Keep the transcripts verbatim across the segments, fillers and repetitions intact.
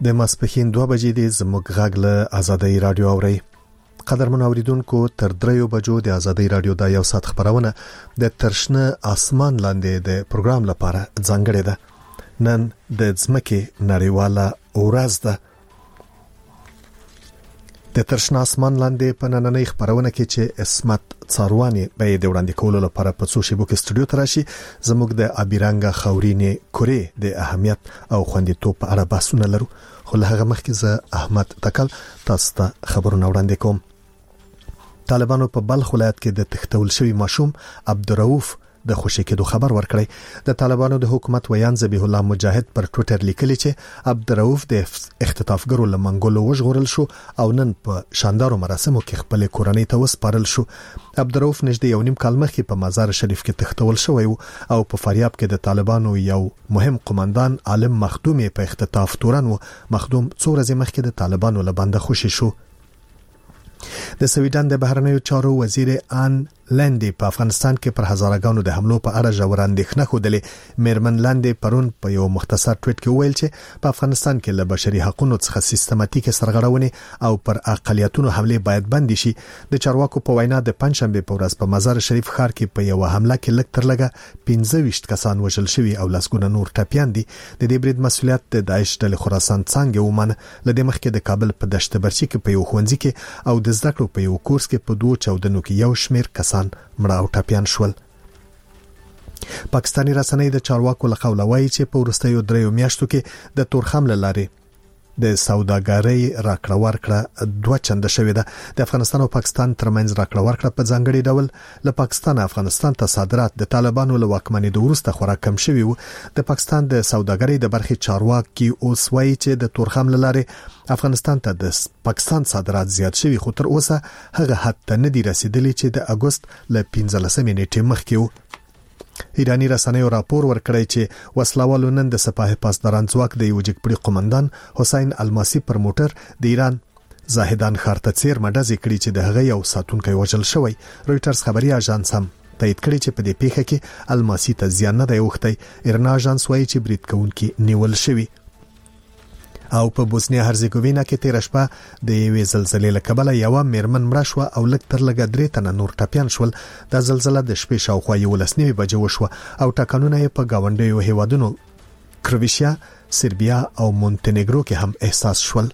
د ماسپښین دوه بجې د زموږ غږ له آزادۍ رادیو اوري. قدرمن اوریدونکو تر دریو بجو د آزادۍ رادیو د یو ساعت خبرونه د ترشنه اسمان لاندې د پروګرام لپاره ځانګړې ده. نن د ځمکې نړیواله ورځ ده. د ترشنه اسمان لاندې په نننۍ خبرونه کې چې اسمت څارواني به د وړاندې کولو لپاره په څو شیبو کې استودیو ته راشي، زموږ د ابيرانګه خورینې کورې د اهمیت او خوندیتوب په اړه بحثونه لرو. خو له هغه مخکې زه احمد تکل تاسو ته خبرونه وړاندې کوم. طالبانو په بلخ ولایت کې د تختول شوی ماشوم عبدالرؤف د خوشی کېدو خبر ورکړی. د طالبانو د حکومت ویان ذبیح الله مجاهد پر ټوئیټر لیکلی چې عبدالرؤف د اختطافګرو له منګولو وژغورل شو او نن په شاندارو مراسمو کې خپل کورنۍ ته وسپارل شو. عبدالرؤف نږدې یو نیم کال مخکې په مزار شریف کې تختول شوی او په فاریاب کې د طالبانو یو مهم قومندان عالم مخدوم په اختطاف تورن و. مخدوم څو ورځې مخکې د طالبانو له بنده خوشی شو. د سویډن د بهرنیو چارو وزیر آن لندې په افغانستان کې پر هزارګانو د حملو په اړه ژور اندېښنه خوده. میرمن لندې پرون په یو مختصر ټویټ کې ویل چې په افغانستان کې له بشري حقوقو څخه سیستماتیک سرغړونې او پر اقلیتونو حمله باید بند شي. د چارواکو په وینا د پنځشنبه په ورځ په مزار شریف ښار کې په یو حمله کې لږ تر لږه پنځه ویشت کسان وژل شوي او لسګونه نور ټپيان دي. د دې برید مسؤلیت د داعش ډلې خراسان څنګه ومنه. لدې مخکې د کابل په دشت برچی کې په یو ښوونځي کې او د زده کړو په یو کورس کې په دوه چاودنو کې یو شمیر کسان مړه او ټپيان شول. پاکستاني رسنۍ د چارواکو له قوله وایي چې په ورستیو دریو میاشتو کې د تورخم لارې د سوداګرۍ راکړه ورکړه دوه چنده شوې ده. د افغانستان او پاکستان ترمنځ راکړه ورکړه په ځانګړي ډول له پاکستان افغانستان ته صادرات د طالبانو له واکمنۍ وروسته خورا کم شوي وو. د پاکستان د سوداګرۍ د برخې چارواکي اوس وایي چې د تورخم لارې افغانستان ته د پاکستان صادرات زیات شوي، خو تر اوسه هغه حد ته نه دي رسیدلي چې د اگست له پنځلسمې نیټې مخکې وو. ایرانی رسنیو راپور ورکړی چې وسلوالو نن د سپاه پاسداران ځواک د یو جګپړي قومندان حسین الماسی پر موټر د ایران زاهدان ښار ته څیرمه ډزې کړې چې د هغه یو ساتونکی وژل شوی. رویټرز خبري اژانس هم تایید کړی چې په دې پیښه کې الماسی ته زیان نه دی اوښتی. ایران اژانس وایي چې برید کوونکي نیول شوی. او په بوسنیا هرزګوینا کې تیر شپه د یوې زلزلې له کبله یو میرمن مړه شو او لږ تر لږه درې تنه نور ټپيان شول. د زلزلې د شپې شاوخوا یو لسنیمه بجې وشوه او ټاکنونه په گاونډیو هیوادونو کروشیا، سربیا او مونتنیګرو کې هم احساس شول.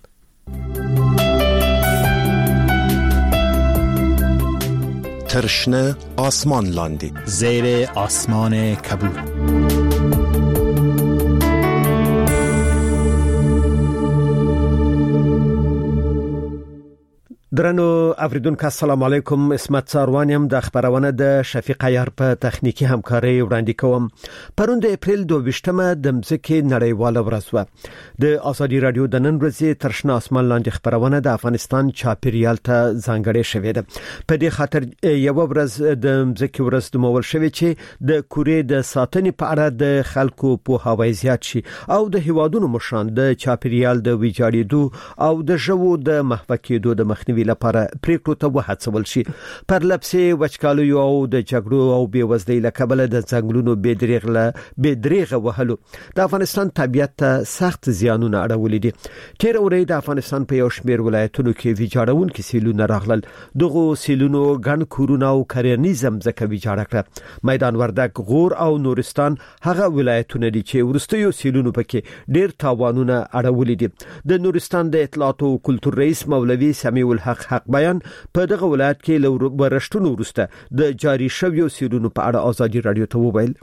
ترشنه آسمان لاندې زیر آسمان کبود. درنو اوریدونکو السلام علیکم. اسمت څاروانی هم د خبرونه د شفیق عیار په تخنیکی همکاري وړاندې کوم. پرون د اپریل دوه ویشتمه د مځکې نړیواله ورځ و. د آزادۍ رادیو د نن ورځې ترشنه اسمان لاندې خبرونه د افغانستان چاپیریال ته ځانګړې شوې ده. په دې خاطر یو ورځ د مځکې ورځ د مول شوې چې د کورې د ساتنې په اړه د خلکو پوهاوی زیات شي او د هیوادونو مشران د چاپیریال د ویجاړېدو او د ژوو د محو کېدو د مخنیوي لپاره پریکړو ته وهڅول شي. پر لپسې وچکالیو او د جګړو او بیوزلۍ له کبله د ځنګلونو بېدریغ له بېدریغه وهلو د افغانستان طبیعت ته سخت زیانونه اړولي دي. تیر اورۍ د افغانستان په یو شمېر ولایتونو کې ویجاړونکي سیلونه راغلل. دغه سیلونو ګڼ کورونه او کرنیزه ځمکه ویجاړه کړه. میدان وردګ، غور او نورستان هغه ولایتونه دي چې وروستیو سیلونو پکې ډېر تاوانونه اړولي دي. د نورستان د اطلاعات او کلتور رئیس مولوي سمیع الحق حق بیان په دغه ولایت کې ورشتونو وروسته د جاری شویو سیلونو په اړه آزادۍ رادیو ته وویل.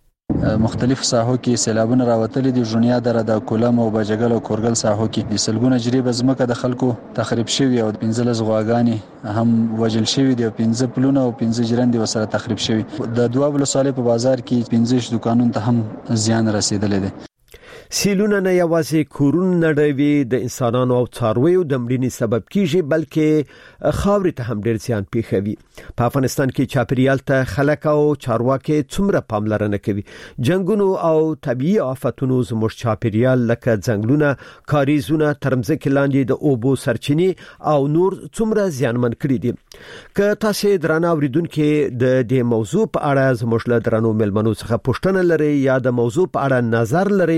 مختلف ساحو کې سیلابونه راوتلي دي. ژونیا دره د کولم او بجګل او کورګل ساحو کې د سلګونه جریبه ځمکه د خلکو تخریب شوی او پنځلس غواګانی هم وجل شوی دي او پنځه پلونه او پنځه جرندې وسره تخریب شوی. د دوه ولسوالۍ په بازار کې پنځه دکانونو ته هم زیان رسیدلی دی. سیلونه نه یوازې کورونه نړوي، د انسانانو او څارویو د مړینې سبب کیږي، بلکې خاورې ته هم ډېر زیان پیښوي. په افغانستان کې چاپیریال ته خلک او چارواکي څومره پاملرنه کوي. جنگونو او طبيعي آفتونو زموږ چاپیریال لکه ځنګلونه، کاریزونه، ترمځکې لاندې د اوبو سرچینې او نور څومره زیانمن کړي دي. که تاسو درنه اوریدونکو د دې موضوع په اړه زموږ له درنو ملمنو څخه پوښتنه لرئ یا د موضوع په اړه نظر لرئ،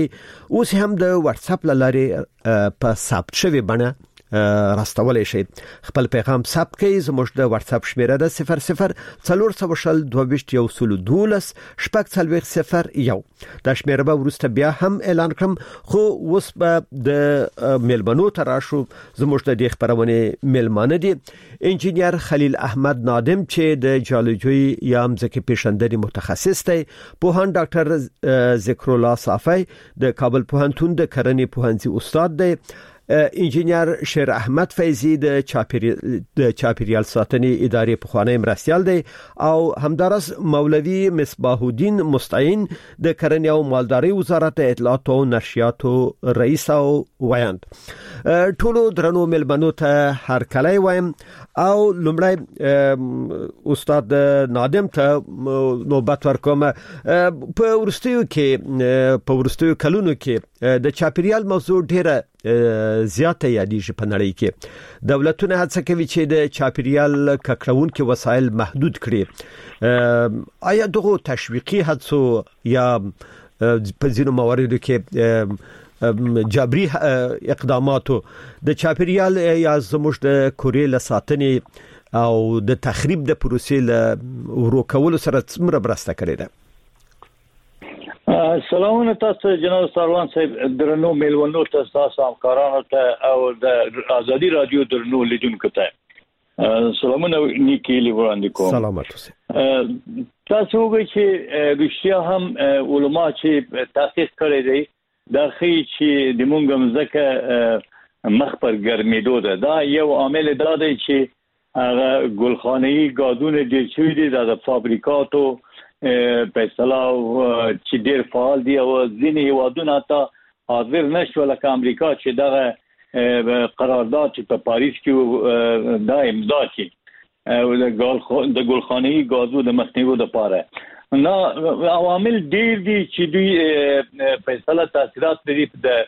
اوس هم د واتس اپ لارې په ثبت شوی بڼه راستولای شي. خپل پیغام ثبت کړئ. زموږ د واتس اپ شمیره ده صفر صفر څلور سوشل دوه یو سل دولس شپږ څلوېښت صفر یو. دا شمیره به ورسته بیا هم اعلان کړم، خو اوس به د میلمنو تراشو. زموږ د دې خبرونه میلمانه دي انجینیر خلیل احمد نادم چې د جیولوژي یا مځکې پیژندنې متخصص دی، پوهاند ډاکټر ذکر الله صافی د کابل پوهنتون د کرنې پوهنځي استاد دی، انجینیر شیر احمد فیضی د چاپیریال د چاپیریال ساتنې ادارې پخوانی مرستیال دی، او همدارس مولوی مصباح الدین مستعین د کرنې او مالدارۍ وزارت اطلاعات او نشریاتو رئیس او ویاند. ټولو درنو ملمنو ته هر کله وایم، او لومړی استاد نادم ته نوبت ورکوم. په ورستیو کې په ورستیو کلونو کې د چاپیریال موضوع ډیره زیاته یادېږي په نړۍ کې. دولتونه هڅه کوي چې د چاپیریال ککړونکو وسایل محدود کړي. آیا دغه تشویقي هڅو یا په ځینو مواردو کې جبري اقداماتو د چاپیریال یا زموږ د کورې له ساتنې او د تخریب د پروسې له ورو کولو سره څومره مرسته کړې ده؟ سلامونه تاسو جناب سروان صاحب، درنو میلمنو ته، تاسو همکارانو ته او د ازادي رادیو درنو لیدونکو ته سلامونه نیکیلی وړاندې کوم. سلامات اوسئ. تاسو وګورئ چې رښتیا هم علما چې تحقیق کړی دی دا ښیي چې د مونږ مځکه مخ پر ګرمېدو ده. دا یو عامل دا دی چې هغه ګلخانه‌ای غازونه ډېر شوي دي، دا د فابریکاتو په اصطلاح چې ډېر فعال دي، او ځینې هیوادونه ته حاضر نشو لکه امریکا چې دغه قرارداد چې په پاریس کې دا امضا کړي د ګلخانه‌ای غازو د مخنیوي لپاره. نو عوامل ډېر دي چې دوی په اصطلاح تاثیرات لري د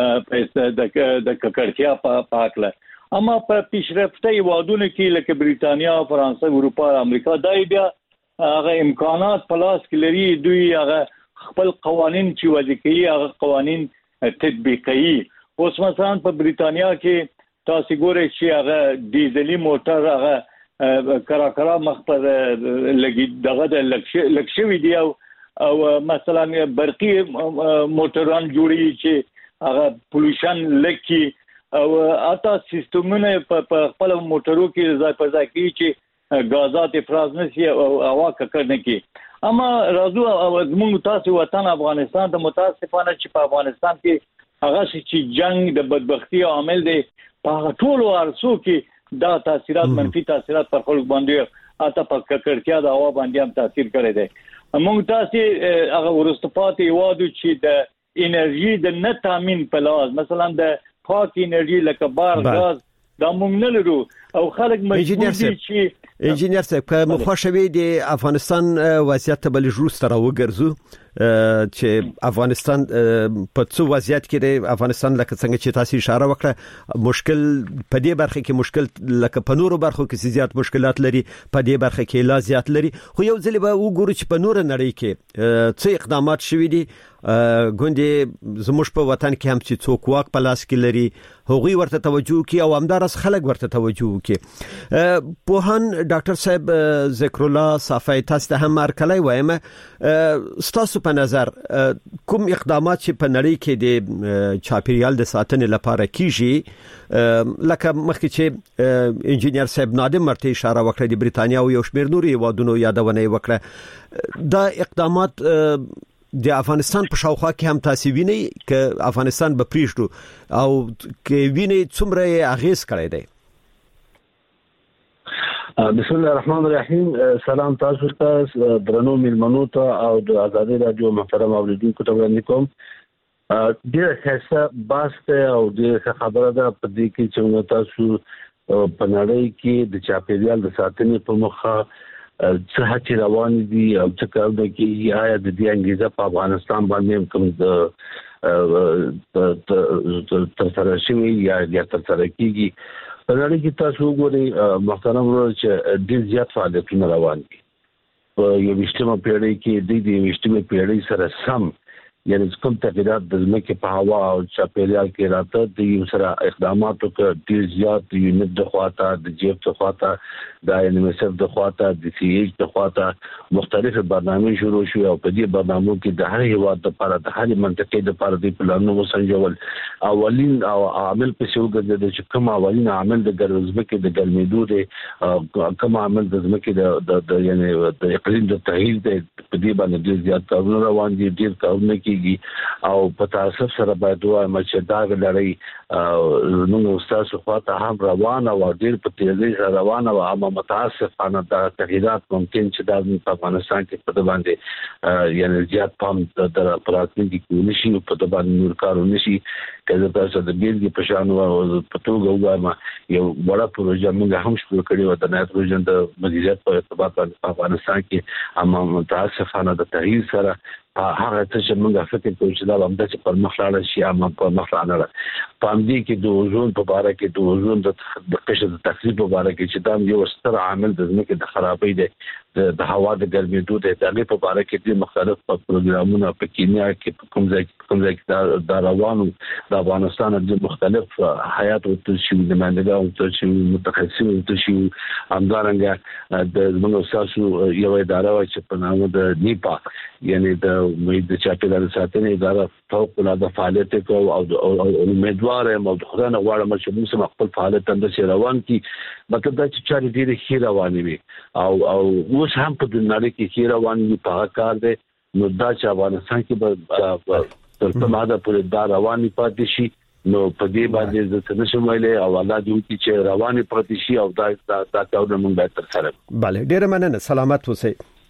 د ککړتیا په پاکله. اما په پیشرفته هیوادونو کې لکه بریتانیا، فرانسه، اروپا، امریکا دا بیا هغه امکانات په لاس کې لري، دوی هغه خپل قوانين چې وضع کوي هغه قوانين تطبیقوي. اوس مثلا په بریتانیا کې تاسو ګورئ چې هغه ډیزلي موټر هغه کرا کرا مخ پر لګي دغه د لکشوي دی، او مثلا برقي موټران جوړي چې هغه پولوشن لکي، او اته سیستمونه په خپل موټرو کې ځای په ځای کې چې غازات افراز نشي او هوا ککړ کی. اما راځو موږ تاسو وطن افغانستان ته متاسفانه چې په افغانستان کې هغه چې جنگ د بدبختی عامل دی، په ټولو ارسو کې دا تاثیرات منفي تاثیرات پر خلک باندې اته په ککړتیا د هوا باندې هم تاثیر کړی دی. موږ تاسو هغه ورستپاتې وادو چې د انرژي د نه تامین په لاس مثلا د پاک انرژي لکه بار غاز دا موږ نه لرو، او خلک مجبور دي چې انجینیر صاحب که مخوشوي د افغانستان وضعیت ته بل روس تر وګرځو چې افغانستان په څو وضعیت کې دی. افغانستان لکه څنګه چې تاسو اشاره وکړه مشکل په دې برخه کې مشکل لکه په نورو برخو کې زیات مشکلات لري، په دې برخه کې لا زیات لري. خو یو ځل به وګورو چې په نور نړۍ کې څه اقدامات شوي دي. ګوندې زموږ په وطن کې هم چې څوک واک په لاس کې لري هغوی ورته توجه کوي او همدارس خلک ورته توجه کوي. پوهان ډاکټر صاحب ذکر الله صافی تاسو ته هم ارکلای وایم، ستاسو په نظر کوم اقدامات چې په نړۍ کې د چاپیریال د ساتنې لپاره کیږي، لکه مخکې چې انجینیر صاحب نادم مرته اشاره وکړه د بریتانیا او یو شمېر نورو هیوادونو یادونه وکړه، دا اقدامات د افغانستان په شاوخوا کې هم تاسو وینئ چې افغانستان به پریږدو او کې وینئ څومره اغیز کړی دی؟ بسم الله الرحمن الرحیم. سلام تاسو ته درنو میلمنو ته او د ازادي رادیو محترم اوریدونکو ته وړاندې کوم. ډیره ښه بحث ته او ډیره خبره ده په دې کې چې تاسو په نړۍ کې د چاپیریال د ساتنې په مخه څه هڅې روانې دي او څه کار دی کې آیا د دې انګیزه په افغانستان باندې کوم تر سره شوي یا یا تر سره کېږي. په نړۍ کې تاسو وګورئ محترم ورور چې ډېر زیات فعالیتونه روان دي. په یویشتمه پیړۍ کې د دې یویشتمه پیړۍ سره سم یعنی کوم تغیرات د ځمکې په هوا او چاپیریال کې راته د یو سره اقداماتو کې ډیر زیات د یونټ د خواته د جیب د خواته د ان ام اس اف د خواته د سی ایچ د خواته مختلف برنامج شروع شو او په دې برنامو کې د هر هیواد لپاره د هر منطقې لپاره د پلانونو وسنجول اولین او عامل په څو ګرځي چې کوم اولین عامل د ګرځبکې د ګرمېدو د کوم عامل د ځمکې د یعنی د اقلیم د تغییر د په دې باندې ډیر زیات کارونه روان دي ډیر کارونه کیږي او په تاسف سره باید وایم چې دا غلړی نو تاسو خواته هم روان او ډیر په تیزی سره روان او عامه متاسفانه د تغیرات ممکن چې د افغانستان کې په باندې یعنی زیات پام د پراتنګي کې نشي په د باندې نور کارونه نشي کله تاسو د بیلګې په شان او په توګه وایم یو وړه پروژه موږ هم شروع کړې و د نایتروجن د مدیریت په ارتباط په افغانستان کې عامه متاسفانه د تغییر سره هغه څه موږ فکر کوو چې دا هم د پر مخ لاړ شي عامه په مخ لاړ پام دي کې د اوزون په اړه کې د اوزون د قشر د تخریب په اړه کې چې دا یو ستر عامل د ځمکې د خرابۍ دی د هوا د ګرمېدو د دغه په اړه کې د مختلف پروګرامونو په کینیا کې کوم ځای کوم ځای د روانو د افغانستان د مختلف حیات او تشویق د منځګا او تشویق متخصصین او تشویق همدارنګه د موږ ساسو یو اداره و چې په نامه د نیپا یعنی د مې د چاپیریال ساتنې اداره فوق العاده فعالیت کوي او امیدوار یم او خدای نه غواړم چې موږ سم خپل فعالیت اندر روان کی مطلب دا چې چاري ډېر ښه روانې وي او او اوس هم په دنیا کې ښه روان دي په کار دی نو دا چې افغانستان کې به تر څو ماده پورې دا رواني پاتې شي نو په دې باندې د څنګه ویلې او الله دې چې رواني پاتې شي او دا دا کارونه موږ به تر سره bale ډېر مننه سلامت اوسئ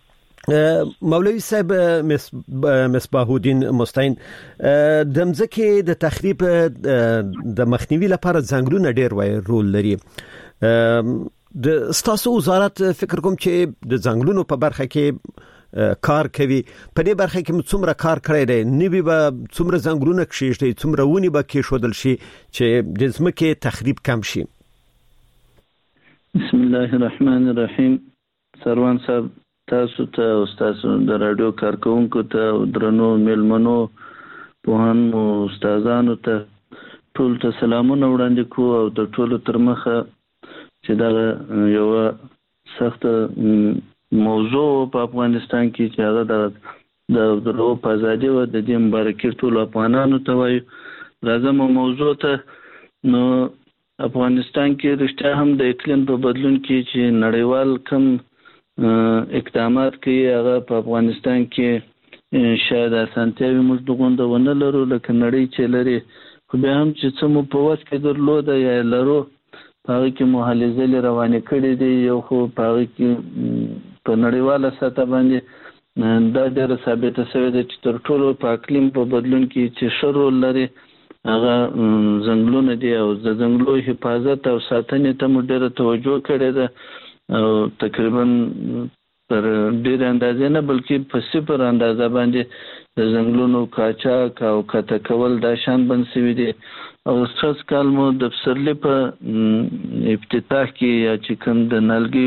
مولوی صاحب مصباح الدین مستعین د مځکې د تخریب د مخنیوي لپاره ځنګلونه ډېر وای رول لري د ستاسو وزارت فکر کوم چې د ځنګلونو په برخه کې کار کوي په دې برخه کې څومره کار کړی دی نوی به څومره ځنګلونه کښېږدي څومره ونی به کېښودل شي چې د ځمکې تخریب کم شي بسم الله الرحمن الرحیم سروان صاحب تاسو ته او تاسو د رادیو کارکونکو ته درنو ملمنو پوهانو استادانو ته ټول ته سلامونه وړاندې کوم او د ټولو تر مخه چې دا یو سخت موضوع په افغانستان کې چې هغه د د درو په ازادي او د دې مبارکي ټول افغانانو ته وایي راځم موضوع ته نو افغانستان کې رښتیا هم د اقلیم په بدلون کې چې نړیوال کم اقدامات کوي هغه په افغانستان کې شاید اسانتیاوي موږ دغونډه ونه لرو لکه نړۍ چې لري خو بیا هم چې څه مو په وس کې درلوده یا لرو هغه کې محلزلې روانې کړې دي یو خو په هغه کې په نړیواله سطح باندې دا ډېره ثابته شوې ده چې تر ټولو په اقلیم په بدلون کې چې ښه رول لري هغه ځنګلونه دي او د ځنګلو حفاظت او ساتنې ته مو ډېره توجه کړې ده او تقریبا پر ډېر اندازې نه بلکې په صفر اندازه باندې د ځنګلونو قاچاق او قطع کول دا شان بند شوي دي او څس کال مو د پسرلي په افتتاح کې یا چې کوم د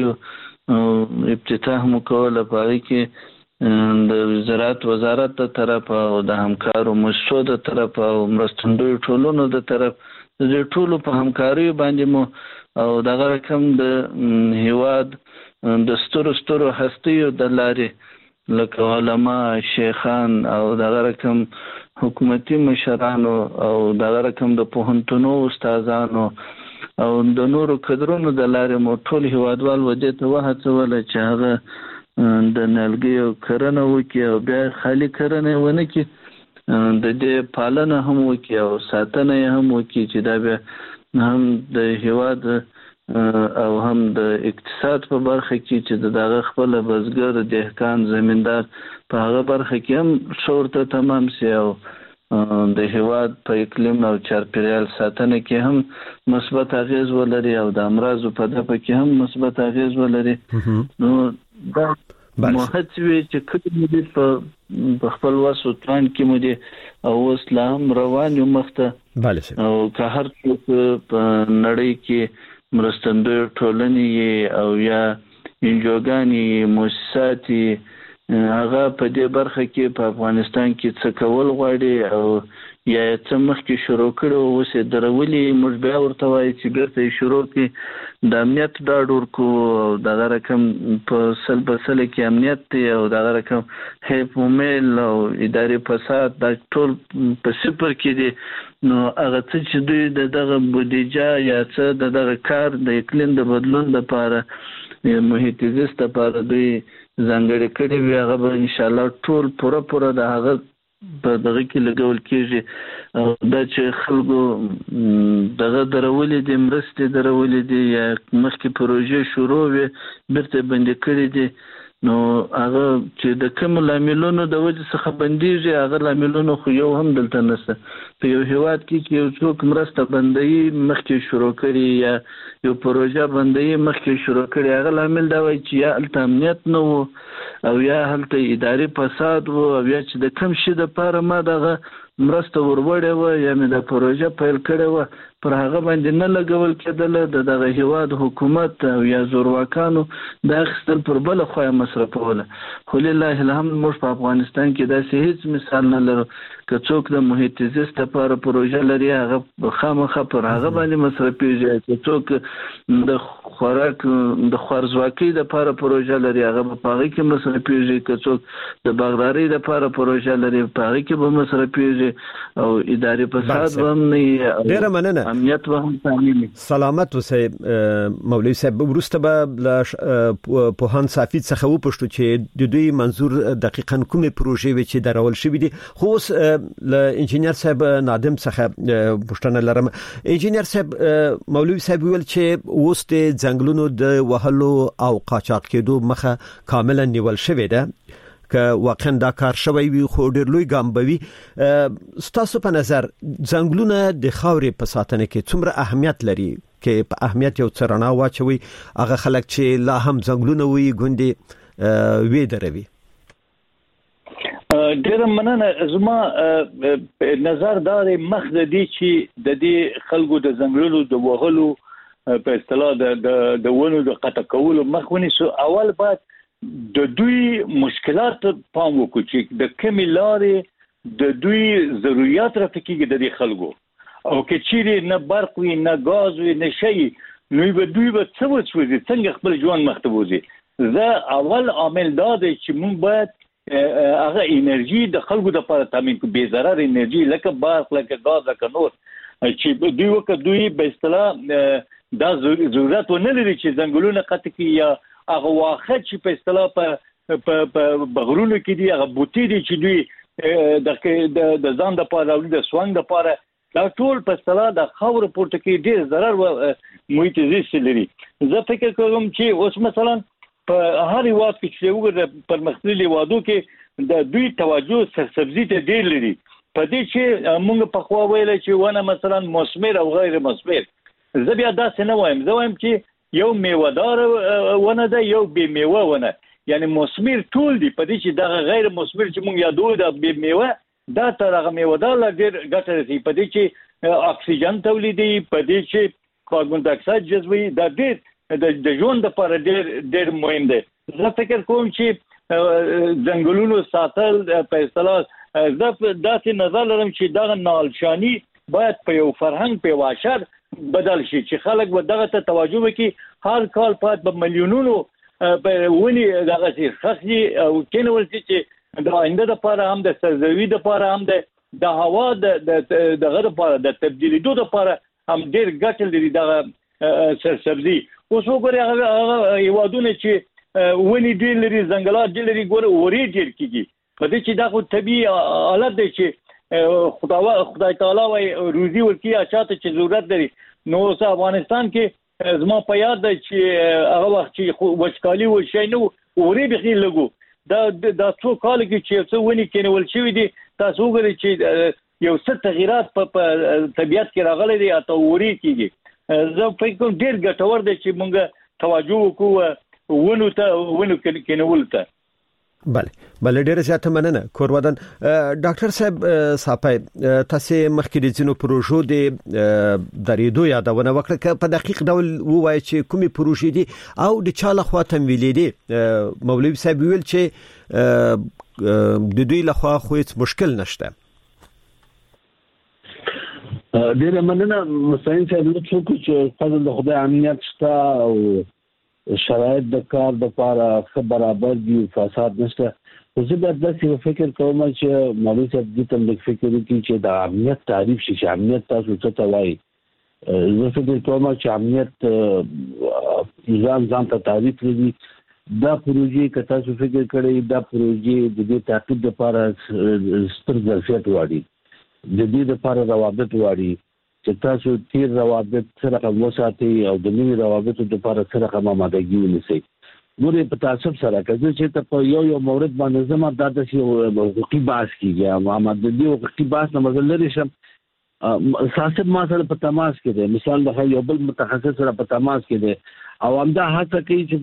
نلګیو افتتاح مو کوله په هغې کې د زراعت وزارت د طرفه او د همکارو مؤسسو د طرفه او مرستندویو ټولنو د طرف د دې ټولو په همکاریو باندې مو او دغه رقم د هیواد د سترو سترو هستیو د لارې لکه علما شیخان او دغه رقم حکومتي مشرانو او دغه رقم د پوهنتونو استادانو او د نورو کډرونو د لارې مو ټول هیوادوال ودې ته وهڅول چې هغه د نلګیو کرنه وکړي او بیا خالي کرنه ونه کړي د دې پالنه هم وکړي او ساتنه هم وکړي چې دا بیا هم د هیواد او هم د اقتصاد په برخه کې چې دغه خپل بزګر دهقان زمیندار په هغه برخه کې هم شورته تمام سي او د هیواد په اقلیم او چاپیریال ساتنه کې هم مثبت اغیز ولري او د امراض په دغه کې هم مثبت اغیز ولري نو دا مهڅوي چې کله دې په خپل وسو تران کې مو دي او اسلام روان یو مخته او که هر څوک په نړۍ کې مرستندوی ټولنې او یا انجوګانی مؤسساتي هغه په دې برخه کې په افغانستان کې څه کول غواړي او یا څه مخکې شروع کړي او اوس یې درولي. موږ بیا ورته وایو چې بیرته یې شروع کړي، د امنیت ډاډ ورکړو او دغه رقم په سل په سل کې امنیت دی او دغه رقم حیف ومیل او اداري فساد دا ټول په صفر کې دي. نو هغه څه چې دوی د دغه بودیجه یا څه د دغه کار د اقلیم د بدلون لپاره محیط زیست لپاره دوی ځانګړي کړي وي، هغه به انشاءالله ټول پوره پوره د هغه په دغه کې لګول کېږي. دا چې خلکو دغه درولې دي، مرستې درولې دي یا مخکې پروژې شروع وي بیرته بندې کړي دي، نو هغه چې د کوم لاملونو د وجې څخه بندېږي هغه لاملونو خو یو هم دلته نشته. په یو هیواد کې چې یو څوک مرسته بندوي مخکې شروع کړي یا یو پروژه بندوي مخکې شروع کړي، هغه لامل دا وایي چې یا هلته امنیت نه و او یا هلته اداري فساد و او یا چې د کوم شي دپاره ما دغه مرسته وروړې وه یا مې د پروژه پیل کړې وه پر هغه باندې نه لګول کېدله، د دغه هیواد حکومت او یا زورواکانو د اخیستل پر بله خوا یې مصرفوله. خو لله الحمد موږ په افغانستان کې داسې هیڅ مثال نه لرو. که څوک د محیط زیست لپاره پروژه لري هغه خامخا پر هغه باندې مصرفېږي، که څوک د خوراک د خوارځواکۍ لپاره پروژه لري هغه به په هغې کې مصرفېږي، که څوک د باغدارۍ لپاره پروژه لري په هغې کې به مصرفېږي او اداري فساد به هم نه وي، ډېره مننه، امنیت به هم تامین وي. سلامت اوسئ مولوي صاحب. وروسته به له پوهاند صافي څخه وپوښتو چې د دوی منظور دقیقاً کومې پروژې وې چې درول شوي دي. خو اوس له انجینر صاحب نادم څخه پوښتنه لرم. انجینر صاحب، مولوي صاحب ویل چې اوس د ځنګلونو د وهلو او قاچاق کېدو مخه کاملا نیول شوې ده، که واقعا دا کار شوی وي خو ډېر لوی ګام به وي. ستاسو په نظر ځنګلونه د خاورې په ساتنه کې څومره اهمیت لري؟ کې په اهمیت یو څه رڼا واچوي هغه خلک چې لا هم ځنګلونه وي ګوندې وی دروي. ډېر مننه. زما نظر دا دی مخ د دې چې د دې خلکو د ځنګلونو د وهلو په اصطلاح د د ونو د قطع کولو مخ ونیسو. اول باید د دوی مشکلات پام وکړو چې د کومې لارې د دوی ضرورت راټیکيږي د دې خلکو، او که چیرې نه برق وي نه غاز وي نه شي نو به دوی به څه وسوځي، څنګه خپل ژوند مخ ته وځي. زه اول عامل دا دی چې موږ باید هغه انرژي د خلکو لپاره تامین کړو، بې ضرر انرژي لکه برق لکه غاز لکه نور، چې دوی وکړه دوی به اصطلاح دا ضرورت ونه لري چې ځنګلونه قطع کړي یا هغه واخه چې په اصطلاح په په بغرونو کې دي هغه بوټي دي چې دوی د د ځان لپاره او د سوانګ لپاره دا ټول په اصطلاح د خاور پورته کې ډېر ضرر محیط زیست لري. زه فکر کوم چې اوس مثلا په هر هیواد کې چې وګورئ پرمختللي هیوادو کې د دوی توجه سرسبزي ته ډېر لري. په دې چې موږ په خوا ویل چې ونه مثلا مثمر او غیر مثمر، زه بیا داسې نه وایم، زه وایم چې یو میوهدار ونه ده یو بې میوه ونه، یعنی مثمر ټول دي. په دې چې دغه غیر مثمر چې موږ یادو د بې میوه دا تر هغه میوهدار لا ډېر ګټه رسوي، په دې چې اکسیجن تولیدوي، په دې چې کاربن ډای اکساید جذبوي، دا ډېر د ژوند لپاره ډېر ډېر مهم دی. زه فکر کوم چې ځنګلونو ساتل په اصطلاح زه داسې نظر لرم چې دغه نالشاني باید په یو فرهنګ په واشر بدل شي چې خلک به دغه ته توجه وکړي. هر کال باید په میلیونونو په ونی دغه څه خاصي او کینول چې د آینده لپاره هم د سرزوی لپاره هم د هوا د دغه لپاره د تبدیلیدو لپاره هم ډېر ګټه لري دغه سرسبزي. اوس وګورئ هغه هیوادونه چې ونی ډېر لري ځنګلات ډېر لري ګوره اورې ډېر کیږي، په دې چې دا خو طبیعي حالت دی چې خدای خدای تعالی وايي روزي ورکړي اچاته چې ضرورت لري. نو اوس افغانستان کې زما په یاد دی چې هغه وخت چې وچکالي و شي نو اورې بخیل لګو دا د څو کال کې چې څو ونی کېنول شوی دي. تاسو وګورئ چې یو څه تغیرات په طبیعت کې راغلي دي اته اورې کیږي. زه فکر کوم ډېر ګټور دی چې موږ توجه وکړو ونو ته ونو کېنول ته. بله بله ډیره زیاته مننه کورودن ډاکټر صاحب صاحب تاسو مخکې د زینو پروژو د درېدو یادونه وکړه په دقیق ډول ووایي چې کومي پروژې دي او د چاله خوا تمویلې دي مولوی صاحب ویل چې د دوی لخوا خو هیڅ مشکل نشته ډیره مننه مستعین صاحب نو چې فضل د خدای امنیت شته او شرایط د کار د لپاره ښه برابر دي فساد نشته خو زه به داسې فکر کوم چې مولوي صاحب دې ته د فکر وکړي چې د امنیت تعریف شي چې امنیت تاسو څه ته وایي زه فکر کوم چې امنیت ځان ځان ته تعریف لري دا پروژې که تاسو فکر کړئ دا پروژې د دې تعقیب لپاره ستر ظرفیت غواړي د دې لپاره روابط غواړي چې تاسو تیر روابط سره وساتئ او د نوي روابطو لپاره سره آمادګي ونیسئ ګورې په تاسو سره کله چې ته په یو یو مورد باندې زما د داسې حقوقي بحث کیږي آمادګي حقوقي بحث نه مزل لري شم سیاست ما سره په تماس کې دی مثال د یو بل متخصص سره په تماس کې دی او همدا هڅه کوي چې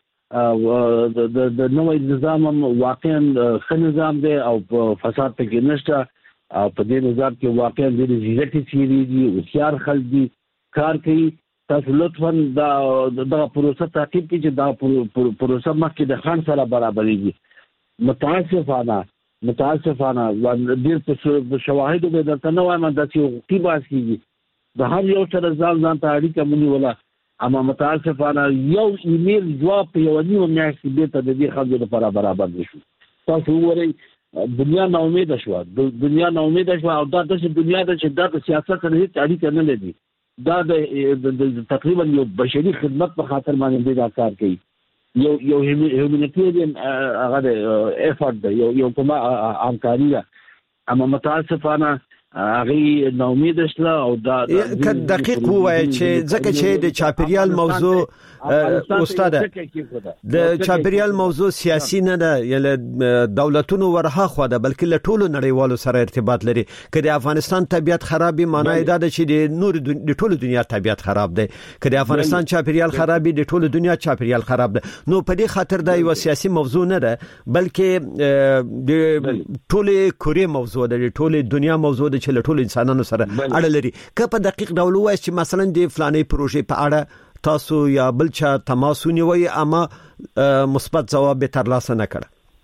ګورې د نوې نظام واقعا ښه نظام دی او فساد پکې نشته او په دې نظام کې واقعا د زیاتې سیری دي او خيار خلک دي کار کوي تاسو لطفا دا د پروسه تعقیب کړئ چې دا پروسه مخکې د خان سره برابرېږي متاسفانه متاسفانه د دې شواهد به درته نه وایم د چې حقوقي بحث کیږي د هر یو سره ځان ځان ته اړیکه مونږ ولا اما متاسفانه یو ایمیل جواب په یو نیو میاشت کې د دې خلکو لپاره برابر نشو تاسو وګورئ دنیا نا امید شو دنیا نا امید شو او دا د دنیا د چې د سیاست سره هیڅ اړیکه نه لري دا د تقریبا یو بشري خدمت په خاطر باندې دا کار کوي یو یو هیومانیټیرین هغه افورت دی یو یو کومه همکاري ده اما متاسفانه هغه نا امید شله او دا دقیق وایي چې ځکه چې د چاپیریال موضوع استاد د چاپیریال موضوع سیاسي نه ده یله دولتونو ورها خو ده بلکې له ټولو نړیوالو سره ارتباط لري که د افغانستان طبيعت خرابي معنی دا ده چې د نور د ټولو دنیا طبيعت خراب ده که د افغانستان چاپیریال خرابي د ټولو دنیا چاپیریال خراب ده نو په دې خاطر دا یو سیاسي موضوع نه ده بلکې د ټولو کوري موضوع ده د ټولو دنیا موضوع ده چې له ټولو انسانانو سره اړه لري که په دقیق ډول وایي چې مثلا د فلانې پروژې په اړه تاسو یا بل چا تماس ونیوي اما مثبت جواب به ترلاسه نه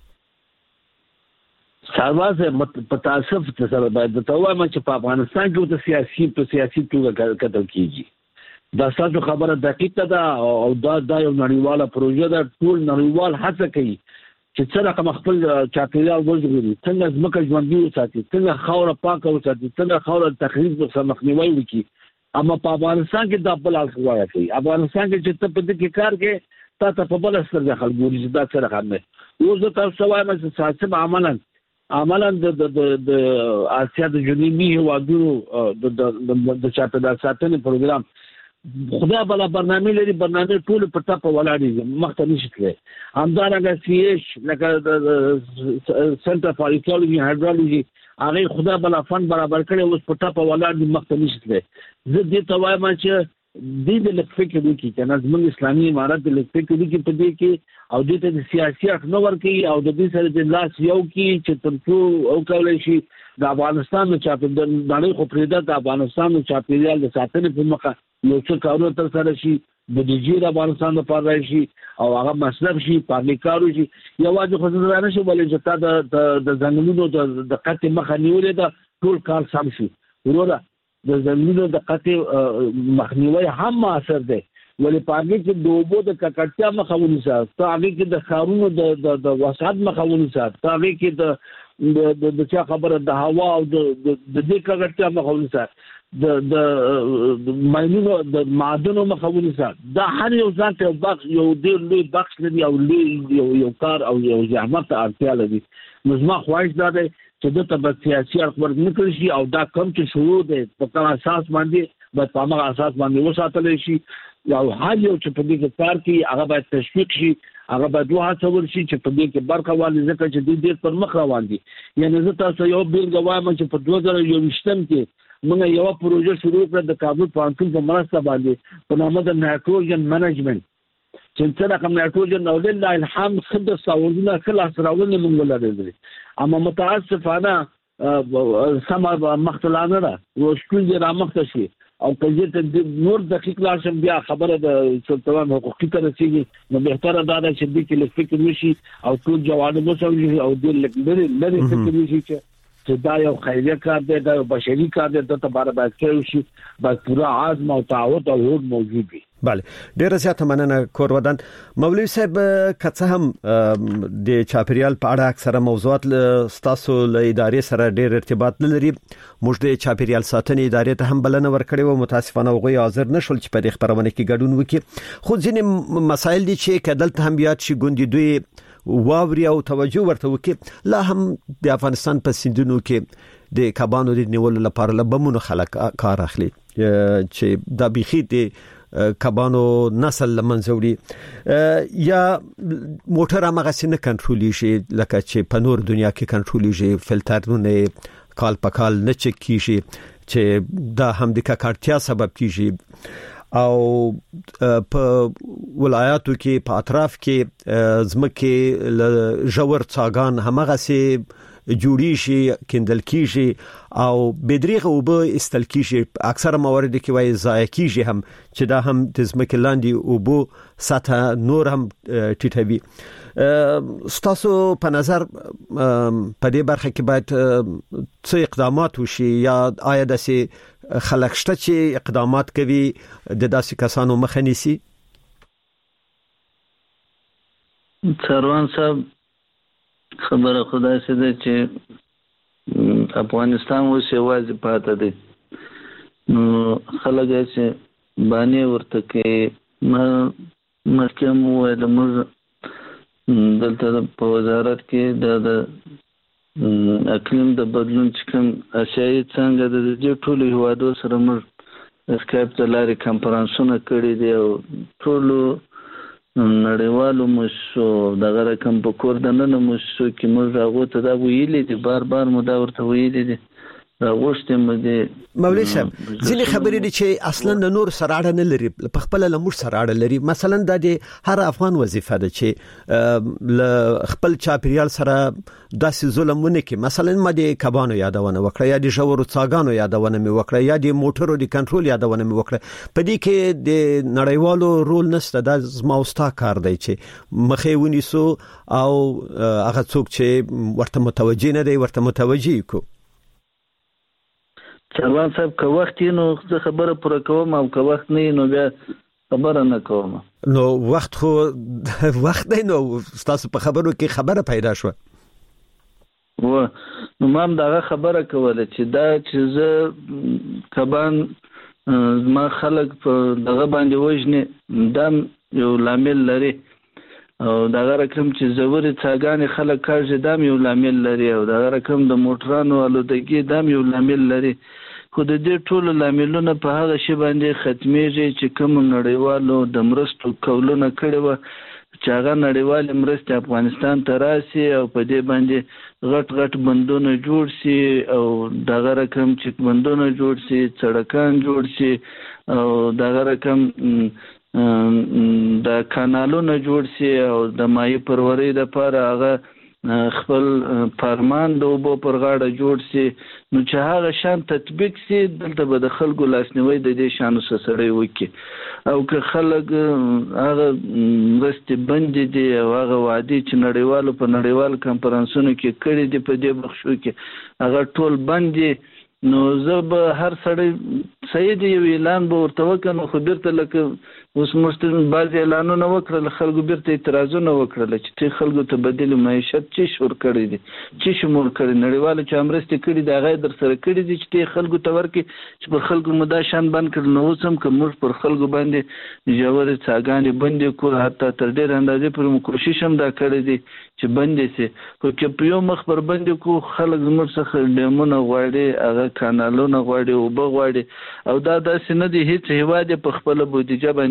کړ سروازه په تاسف سره باید ته وایم چې په افغانستان کې د سیاسي په سیاسي توګه کتل کیږي دا ستاسو خبره دقیقه ده او دا د یو نړیواله پروژه ده ټول نړیوال هڅه کوي چې څنګه خپل چاپیریال وژغوري څنګه ځمکه ژوندۍ وساتي څنګه خاوره پاکه وساتي څنګه خاوره تخریب څخه مخنیوي وکړي اما په افغانستان کې د خپل الخوایا کوي افغانستان کې چې ته په دې کې کار کې تا ته په بل سر د خلکو ګوري چې دا سره خامه یو زه تاسو وایم چې ساتم عملاً عملاً د د د آسیا د جنوبي هوادونو د د چاپیریال ساتنې پروګرام خدای بل برنامه لري برنامه ټول په تاسو ولاړی مخته نشي کړی همدارنګه سی ایچ لکه سنټر فار ایکولوژي هایدرولوژي هغه خدای بل فن برابر کړي اوس په تاسو ولاړ مخته نشي کړی زه دې ته وایم چې دې د لفظ کې وکي چې نظم اسلامي امارت د لفظ کې وکي په دې کې او دې ته د سیاسي اخ نو ورکی او د دې سره د لاس یو کې چې ترڅو او کولای شي د افغانستان د چاپیریال د نړۍ خو پرېدا د افغانستان د چاپیریال د ساتنې په مخه یو څه کارونه تر سره شي د دې د افغانستان لپاره شي او هغه مصرف شي پالیکارو شي یوازې خو ځای نه شي ولې چې تا د ځنګلونو د قطع مخه نیولې ده ټول کار سم شي وروره د زمینو د قطع مخنیوي هم اثر دی ولې پاګه چې د اوبو د ککړتیا مخاوني سات ته هغه کې د خارونو د د وسعت مخاوني سات ته هغه کې د د د چا خبره د هوا او د د دې ککړتیا مخاوني سات د د ماینونو د معدنونو مخاوني سات دا هر یو ځان ته بخش یو ډېر لوی بخش لري او لوی یو کار او یو زحمت اړتیا لري نو زما خواهش دا دی چې د تبع سیاسي اخبار نکړي شي او دا کم چې شروع دی په کوم اساس باندې په کومه اساس باندې وساتل شي او هر یو چې په دې کې کار کوي هغه باید تشویق شي هغه باید وهڅول شي چې په دې کې برخه والی ځکه چې دې ډېر پر مخ روان دي یعنی زه تاسو یو بیلګه وایم چې په دوه زره یوویشتم کې موږ یو پروژه شروع کړه د کابل پوهنتون په مرسته باندې په نامه د نایټروجن منیجمنت چې څنګه کوم نایټروجن او لله الحمد خد ساوونه کله سراونه موږ لري اما متاسفانه سم مختلانه ده او شکل را مخته شي او کله نور دقیق لاشم بیا خبره د سلطان حقوقي ته رسیږي نو بهتره دا ده چې د کې فکر وشي او ټول جوانب وسوي او د لري لري فکر وشي چې دا یو خیریه کار دی دا یو بشري کار دی د تباره باید کړی شي باید پورا عزم او تعهد او هوډ موجود وي. بله ډیره زیاته مننه کورودان. مولوي صاحب کڅه هم د چاپریال په اړه اکثره موضوعات ستاسو له ادارې سره ډیر ارتباط لري. موږ د چاپریال ساتنې ادارې ته هم بلنه ورکړې و، متاسفانه هغه حاضر نشول چې په دې خبرونه کې ګډون وکړي. خو ځینې مسایل دي چې کدلته هم یاد شي ګوندې دوی واوري او توجه ورته وکړي. لا هم د افغانستان په سیندونو کې د کبانو د نیولو لپاره لبمونو خلک کار اخلي چې دا بيخي د کبانو نسل لمنځوري یا موټر هغه سینه کنټرولي شي لکه چې په نور دنیا کې کنټرولي شي، فلټرونه کال په کال نه چک کیږي چې دا هم د ککړتیا سبب کیږي. او په ولایاتو کې په اطراف کې زمکه ل جوړ څاګان همغه سي جوړی شي کندل کیږي او بدریغه او به استل کیږي. اکثره موارد کې وایي ضایع کیږي هم چې دا هم د زمکه لاندې او به سطح نور هم ټیټوي. ستاسو په نظر په دې برخه کې باید څه اقدامات وشي یا آیا د سي خلک شته چې اقدامات کوي د داسې کسانو مخه نیسي؟ سروان صاحب خبره خدای سي ده چې افغانستان اوس یوازې پاتې دی نو خلک یې باندې ورته کې ما مخکې مو ویل موږ دلته په وزارت کې د اقلیم د بدلون چې کوم اشیاء څنګه د دې ټولو هیوادو سره موږ اسکایپ ته لارې کانفرنسونه کړي دي او ټولو نړیوالو مؤسسو دغه رقم په کور دننه مؤسسو کې موږ هغه ته دا ویلي دي بار بار مو دا ورته ویلي دي راغوشته مده مولوي صاحب ځینې خبرې دي چې اصلا د نور سره اړه نه لري، په خپل له موږ سره اړه لري. مثلا د هر افغان وظیفه ده چې ل خپل چاپریال سره داسې ظلمونه کې مثلا ما د کبانو یادونه وکړه یا د جوړو څاګانو یادونه مې وکړه یا د موټرو د کنټرول یادونه مې وکړه. په دې کې د نړیوالو رول نشته، دا زما اوستا کار دی چې مخې ونیسو او هغه څوک چې ورته متوجي نه دی ورته متوجي کو. سروان صاحب که وخت نو خبره پر کوم او که وخت نه نو بیا خبره نه کوم. نو وخت خو وخت نه نو تاسو په خبرو کې خبره پیدا شو و نو مام دغه خبره کوله چې دا چې زه کبان ما خلک په دغه باندې وژنې دا یو لامل لري او دغه رقم چې زوري څاګانې خلک کاږي دا یو لامل لري او دغه رقم د موټرانو الودګي دا یو لامل لري. خو د دې ټولو لاملونه په هغه شی باندې ختميږي چې کوم نړیوالو د مرستو کولونه کړي و چې هغه نړیوال مرستې افغانستان ته راسي او په دې باندې غټ غټ بندونه جوړ شي او دغه رقم چې بندونه جوړ شي سړکان جوړ شي او دغه رقم د کانالونو جوړ شي او د مایع پروري لپاره هغه خپل فرمان د اوبو پر غاړه جوړ شي نو چې هغه شان تطبیق شي دلته به د خلکو لاسنیوي د دې شانو سره وکړي او که خلک هغه مرستې بند دي او هغه وعده چې نړیوالو په نړیوال کانفرنسونو کې کړي دي په دې بخښو کې هغه ټول بند دي نو زه به هر سړی سید یو اعلان به ورته وکړم خو بیرته لکه اوس مستن بعض اعلانونه وکړل خلکو بیرته اعتراضونه وکړل چې ته خلکو ته بدیل معیشت چې شور کړی دي چې شمول کړی نړیوال چې امرستې کړی دا غي در سره کړی دي چې ته خلکو ته ورکې چې پر خلکو مدا شان بند کړل نو اوس هم کوم پر خلکو باندې جوړ څاګانې بندې کو حتی تر ډېر اندازې پر کوشش هم دا کړی دي چې بندې سي خو چې په یو مخ پر بندې کو خلک زموږ څخه ډیمونه غواړي هغه کانالونه غواړي او بغواړي او دا داسې نه دي هیڅ هیواد په خپل بودیجه باندې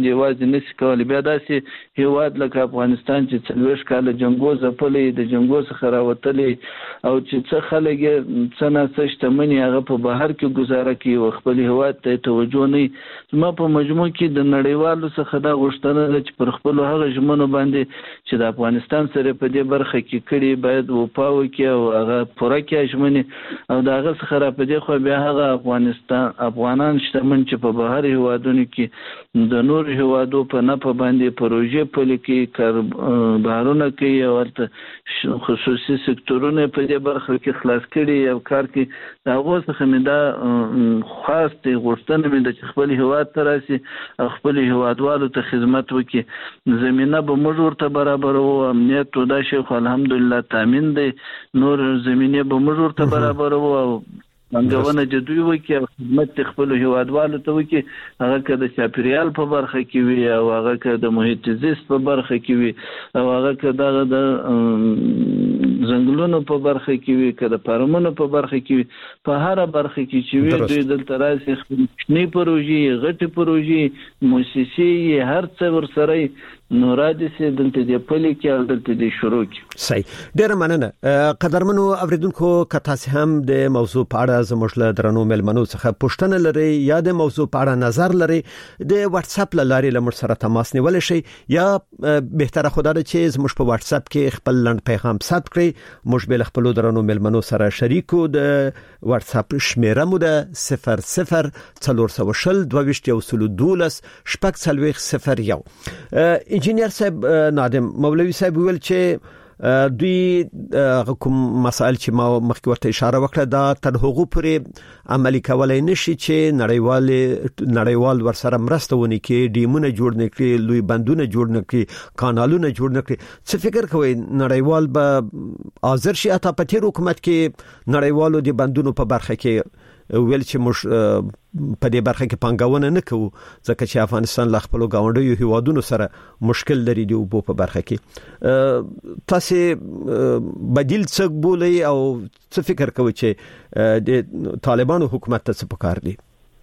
یوازې نشي کولی. بیا داسې هیواد لکه افغانستان چې څلوېښت کاله جنګو ځپلی د جنګو څخه راوتلی او چې څه خلک یې څه نه څه شتمني هغه په بهر کې ګزاره کوي او خپل هیواد ته توجه نه وي. زما په مجموع کې د نړیوالو څخه دا غوښتنه ده چې پر خپلو هغه ژمنو باندې چې د افغانستان سره په دې برخه کې کړي باید وفا وکړي او هغه پوره کړي ژمنې او د هغه څخه را په دې خوا بیا هغه افغانستان افغانان شتمن چې په بهر هیوادونو کې د نور هیوادو په نفع باندې پروژې پلي کوي، کاروبارونه کوي او ورته خصوصي سکتورونه په دې برخه کې خلاص کړي او کار کوي. د هغو څخه مې دا خاص دی غوښتنه مې ده چې خپل هیواد ته راسي او خپل هیوادوالو ته خدمت وکړي. زمینه به موږ ورته برابروو، امنیت دا شی خو الحمدلله تامین دی، نور زمینه به موږ ورته برابروو او پانګونه چې دوی وکړي او خدمت خپل هیوادوالو ته وکړي، هغه که د چاپیریال په برخه کې وي او هغه که د محیط زیست په برخه کې وي او هغه که دغه د ځنګلونو په برخه کې وي، که د فارمونو په برخه کې وي، په هره برخه کې چې وي دوی دلته راسي خپل کوچنۍ پروژې، غټې پروژې، موسسې، هر څه ورسره نو رادسي دلته دی پلي کې او دلته دی شروع کې. صحیح، ډېر مننه. قدرمنو اوریدونکو، که تاسو هم د موضوع په اړه زموږ له درنو ملمنو څخه پوښتنه لرئ یا د موضوع په اړه نظر لرئ، د واتس اپ لارې له موږ سره تماس نیول شي یا بهتره خو دا ده چې زموږ په واتس اپ کې خپل لنډ پیغام ثبت کړئ. موږ به خپل درنو ملمنو سره شریکو. د واتس اپ شمیره مو ده صفر صفر څلور سوه شل دوه ویشت یو سل دولس شپږ څلوېښت صفر یو. انجینیر صاحب نادم مولوي صاحب ویل چې دوی کوم مسائل چې ما مخکې ورته اشاره وکړه دا تر هغو پورې عملي کولای نشي چې نړیوال نړیوال ورسره مرسته ونی کې ډیمونه جوړ نه کړي، لوی بندونه جوړ نه کړي، کانالونه جوړ نه کړي. څه فکر کوئ نړیوال به حاضر شي؟ اته په تیر حکومت کې نړیوالو د بندونو په برخه کې ویل چې موږ په دې برخه کې پانګونه نه کوو ځکه چې افغانستان له خپل ګاونډیو هیوادونو سره مشکل لري د اوبو په برخه کې. تاسو بدیل څه بولئ او څه فکر کوئ چې د طالبانو حکومت ته څه پکار دي؟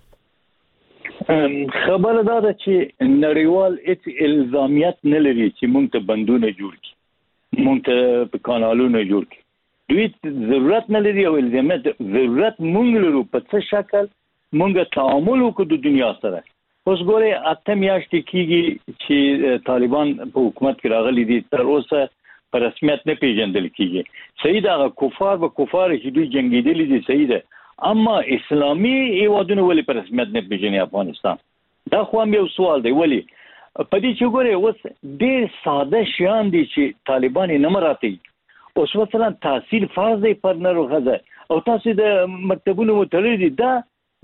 خبره دا ده چې نړیوال هیڅ الزامیت نه لري چې موږ ته بندونه جوړ کړي، موږ ته کانالونه جوړ کړي. دوی ضرورت نه لري او الزامیت ضرورت موږ لرو په څه شکل موږ تعامل وکړو د دنیا سره. اوس ګورئ اته میاشتې کېږي چې طالبان په حکومت کې راغلي دي، تر اوسه په رسمیت نه پیژندل کېږي. صحیح ده، هغه کفار به کفار چې دوی جنګېدلي دي صحیح ده، اما اسلامي هیوادونه ولې په رسمیت نه پیژني افغانستان؟ دا خو هم یو سوال دی. ولې په دې چې ګورئ اوس ډېر ساده شیان دي چې طالبان یې نه مراعتوي. اوس مثلا تحصیل فرض دی پر نر او ښځه او تاسو د مکتبونو متړلي دي، دا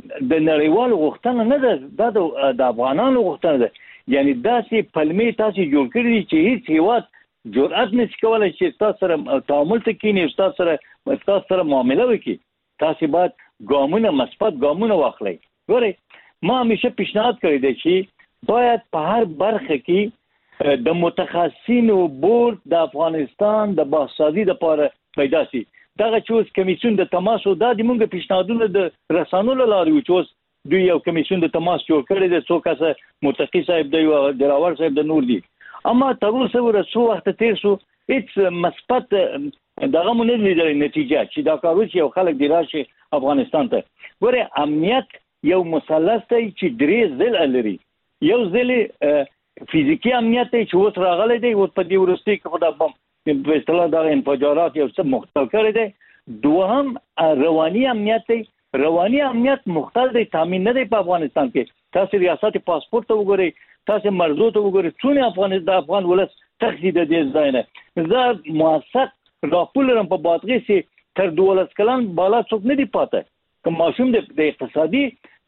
د نړیوالو غوښتنه نه ده، دا د افغانانو غوښتنه ده. یعنی داسې پلمې تاسو جوړ کړې دي چې هیڅ هیواد جرأت نشي کولای چې تاسو سره تعامل ته کینی، تاسو سره تاسو سره معامله وکړي. تاسو باید ګامونه مثبت ګامونه واخلئ. ګورئ ما همیشه پیشنهاد کړی دی چې باید په هر برخه کې د متخصصینو بورډ د افغانستان د بحث‌سازي لپاره پیدا شي. دغه چې اوس کمیسیون د تماس او د موږ پیشنهادونه د رسانو لاري و چې اوس دوی یو کمیسیون د تماس جوړ کړی دی، څو کسه متقی صاحب دی او دراور صاحب د نور دي، اما تر اوسه ورسو وخت تیر شو هیڅ مثبت دغه مونږ نه لیدل نتیجه چې دا کار وشي او خلک دی راشي افغانستان ته. ګوره امنیت یو مثلث دی چې درې ضلع لري. یو ضلع فیزیکی امنیت دی چې اوس راغلی دی، اوس په دې وروستي کې خو د په اصطلاح دغه انفجارات یو څه مختل کړی دی. دوهم رواني امنیت دی. رواني امنیت مختل دی، تامین نه دی په افغانستان کې. تاسو ریاست پاسپورت ته وګورئ، تاسو مرزو ته وګورئ، څونه افغان د افغان ولس تخزید د ځای نه. زه موثق راپور لرم په باطغي سي تر دولس کلن بالا څوک نه دی پاته. که ماشوم د اقتصادي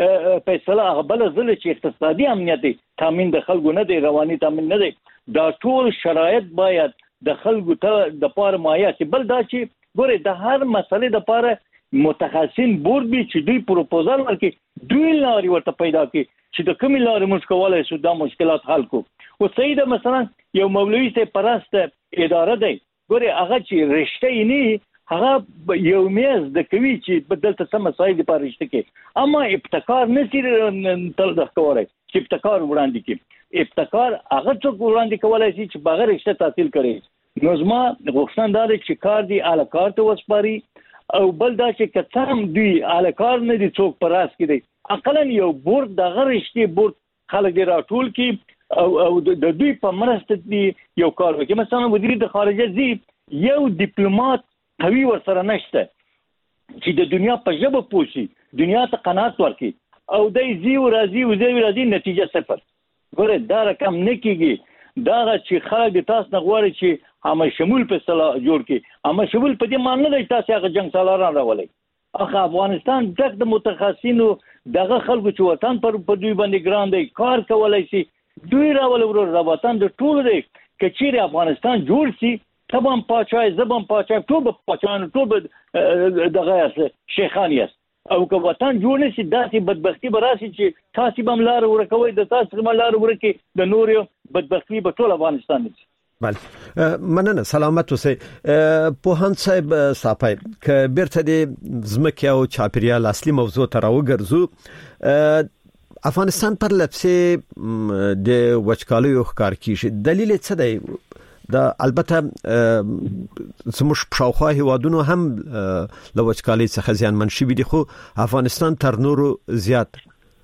فیصله هغه بل ځل چې اقتصادي امنیت دی، تامین د خلکو نه دی، رواني تامین نه دی. دا ټول شرایط باید د خلکو ته د پاره مایا چې بل دا چې ګوره د هر مسلې د پاره متخصصین بورډ به چې دوی پروپوزال ورکړي، دوی لاري ورته پیدا کړي چې د کومې لارې موږ کولای شو دا مشکلات حل کو. او صحیح ده، مثلا یو مولوي ته پرسته اداره دی، ګوره هغه چې رشته یې نه هغه یو میز د کوي چې بدلته سم مسایل لپاره رشته کې، اما ابتکار نشي تل د ښکاري چې ابتکار وړاندې کې. ابتکار هغه څوک وړاندې کولای شي چې بغیر رشته تحصیل کړي. نو زما غوښتنه دا ده چې کار دی اعلی کار ته وسپاري او بل دا چې کتم دوی اعلی کار نه دي څوک پر راس کې دی اقلا یو بورډ د غرشتي بورډ خلک دی راټول کی او او د دوی په مرسته دی یو کار وکړي. مثلا وزیر د خارجه زی یو ډیپلوماټ قوي ورسره نشته چې د دنیا په ژبه پوښي دنیا ته قناعت ورکړي او دای زی او راضي او زی راضي نتیجه صفر. ګوره دا رقم نه کیږي دا چې خلک د تاسو نه غواړي چې هم شمول په صلاح جوړ کړي هم شمول په دې معنی نه تاسو هغه جنگ سالاران راولي. اخ افغانستان دغه د متخصصینو دغه خلکو چې وطن پر په دوی باندې ګران دی کار کولای شي دوی راول ورو وطن د ټول دی کچېره افغانستان جوړ شي تبم پاچای زبم پاچای ټول په پاچان ټول دغه شیخانیت او که وطن جوړ نشي داسې بدبختی به راشي چې تاسو به ملار ورکوي د تاسو ملار ورکي د نور بدبختی به ټول افغانستان نشي. بله مننه سلامت اوسئ. پوهاند صاحب صافی که بیرته د زمکه او چاپیریال اصلي موضوع ته راوګرځو افغانستان پر لپسې د وچکالیو ښکار کیږي دلیل څه دی؟ دا البته زموږ شاوخوا هیوادونو هم له وچکالۍ څخه زیانمن شوي دي خو افغانستان تر نورو زیات.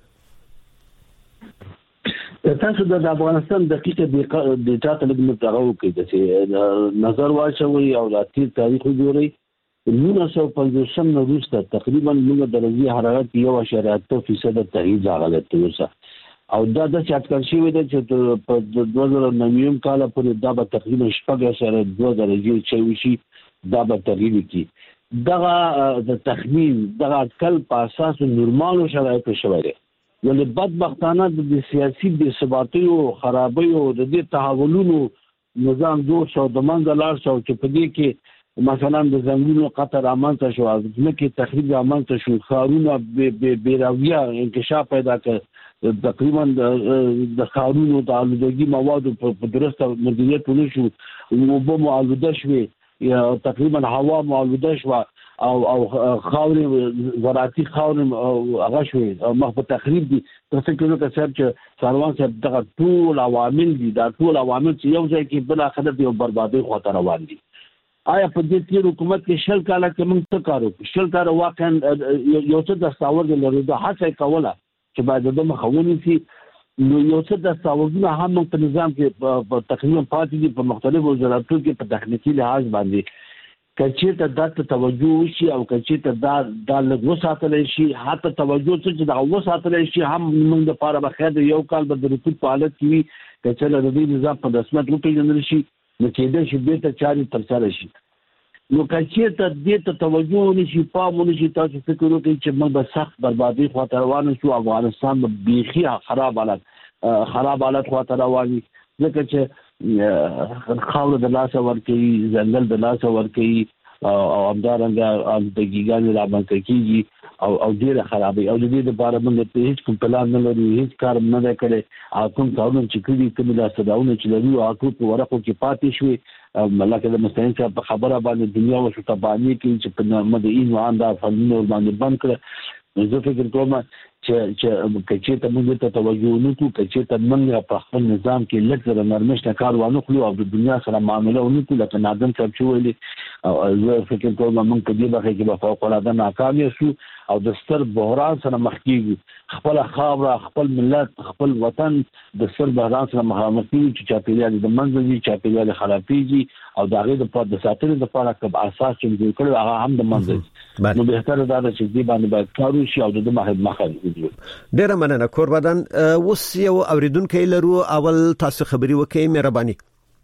تاسو د افغانستان دقیقه د ډیټا ته لږ متغو کې چې نظر واچوي او د تیر تاریخ وګورئ. نولس سوه پنځوس نه وروسته تقریبا موږ د درجه حرارت یو اعشاریه اته فیصد تغییر راغلی تر او دا د چاټکل شوی دی چې په دوه زره نهم کال پورې دا به تقریبا شپږ اعشاریه دوه درجې چوي شي دا به تغییر کی. دغه د تخمین دغه اټکل په اساس نورمالو شرایطو شوی دی ولې بدبختانه د سیاسي بې ثباتۍ او خرابۍ او د دې تحولونو نظام جوړ شو د منځ لاړ شو چې په دې کې مثلا د زنګونو قطر رامنځته شو ځمکې تخریب رامنځته شو ښارونه بې راویه انکشاف پیدا کړ تقریبا د ښارونو د آلودګي موادو په درسته مدیریت ونه شو اوبه مو آلوده شوې یا تقریبا هوا مو آلوده شوه او او خاورې زراعتي خاورې هغه شوې مخ په تخریب دي. تاسو کله که صاحب چې سروان صاحب دغه ټول عوامل دي دا ټول عوامل چې یو ځای کې بل اخر د بربادۍ خواته روان دي. آیا په دې تیر حکومت کې شل کاله کې موږ څه کار وکړو؟ شل کاله واقعا یو څه دستاورد لري د هڅه کوله چې باید د مخاوني سي نو یو څه دستاوردونه هم په نظام کې تقریبا پاتې دي په مختلفو وزارتونو کې په تخنیکی لحاظ باندې کچې ته د توجه وشي او کچې ته دا د لږ وساتل شي حتی توجه چې دا وساتل شي هم موږ د پاره بخیر یو کال به د رکود په حالت کې کچې له دې نظام په رسمیت وپیژندل شي نو کېدای شي به ته چاري تر سره شي. نو کچې ته دې ته توجه ونشي پام ونشي تاسو فکر وکړئ چې موږ به سخت بربادي خواته روان شو افغانستان به بیخي خراب حالت خراب حالت خواته روان وي ځکه چې خاور د لاسه ورکوي ځنګل د لاسه ورکوي او همدارنګه آلودګي رامنځته کېږي او او ډېره خرابوي او د دې لپاره موږ هیڅ کوم پلان نه لرو هیڅ کار نه دی کړی او کوم کارونه چې کړي کوم لاسته راوړنې چې لرو هغه په ورقو کې پاتې شوي ملکه د مستعین صاحب په خبره باندې دنیا وشو تبانی کې چې په مدین وان دا فنونه باندې بند کړ. زه فکر کوم چې چې کچې ته موږ ته توجه ونکړو کچې ته موږ په خپل نظام کې لږ زره نرمښت کار وانخلو او د دنیا سره معامله ونکړو لکه نادم صاحب چې ویلي او زه فکر کوم موږ په دې برخه کې به فوق العاده ناکام یو او د ستر بحران سره مخ کیږو خپل خاوره خپل ملت خپل وطن د ستر بحران سره مخامخ کیږي چې چاپیریال د منځوي چاپیریال خرابېږي او د هغه د پاره د ساتلو لپاره کوم اساس چې موږ کړو هغه هم د منځوي نو به تر دا چې دې باندې باید کار وشي او د مخه مخه ډیره مننه کوربدان اوس یو اوریدونکو لرو اول تاسو خبري وکړئ مهرباني.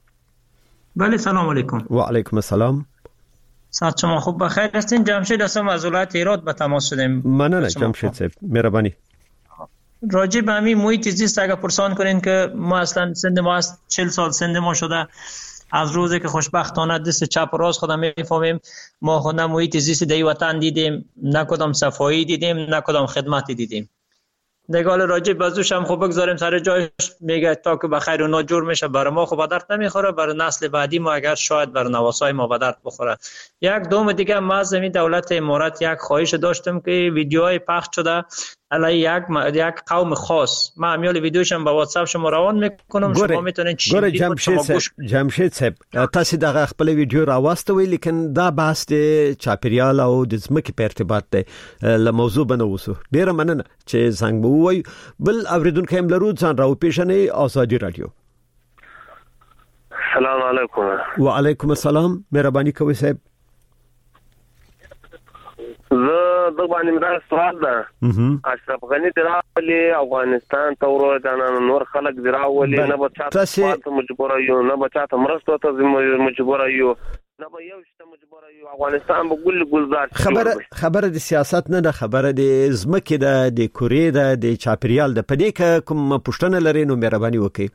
بله سلام علیکم. و علیکم السلام. ساعت شما خوب بخیر هستین؟ جمشید هستم از ولایت ایراد به تماس شدیم. مننه جمشید صاحب مهربانی. راجع به همین محیط زیست اگه پرسان کنین که ما اصلا سند ما است چهل سال سند ما شده از روزی که خوشبختانه دست چپ و راست خودم میفهمیم ما خود نه محیط زیست دی وطن دیدیم نه کدام صفایی دیدیم نه کدام خدمتی دیدیم. نگال راجع بازوش هم خوب بگذاریم سر جایش میگه تا که بخیر و ناجور میشه برای ما خوب درد نمیخوره برای نسل بعدی ما اگر شاید برای نواسای ما به درد بخوره. یک دوم دیگه ما از این دولت امارات یک خواهش داشتم که ویدیوهای پخش شده علی یک یک قوم خاص. من امیال ویدیوشم با واتساپ شما روان میکنم، شما میتونید گوره جمشید صاحب جمشید صاحب تاسو دغه خپل ویډیو راوستوي، لیکن دا بحث د چاپیریال او د ځمکې په ارتباط دی له موضوع بنوسو. ډیره مننه چې څنګه وای بل اوریدونکو هم لرو ځان راو پیژنې ازادي رادیو. السلام علیکم. وعلیکم السلام. مهرباني کوئ صاحب. زه د باندې مدار سوال ده. اشرف غنی دراولي افغانستان ته ورځان نور خلک دراولي نه بچاته مجبور یو نه بچاته مرسته ته مجبور یو نه به یو شته مجبور یو. افغانستان به ګل ګلزار خبره خبره د سیاست نه ده، خبره د ځمکې ده، د کورې ده، د چاپیریال ده. په دې کې کوم پښتنه لري نو مهرباني وکړئ.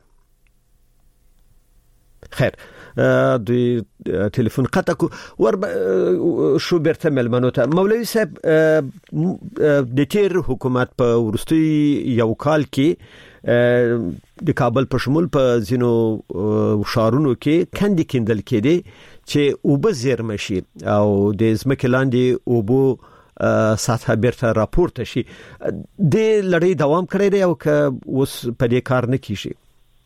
خیر د ټلیفون قطع کو ور شو برته ملمنو ته. مولوی صاحب د تیر حکومت په ورستي یو کال کې د کابل په شمول په زینو شارونو کې کندې کندل کېدي چې اوبه زیرمه شي او د ځمکې لاندې اوبو سطح برته راپورته شي. د لړۍ دوام کړی دی او که اوس په دې کار نه کیږي؟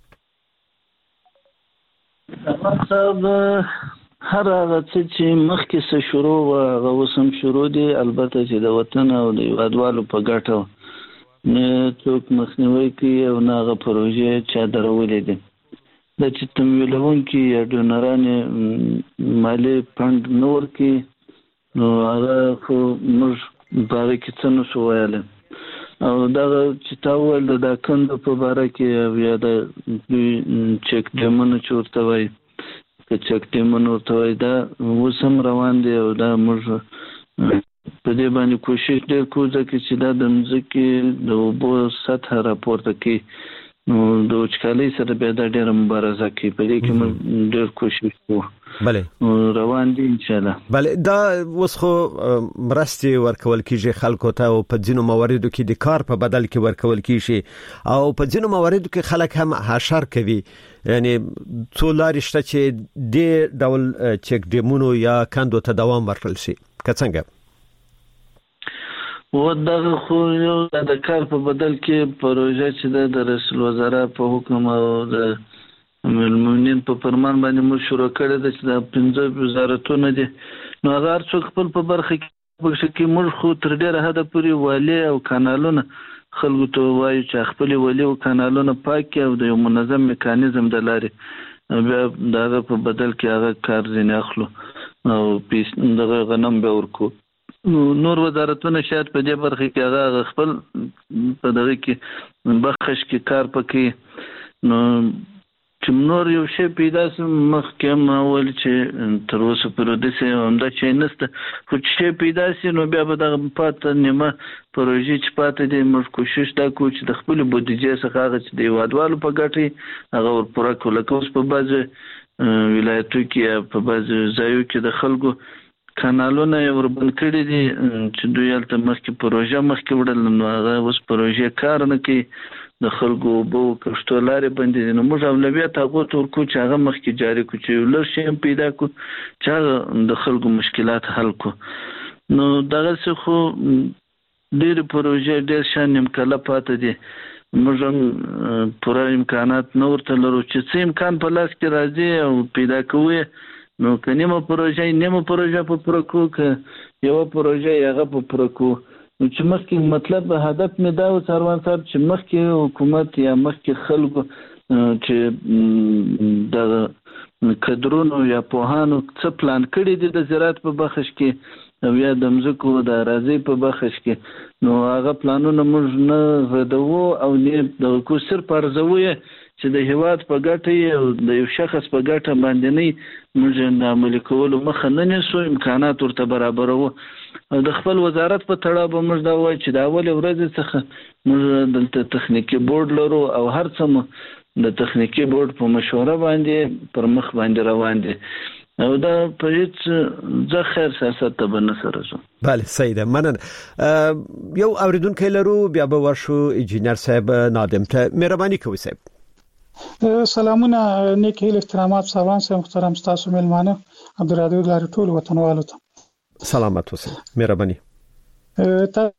صاحب هر هغه چې مخکې څه شروع و هغه وسم شروع دي، البته چې د وطن او د هیوادوالو په ګټه نه څوک مخنیوي کوي او نه هغه پروژې چا درولې دي. د چې تمویلونکي یا ډونرانې مالي فند نه ورکوي نو هغه خو موږ په هغې کې څه نه شو ویلی. او دغه چې تا وویل د دا کندو په باره کې یا د دوی چک ډیمونو چې ورته وایي که چک ډیمونو ورته وایي دا اوس هم روان دی او دا موږ په دې باندې کوشش ډېر کوو ځکه چې دا د مځکې د اوبو سطحه راپورته کوي نو د وچکالۍ سره بیا دا ډېره مبارزه کوي. په دې کې موږ ډېر کوشش کوو. بله روان دي انشاءالله. بله دا اوس خو مرستې ورکول کیږي خلکو ته او په ځینو مواردو کې د کار په بدل کې ورکول کیږي او په ځینو مواردو کې خلک هم حشر کوي. یعنی څو لارې شته چې د ډول چک ډیمونو یا کندو ته دوام ورکړل شي. که څنګه و دغه خو یو د کار په بدل کې پروژه چې ده د رئیس الوزرا په حکم او د المؤمنین په فرمان باندې موږ شروع کړې ده چې د پنځه وزارتونه دي نو هغه هر څوک خپل په برخه کې کې موږ خو تر ډېره حده پورې والي او کانالونه خلکو ته وایو چې خپل والي او کانالونه پاک او د یو منظم میکانیزم د لارې بیا دغه په بدل کې هغه کار ځینې اخلو او پیس دغه غنم به ورکو. نور وزارتونه شاید په دې برخه کې هغه خپل په دغه کې بخښ کې کار پکې نو چې نور یو شی پیدا سم مخکې ما ول چې تر اوسه پرې د څه همدا شي نشته خو چې پیدا سي نو بیا به دغه پات نیمه پروژې چې پاتې دي موږ کوشش دا کوو چې د خپل بودیجې څخه هغه چې د هیوادوالو په ګټه هغه ور پوره کول. کوس په بعض ولایتو کې په بعض ځایو کې د خلکو کانالونه ور بند کړي دي چې دوی هلته مخکې پروژه مخکې وړل نو هغه اوس پروژې کار نه کوي د خلکو اوبو کښتو لارې بندې دي نو موږ اولویت هغو ته ورکوو چې هغه مخکې جاري کړو چې یو لږ شی هم پیدا کړو چې هغه د خلکو مشکلات حل کړو. نو دغسې خو ډېرې پروژې ډېر شان نیمکله پاته دي موږ هم پوره امکانات نه ورته لرو چې څه امکان په لاس کې راځي او پیدا کوو نو که نیمه پروژه نیمه پروژه په پوره کوو که یوه پروژه هغه په پوره کوو نو چې مخکې مطلب هدف مې دا و سروان صاحب چې مخکې حکومت یا مخکې خلکو چې د کدرونو یا پوهانو څه پلان کړي دي د زراعت په بخش کې او یا د مځکو د اراضۍ په بخش کې نو هغه پلانونه موږ نه ردوو او نه د کو صرف ارزوو چې د هیواد په ګټه او د یو شخص په ګټه باندې نه موږ د عملي کولو مخه نه نیسو امکانات ورته برابرو او د خپل وزارت په تړاو به موږ دا وایو چې د اول ورځې څخه موږ دلته تخنیکي بورډ لرو او هر څه د تخنیکي بورډ په مشوره باندې پر مخ باندې روان دي او دا په هیڅ ځکه خیر سیاست ته به نه سره شو. بله صحیح ده مننه. یو اوریدونکی لرو بیا به ورشو انجینر صاحب نادم ته. مهرباني کوئ صاحب. سلامونه نیک هیل احترامات سلام سم محترم تاسو ملمانه عبدالرحمن لاري ټول وطنوالو ته سلامت اوسئ. مهرباني.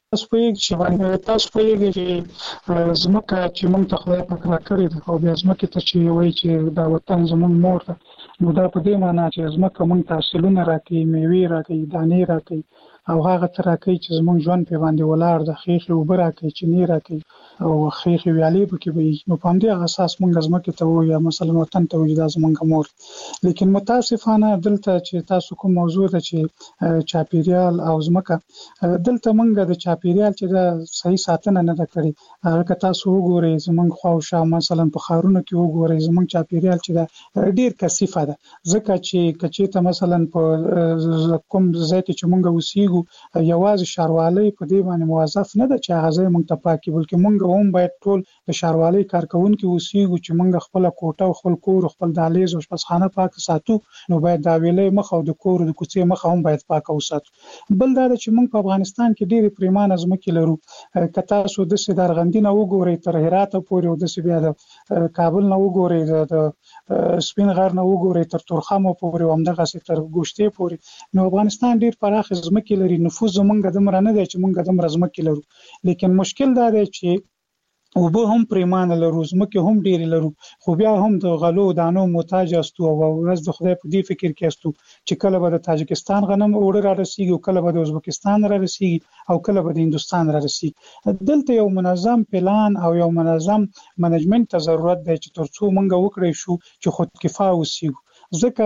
تاسو پوهیږئ چې تاسو پوهیږئ چې زموږ چې موږ ته خدای پاک راکړی دی او بیا زموږ ته چې وایي چې دا وطن زموږ مور ده، نو دا په دې معنی چې زموږ موږ ته حاصلونه راکوي، میوې راکوي، دانې راکوي او هغه څه راکوي چې زموږ ژوند په باندې ولاړ ده. خېخي اوبه راکوي، چینې راکوي او خېخي ویالې پکې وي. نو په همدې اساس موږ زموږ ته وایو یا مثلا وطن ته وایو دا زموږ مور. لیکن متاسفانه دلته چې تاسو کوم موضوع ده چې چاپیریال او زموږ دلته موږ د چاپیریال چې دا صحیح ساتنه نه ده کړې. هغه که تاسو وګورئ زموږ خواوشا مثلا په ښارونو کې وګورئ زموږ چاپیریال چې دا ډیر کثیفه ده، ځکه چې کچې ته مثلا په کوم ځای کې چې موږ اوسېږو یوازې ښاروالۍ په دې باندې موظف نه ده چې هغه ځای موږ ته پاکي، بلکې موږ هم باید ټول د ښاروالۍ کارکونکي اوسېږو چې موږ خپل کوټه او خپل کور او خپل دهلیز او اشپزخانه پاک ساتو. نو باید دا ویلې مخ او د کور د کوڅې مخ هم باید پاک وساتو. بل دا چې موږ په افغانستان کې ډېرې پریمانه ځمکې لرو. که تاسو د سیدارغندي نه وګورئ تر هرات پورې او د بیا د کابل نه وګورئ د سپین غر نه وګورئ تر تورخم پورې او همدغه تر ګوشتې پورې، نو افغانستان ډېر پراخ ځمکې لري. نفوذ زمونږ دمره نه دی چې مونږ دمره ځمکې لرو، لیکن مشکل دا دی چې اوبه هم پریمانه لرو، ځمکې هم ډېرې لرو، خو بیا هم د غلو دانو محتاج استو او ورځ د خدای په دې فکر کې استو چې کله به د تاجکستان غنم اوړه را رسیږي او کله به د ازبکستان را رسیږي او کله به د هندوستان را رسیږي. دلته یو منظم پلان او یو منظم منیجمنت ته ضرورت دی چې ترڅو مونږ وکړی شو چې خودکفا اوسېږو. ځکه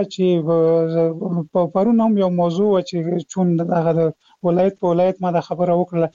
چې په پرون هم یو موضوع چې چون دغه د ولایت په ولایت ما دا خبره وکړه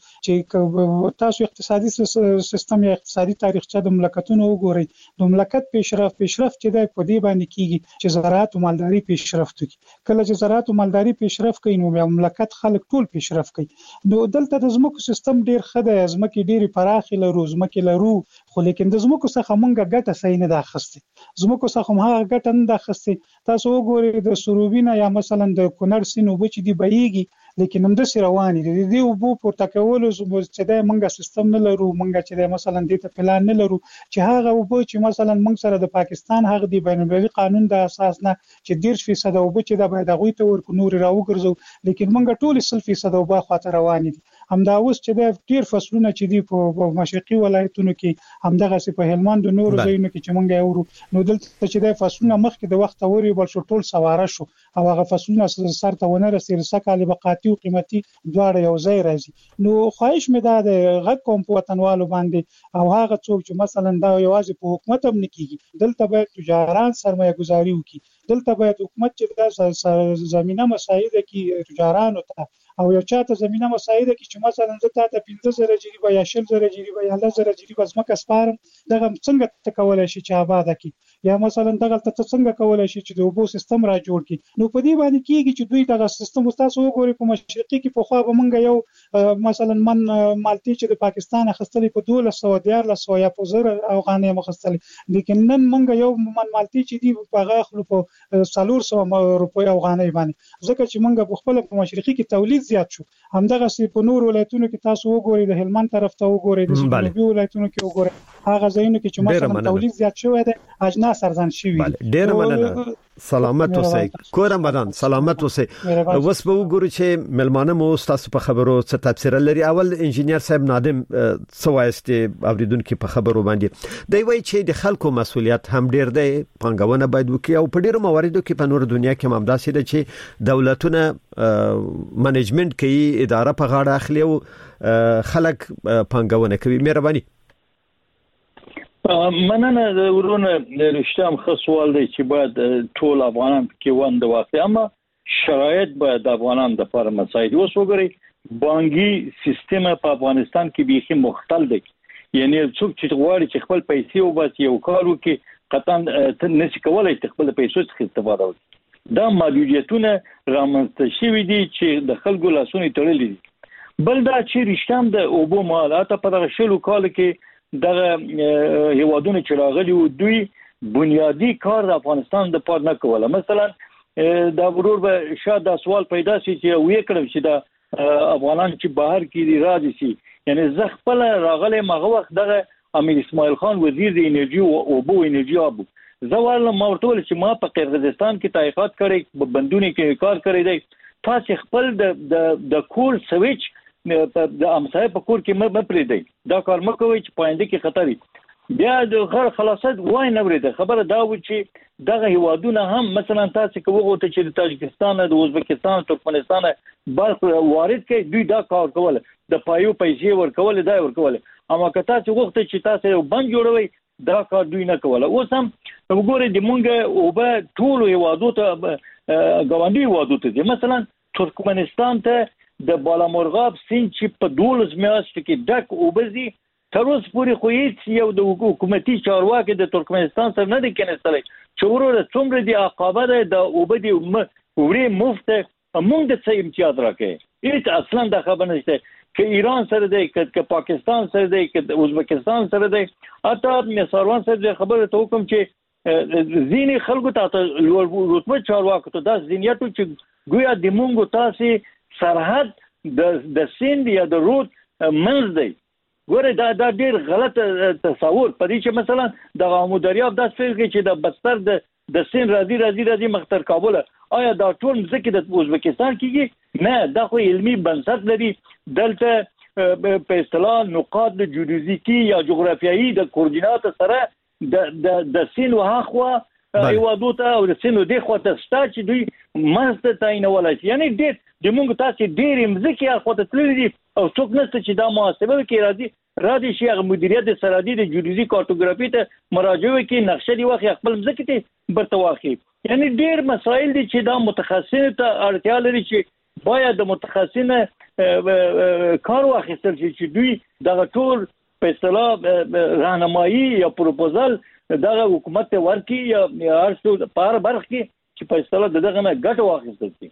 چې تاسو اقتصادي سیستم یا اقتصادي تاریخچه د مملکتونو وګورئ، د مملکت پیشرفت پیشرفت چې د په دې باندې کیږي چې زراعت او مالداري پیشرفت کوي. کله چې زراعت او مالداري پیشرفت کوي نو مملکت خلک ټول پیشرفت کوي. نو دلته د زموږ سیستم ډیر ښه دی، زموږ ډیر پراخه لرو، زموږ لرو، خو لیکن د زموږ څخه مونږه ګټه صحیح نه ده اخیستې. زموږ څخه هم هغه ګټه نه ده اخیستې. تاسو وګورئ د سروبینا یا مثلا د کونړ سیند اوبه چې دی بهیږي لیکن هم د روانې دي د اوبو پورته کولو چې د منګه سیستم نه لرو، منګه چې مثلا د ته پلان نه لرو چې هغه اوبه چې مثلا موږ سره د پاکستان هغه دی بین المللي قانون د اساس نه چې ډیر فیصد اوبه چې د باید هغه ته ورکو نور راوګرځو، لیکن موږ ټول سل فیصد اوبه خاطر روانې دي. همدا اوس چې د ډیر فصلونه چې دی په مشرقي ولایتونو کې همدغه سي په هلمند نور ځایونو کې چې موږ یو نو دلته چې د فصلونه مخکې د وخت اوري بل شو ټول سواره شو او هغه فصلونه سر ته ونه رسېږي، سکه لبقاتي او قیمتي دواړه یو ځای راځي. نو خواهش مې دا د غږ کوم په وطنوالو باندې او هغه څوک چې مثلا دا یوازې په حکومت هم نه کیږي، دلته باید تجاران سرمایه گذاري وکړي، دلته باید حکومت چې د زمينه مساعده کې تجارانو ته او یو چاته زمينه مساعده کې چې مثلا زه تاسو پنځه زره جریبه یا شل زره جریبه یا لس زره جریبه ځمکه سپارم، دغه څنګه تکولای شي چې آباد کړي یا مثلا دغه ته څنګه کولای شي چې د اوبو سیستم را جوړ کړي. نو په دې باندې کېږي چې دوی دغه سیستم تاسو وګورئ په مشرقي کې په خوا به مونږ یو مثلا من مالتي چې د پاکستان اخستلې په دوه سوه دیارلس یا په زر افغانۍ مخستلې، لیکن نن مونږ یو من مالتي چې دی په هغه خلو په څلور سوه روپۍ افغانۍ باندې، ځکه چې مونږ په خپل په مشرقي کې تولید زیات شو. همدغه سي په نور ولایتونو کې تاسو وګورئ د هلمند طرف ته وګورئ د سیمې ولایتونو کې وګورئ هغه ځایونه کې چې مثلا تولید زیات شوی دی اجناس ارزان شوی. ډیر مننه، سلامت اوسئ، کورم بدن سلامت اوسئ. اوس به وګورئ چې ملمانه مو تاسو په خبرو څه تفسیر لري. اول انجینیر صاحب نادم سوایست اوریدونکو په خبرو باندې دی وایي چې د خلکو مسولیت هم ډیر دی، پنګونه باید وکړي او په ډیرو مواردو کې په نور دنیا کې ممداسي ده چې دولتونه منیجمنت کوي، اداره په غاړه اخلي او خلک پنګونه کوي. مهرباني. مننه د ورونه رښتام خاص سوال دی چې باید ټول افغانان کې وند واقع، اما شرایط باید د افغانان د لپاره مساعد اوس وګورئ بانکي سیستم په افغانستان کې بیخي مختلف دی. یعنی څوک چې غواړي چې خپل پیسې وباسي یو کار وکړي قطعا نشي کولای خپل پیسې څخه استفاده وکړي. دا محدودیتونه رامنځته شوي دي چې د خلکو لاسونه تړلي دي. بل دا چې رښتام د اوبو مالات په دغه شلو کال کې دغه هیوادونه چې راغلي و دوی بنیادی کار د افغانستان د پاره نه کوله. مثلا دا ورور به شاید دا سوال پیدا شي چې وې کړم چې دا افغانان چې بهر کې راځي شي، یعنی زه خپل راغله مغه وخت دغه امیر اسماعیل خان وزیر د انرژي او اوبو انرژي ابو زوال مورتول چې ما په قرغیزستان کې تحقیقات کړی، بندونه کې کار کړی دی، تاسو خپل د د کول سویچ د امسای په کور کې م پریدي دا کار مکوي چې پاینده کې خطري بیا د غیر خلاصت وای نه ورته خبره دا و چې دغه هیوادونه هم مثلا تاسو کوغه ته چې د تاجکستان د ازبکستان ترکمنستان برق وارد کوي دوی دا کار کول د پایو پیسې ورکول دا ورکول اما که تاسو وخت چې تاسو یو بند جوړوي دا کار دوی نه کول اوس هم وګورئ د مونږ او به ټول هیوادو ته غوندي هیوادو ته مثلا ترکمنستان ته د بالامرغاب سیند چې په دولس میاشتو کې ډک وبزي تر اوسه پورې خو هیڅ یو د حکومتي چارواکي د ترکمنستان سره نه دی کېنستلی چې ورور څومره دی عقبه ده د وبدي وړي مفت موږ د څه امتیاز راکې هیڅ اصلا د خبر نشته چې ایران سره دی که پاکستان سره دی که ازبکستان سره دی اته مثالوان سره خبره ته کوم چې زینی خلکو ته رتبه چارواکو ته د ځینیاتو چې ګویا د مونږ تاسو سرحد د د سیند یا د رود منځ دی ګوره دا دا ډیر غلط تصور پدې چې مثلا د غامو دریاب د فکر چې د بستر د د سین راځي راځي راځي مختر کابل آیا دا ټول ځکه د ازبکستان کېږي نه دا خو علمي بنسټ لري دلته په اصطلاح نقاط د جیوډیزیکي یا جغرافیایي د کوردینات سره د د د سین وهخوا ایوادو ته او د سین د خوا ته ستا چې دوی مست تعینول شي یعنی ډیر د مونږ تاسو ډیر مزکه خو ته تللی دي او څوک نشته چې دا محاسبه کې راځي راځي چې هغه مدیریت د سرحدي د جیوډیزي کارتوګرافي ته مراجعه وکړي نقشه دی واخی خپل مزکه ته برته واخی یعنی ډیر مسایل دي چې دا متخصص ته اړتیا لري چې باید د متخصصینه کار واخیستل شي چې دوی دغه ټول په اصطلاح راهنمایي یا پروپوزل دغه حکومت ته ورکړي یا هر څه په برخه کې چې په اصطلاح دغه نه ګټه واخیستل شي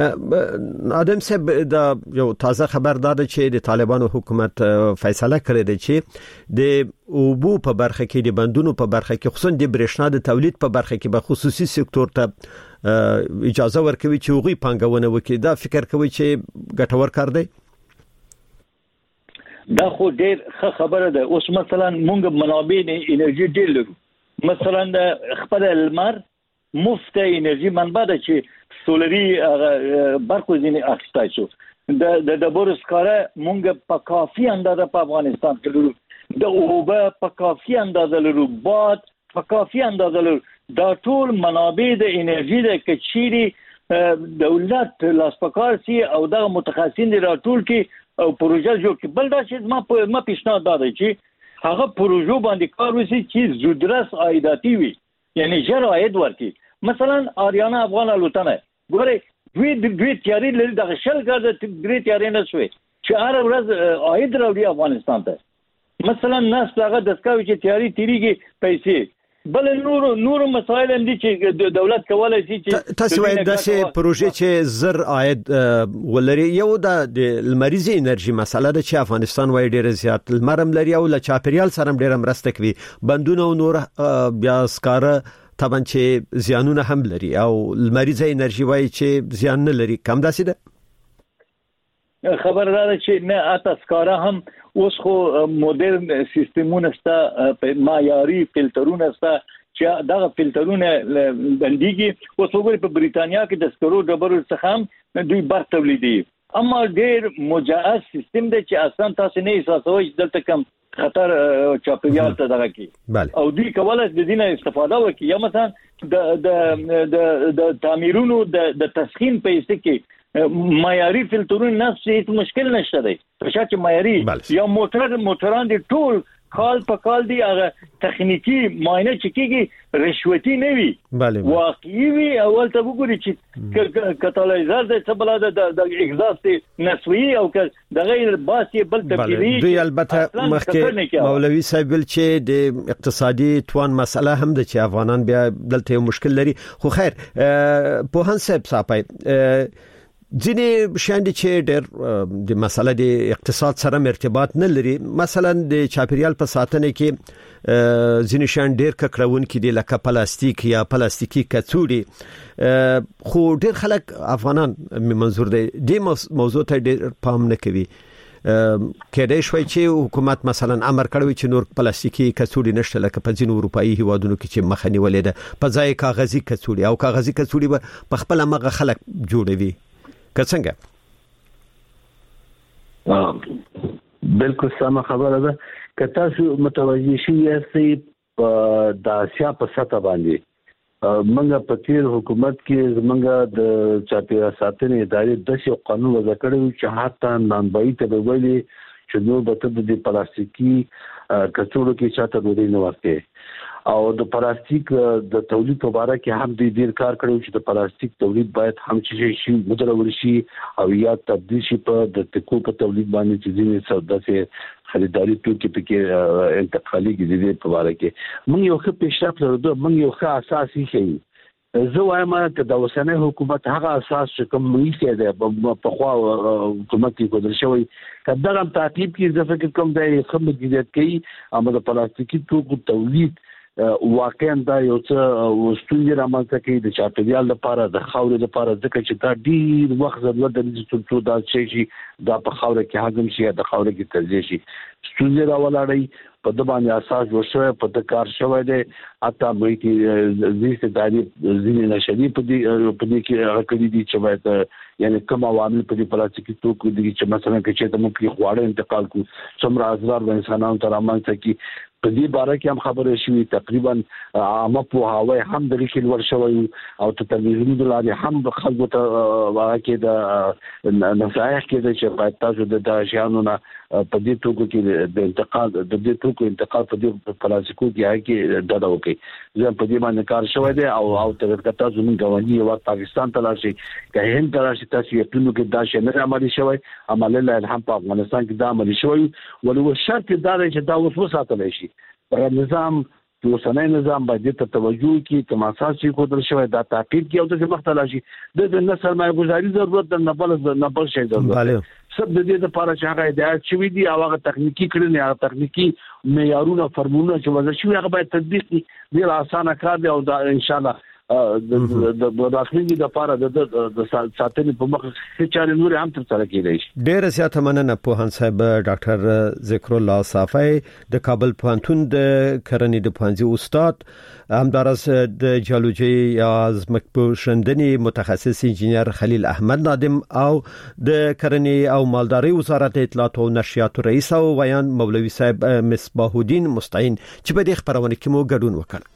ادم صاحب دا یو تازه خبر داده چې د طالبانو حکومت فیصله کړې ده چې د اوبو په برخه کې د بندونو په برخه کې خصوصا د برېښنا د تولید په برخه کې به خصوصي سکتور ته اجازه ورکوي چې هغوی پانګونه وکړي دا فکر کوي چې ګټور کار دی دا خو ډېر ښه خبره ده اوس مثلا مونږ منابع انرژي ډېر لرو مثلا د خپل المر مفت انرژي منبع ده چې سولري برقو ځینې اخیستای شو د د بورس کاره مونږ په کافي اندازه په افغانستان کې لرو د اوبه په کافي اندازه لرو باد په کافي اندازه لرو دا ټول منابع د انرژي د کچيري دولت لاسپکار سي او د متخصصین راټول کې او پروژه جوړ کې بل دا چې ما ما پیشنهاد دادی چې هغه پروژو باندې کار وشي چې زودرس عایداتی وي یعنی ژر عاید ورکړي مثلا آریانا افغان الوتنه ګوره دوی دوی تیاری لري د شل ګرځي دوی تیاری نه شوي چې هر ورځ عاید راوړي افغانستان ته مثلا ناس هغه د سکاوي چې تیاری تیریږي پیسې بل نور نور مسایل هم دي چې دولت کولای شي چې تاسو وايي د سه پروژې چې زر عاید ولري یو د لمریزي انرژي مسله ده چې افغانستان وايي ډېر زیات لمرم لري او ل چاپریال سره ډېر مرسته کوي بندونه او نور بیا سکاره طبعا چې زیانونه هم لري او لمریزه انرژي وايي چې زیان نه لري کم داسې ده خبردار چې نه اتاسکاره هم اوس خو مدرن سیستمونه ستا معیاري فلټرونه ستا چې دغه فلټرونه بنديږي اوس وګورئ په بریتانیا کې د سکرو ډبرو څخه هم دوی بر تولیدي اما ډېر مجهز سیستم دی چې اصلا تاسو نه احساسوي دلته کم خطر چاپیریال ته دغه کی او دوی کولای د دینه استفاده وکړي یا مثلا د د د د تعمیرونو د د تسخين په است کې معیاري فلټرونه نفس هیڅ مشکل نشته دی چې معیاري یا موټر موټران دي ټول کال په کال دی هغه تخنیکی معاینه چې کیږي رشوتي نه وي واقعي وي اول ته وګوري چې کاتالیزر د څه بل د اگزاست نسوي او د غیر باسي بل تبدیلی دوی البته مخکې مولوي صاحب چې د اقتصادي توان مسله هم د چې افغانان بیا دلته مشکل لري خو خیر په هان صاحب صاحب ځینې شاندې چې ډېر د مسله د اقتصاد سره ارتباط نه لري مثلا د چاپیریال په ساتنه کې ځینې شاند ډېر ککړون کې د لکه پلاستیک یا پلاستیکي کڅوړي خو ډېر خلک افغانان منظور دی د موضوع ته ډېر پام نه کوي کېدای شوی چې حکومت مثلا امر کړی چې نور پلاستیکي کڅوړي نشته لکه په ځینو اروپאי هیوادونو کې چې مخنی ولې ده په ځای کاغذي کڅوړي او کاغذي کڅوړي په خپل مغه خلک جوړوي که څنګه بالکل سم خبره ده که تاسو متوجي شئ چې د آسیا په سطح باندې منګه په تیر حکومت کې زمونږ د چاپیریال ساتنې ادارې د شي قانون وضع کړی چې حتی نانبایي ته ویلي چې نو به د پلاستیکي کڅوړو کې چاته ډوډۍ نه ورکړي او د پلاستیک د تولید په اړه کې هم د ډیر کار کړو چې د پلاستیک تولید باید هم چې شي مدرول شي او یا تبدیل شي په د تکو په تولید باندې چې ځینې سودا سي خریداري توکي په انتقالي کې د په اړه کې موږ یو ښه پیشرفت لرو موږ یو ښه اساسي شي زه وایم چې د اوسنۍ حکومت هغه اساس چې کوم مېسي ده په خوا حکومت کې ګذر شوی کله هم تعقیب کې د فکر کوم د خدمت جديت کوي اما د پلاستیکي توکو تولید واقعا دا یو څه وستونګي رامنځته کوي د چاپیریال لپاره د خاورې لپاره ځکه چې دا ډیر وخت ضرورت لري چې ټول دا شي دا په خاورې کې هضم شي د خاورې کې ترځي شي ستونزې راولاړي په د باندې اساس وشوي په د کار شوی دی اته مې کې زیسته دایي ځینې نشري په دې په دې کې راکړي دي چې باید یعنی کوم عوامل په دې پلاستیکي توکو دي چې مثلا کې چې د مخکې خواړه انتقال کو څومره اضرار به انسانانو ته رامنځته کی په دې باره کې هم خبرې شوې تقریبا عامه په هواي هم د لیکل ورشوي او ته تلویزیون د لارې هم د خلکو ته واکه د نصایح کې چې باید تاسو د شیانو نه په دې توکو کې د انتقال د دې توکو انتقال په دې پلاستیکو کې کې ډډه وکړي زه په دې باندې کار شوی دی او او تر کته زمون غوړي او پاکستان ته راشي که هند ته راشي تاسو یې په نو کې دا شی نه عملي شوی عمل له الحمد په افغانستان کې دا عملي شوی ولو شرط دا دی چې دا اوس وساتل شي پر نظام د اوسنۍ نظام باندې ته توجه کی کوم اساس چې کوتل شوی دا تعقیب کی او د مختلف شي د نسل مای گزاري ضرورت د نبل نبل شي ضرورت سب د دې لپاره چې هغه هدایت شوی دی او هغه تخنیکی کړنی هغه تخنیکی معیارونه فرمونه چې وضع شوی هغه باید تطبیق کړي ډیر اسانه کار دی او دا ان شاء الله د د داخلي د لپاره د ساتنې په مخ کې چارې نور هم تر سره کېدای شي ډیر زیاته مننه په هان صاحب ډاکټر ذکر الله صافی د کابل پوهنتون د کرنې د پوهنځي استاد همدارس د جیولوژي یا ځمکپوهندنې متخصص انجنیر خلیل احمد نادم او د کرنې او مالداري وزارت اطلاعات او نشریات رئیس او ویان مولوی صاحب مصباح الدین مستعین چې په دې خبرونه کې مو ګډون وکړ.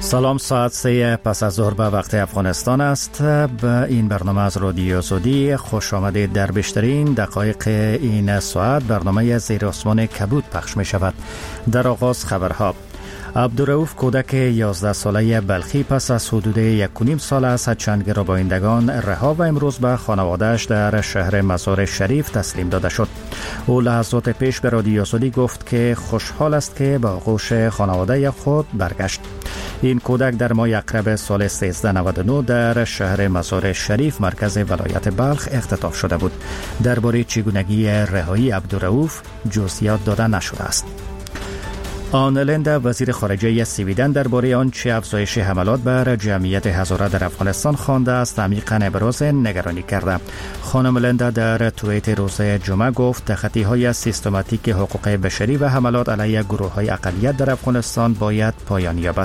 سلام، ساعت سه پس از ظهر به وقت افغانستان است. به این برنامه از رادیو آزادی خوش آمدید. در بیشترین دقایق این ساعت برنامه زیر آسمان کبود پخش می شود. در آغاز خبرها. عبدالرؤوف کودک یازده ساله بلخی پس از حدود یک و نیم سال از چند گروگانندگان رها و امروز به خانواده‌اش در شهر مزار شریف تسلیم داده شد. او لحظات پیش به رادیو آزادی گفت که خوشحال است که به آغوش خانواده خود برگشت. این کودک در ماه اکتبر سال سیزده نود و نه در شهر مزار شریف مرکز ولایت بلخ اختطاف شده بود. درباره چگونگی رهایی عبدالرؤوف جزئیات داده نشده است. آن لندا وزیر خارجه سویدن درباره آنچه افزایش حملات بر جمعیت هزاره در افغانستان خوانده است عمیقاً ابراز نگرانی کرده. خانم لندا در توییت روز جمعه گفت تخطی‌های سیستماتیک حقوق بشری و حملات علیه گروه‌های اقلیت در افغانستان باید پایان یابد.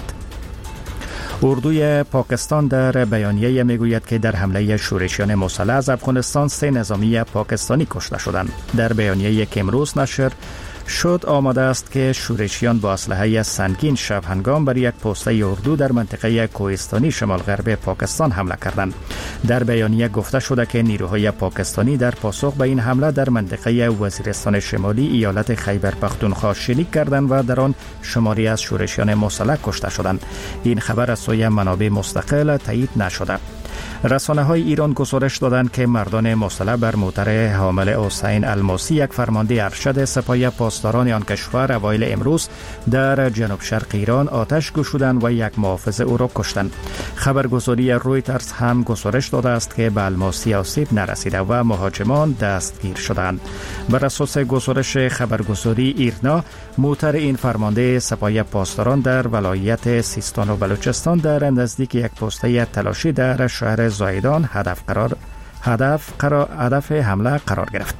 اردوی پاکستان در بیانیه میگوید که در حمله شورشیان مسلح از افغانستان سه نظامی پاکستانی کشته شدند. در بیانیه که امروز نشر شد آمده است که شورشیان با اسلحه سنگین شب هنگام بر یک پسته اردو در منطقه کوهستانی شمال غربی پاکستان حمله کردند. در بیانیه گفته شده که نیروهای پاکستانی در پاسخ به این حمله در منطقه وزیرستان شمالی ایالت خیبر پختونخوا شلیک کردند و در آن شماری از شورشیان مسلح کشته شدند. این خبر از سوی منابع مستقل تایید نشده. رسانه‌های ایران گزارش دادند که مردان مسلح بر موتر حامل حسین الماسی یک فرمانده ارشد سپاه پاسداران آن کشور اوایل امروز در جنوب شرق ایران آتش گشودند و یک محافظ او را کشتند. خبرگزاری رویترز هم گزارش داده است که به الماسی آسیب نرسیده و مهاجمان دستگیر شدند. بر اساس گزارش خبرگزاری ایرنا موتر این فرمانده سپاه پاسداران در ولایت سیستان و بلوچستان در نزدیک یک پسته تلاشی در شهر زایدان هدف قرار هدف قرار هدف حمله قرار گرفت.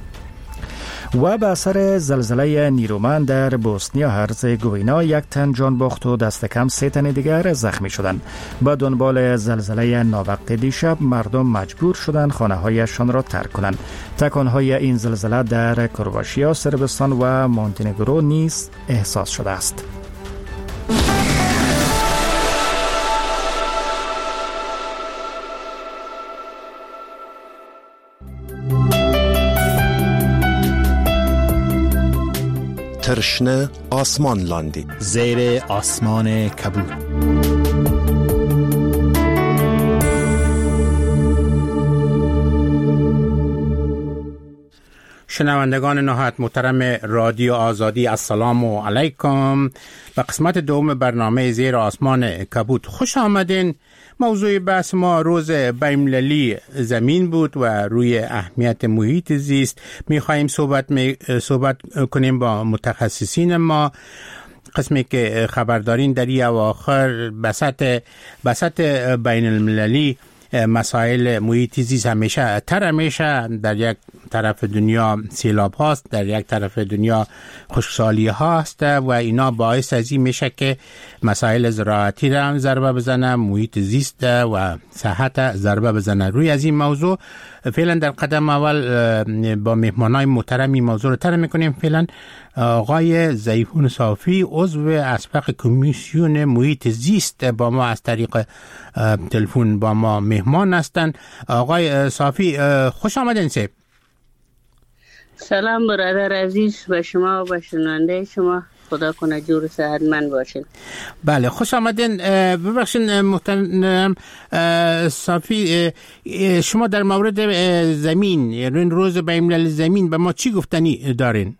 و به اثر زلزله نیرومند در بوسنیا هرزگوینا یک تن جان باخت و دست کم سه تن دیگر زخمی شدند. با دنبال زلزله ناوقت دیشب مردم مجبور شدند خانه‌هایشان را ترک کنند. تکان‌های این زلزله در کرواتیا، صربستان و مونتنگرو نیز احساس شده است. ترشنه آسمان لاندی زیر آسمان کبود. شنوندگان نهایت محترم رادیو آزادی، السلام علیکم. به قسمت دوم برنامه زیر آسمان کبود خوش آمدین. موضوع بحث ما روز بین‌المللی زمین بود و روی اهمیت محیط زیست می‌خوایم صحبت می صحبت کنیم با متخصصین ما. قسمی که خبردارین در این اواخر بسط بسط بین‌المللی مسائل محیط زیست همیشه تر همیشه در یک طرف دنیا سیلاب هاست، در یک طرف دنیا خشکسالی هاست و اینا باعث از این میشه که مسائل زراعتی را هم ضربه بزنه، محیط زیست و صحت ضربه بزنه. روی از این موضوع فعلا در قدم اول با مهمانای محترم این موضوع رو طرح میکنیم. فعلا آقای زیفون صافی عضو اسبق کمیسیون محیط زیست با ما از طریق تلفن با ما مهمان هستند. آقای صافی خوش آمدین. سه سلام برادر عزیز به شما و به شنونده شما، خدا کنه جور صحتمند باشین. بله خوش آمدین. ببخشید محترم صافی، شما در مورد زمین، یعنی روز بین‌المللی زمین به ما چی گفتنی دارین؟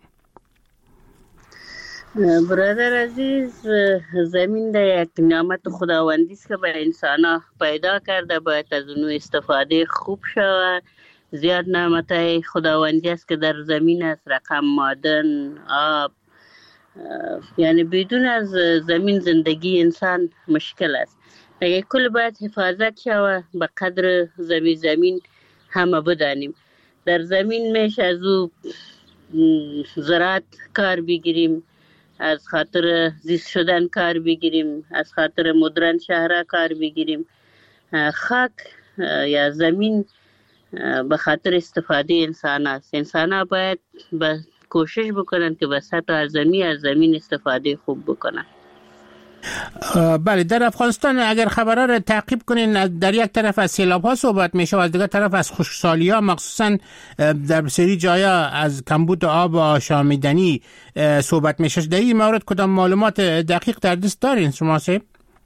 برادر عزیز، زمین در یک نعمت خداوندی است که به انسان پیدا کرده، باید از اون استفاده خوب شود. زیاد نعمتهای خداوندی است که در زمین است، رقم معدن، آب، یعنی بدون از زمین زندگی انسان مشکل است. اگه کل باید حفاظت شود به قدر زمین زمین همه بدانیم. در زمین میشه از او زراعت کار بگیریم، از خاطر زیست شدن کار بگیریم، از خاطر مدرن شهرها کار بگیریم. خاک یا زمین به خاطر استفاده انسان است. انسان ها باید با کوشش بکنن که به سطح ارزمی از زمین استفاده خوب بکنن. بله، در افغانستان اگر خبرها را تعقیب کنین، در یک طرف از سیلاب ها صحبت میشه و از دیگر طرف از خشکسالی ها، مخصوصا در بسیاری جایا از کمبود آب و آشامیدنی صحبت میشه. در این مورد کدام معلومات دقیق در دست دارین شما سه؟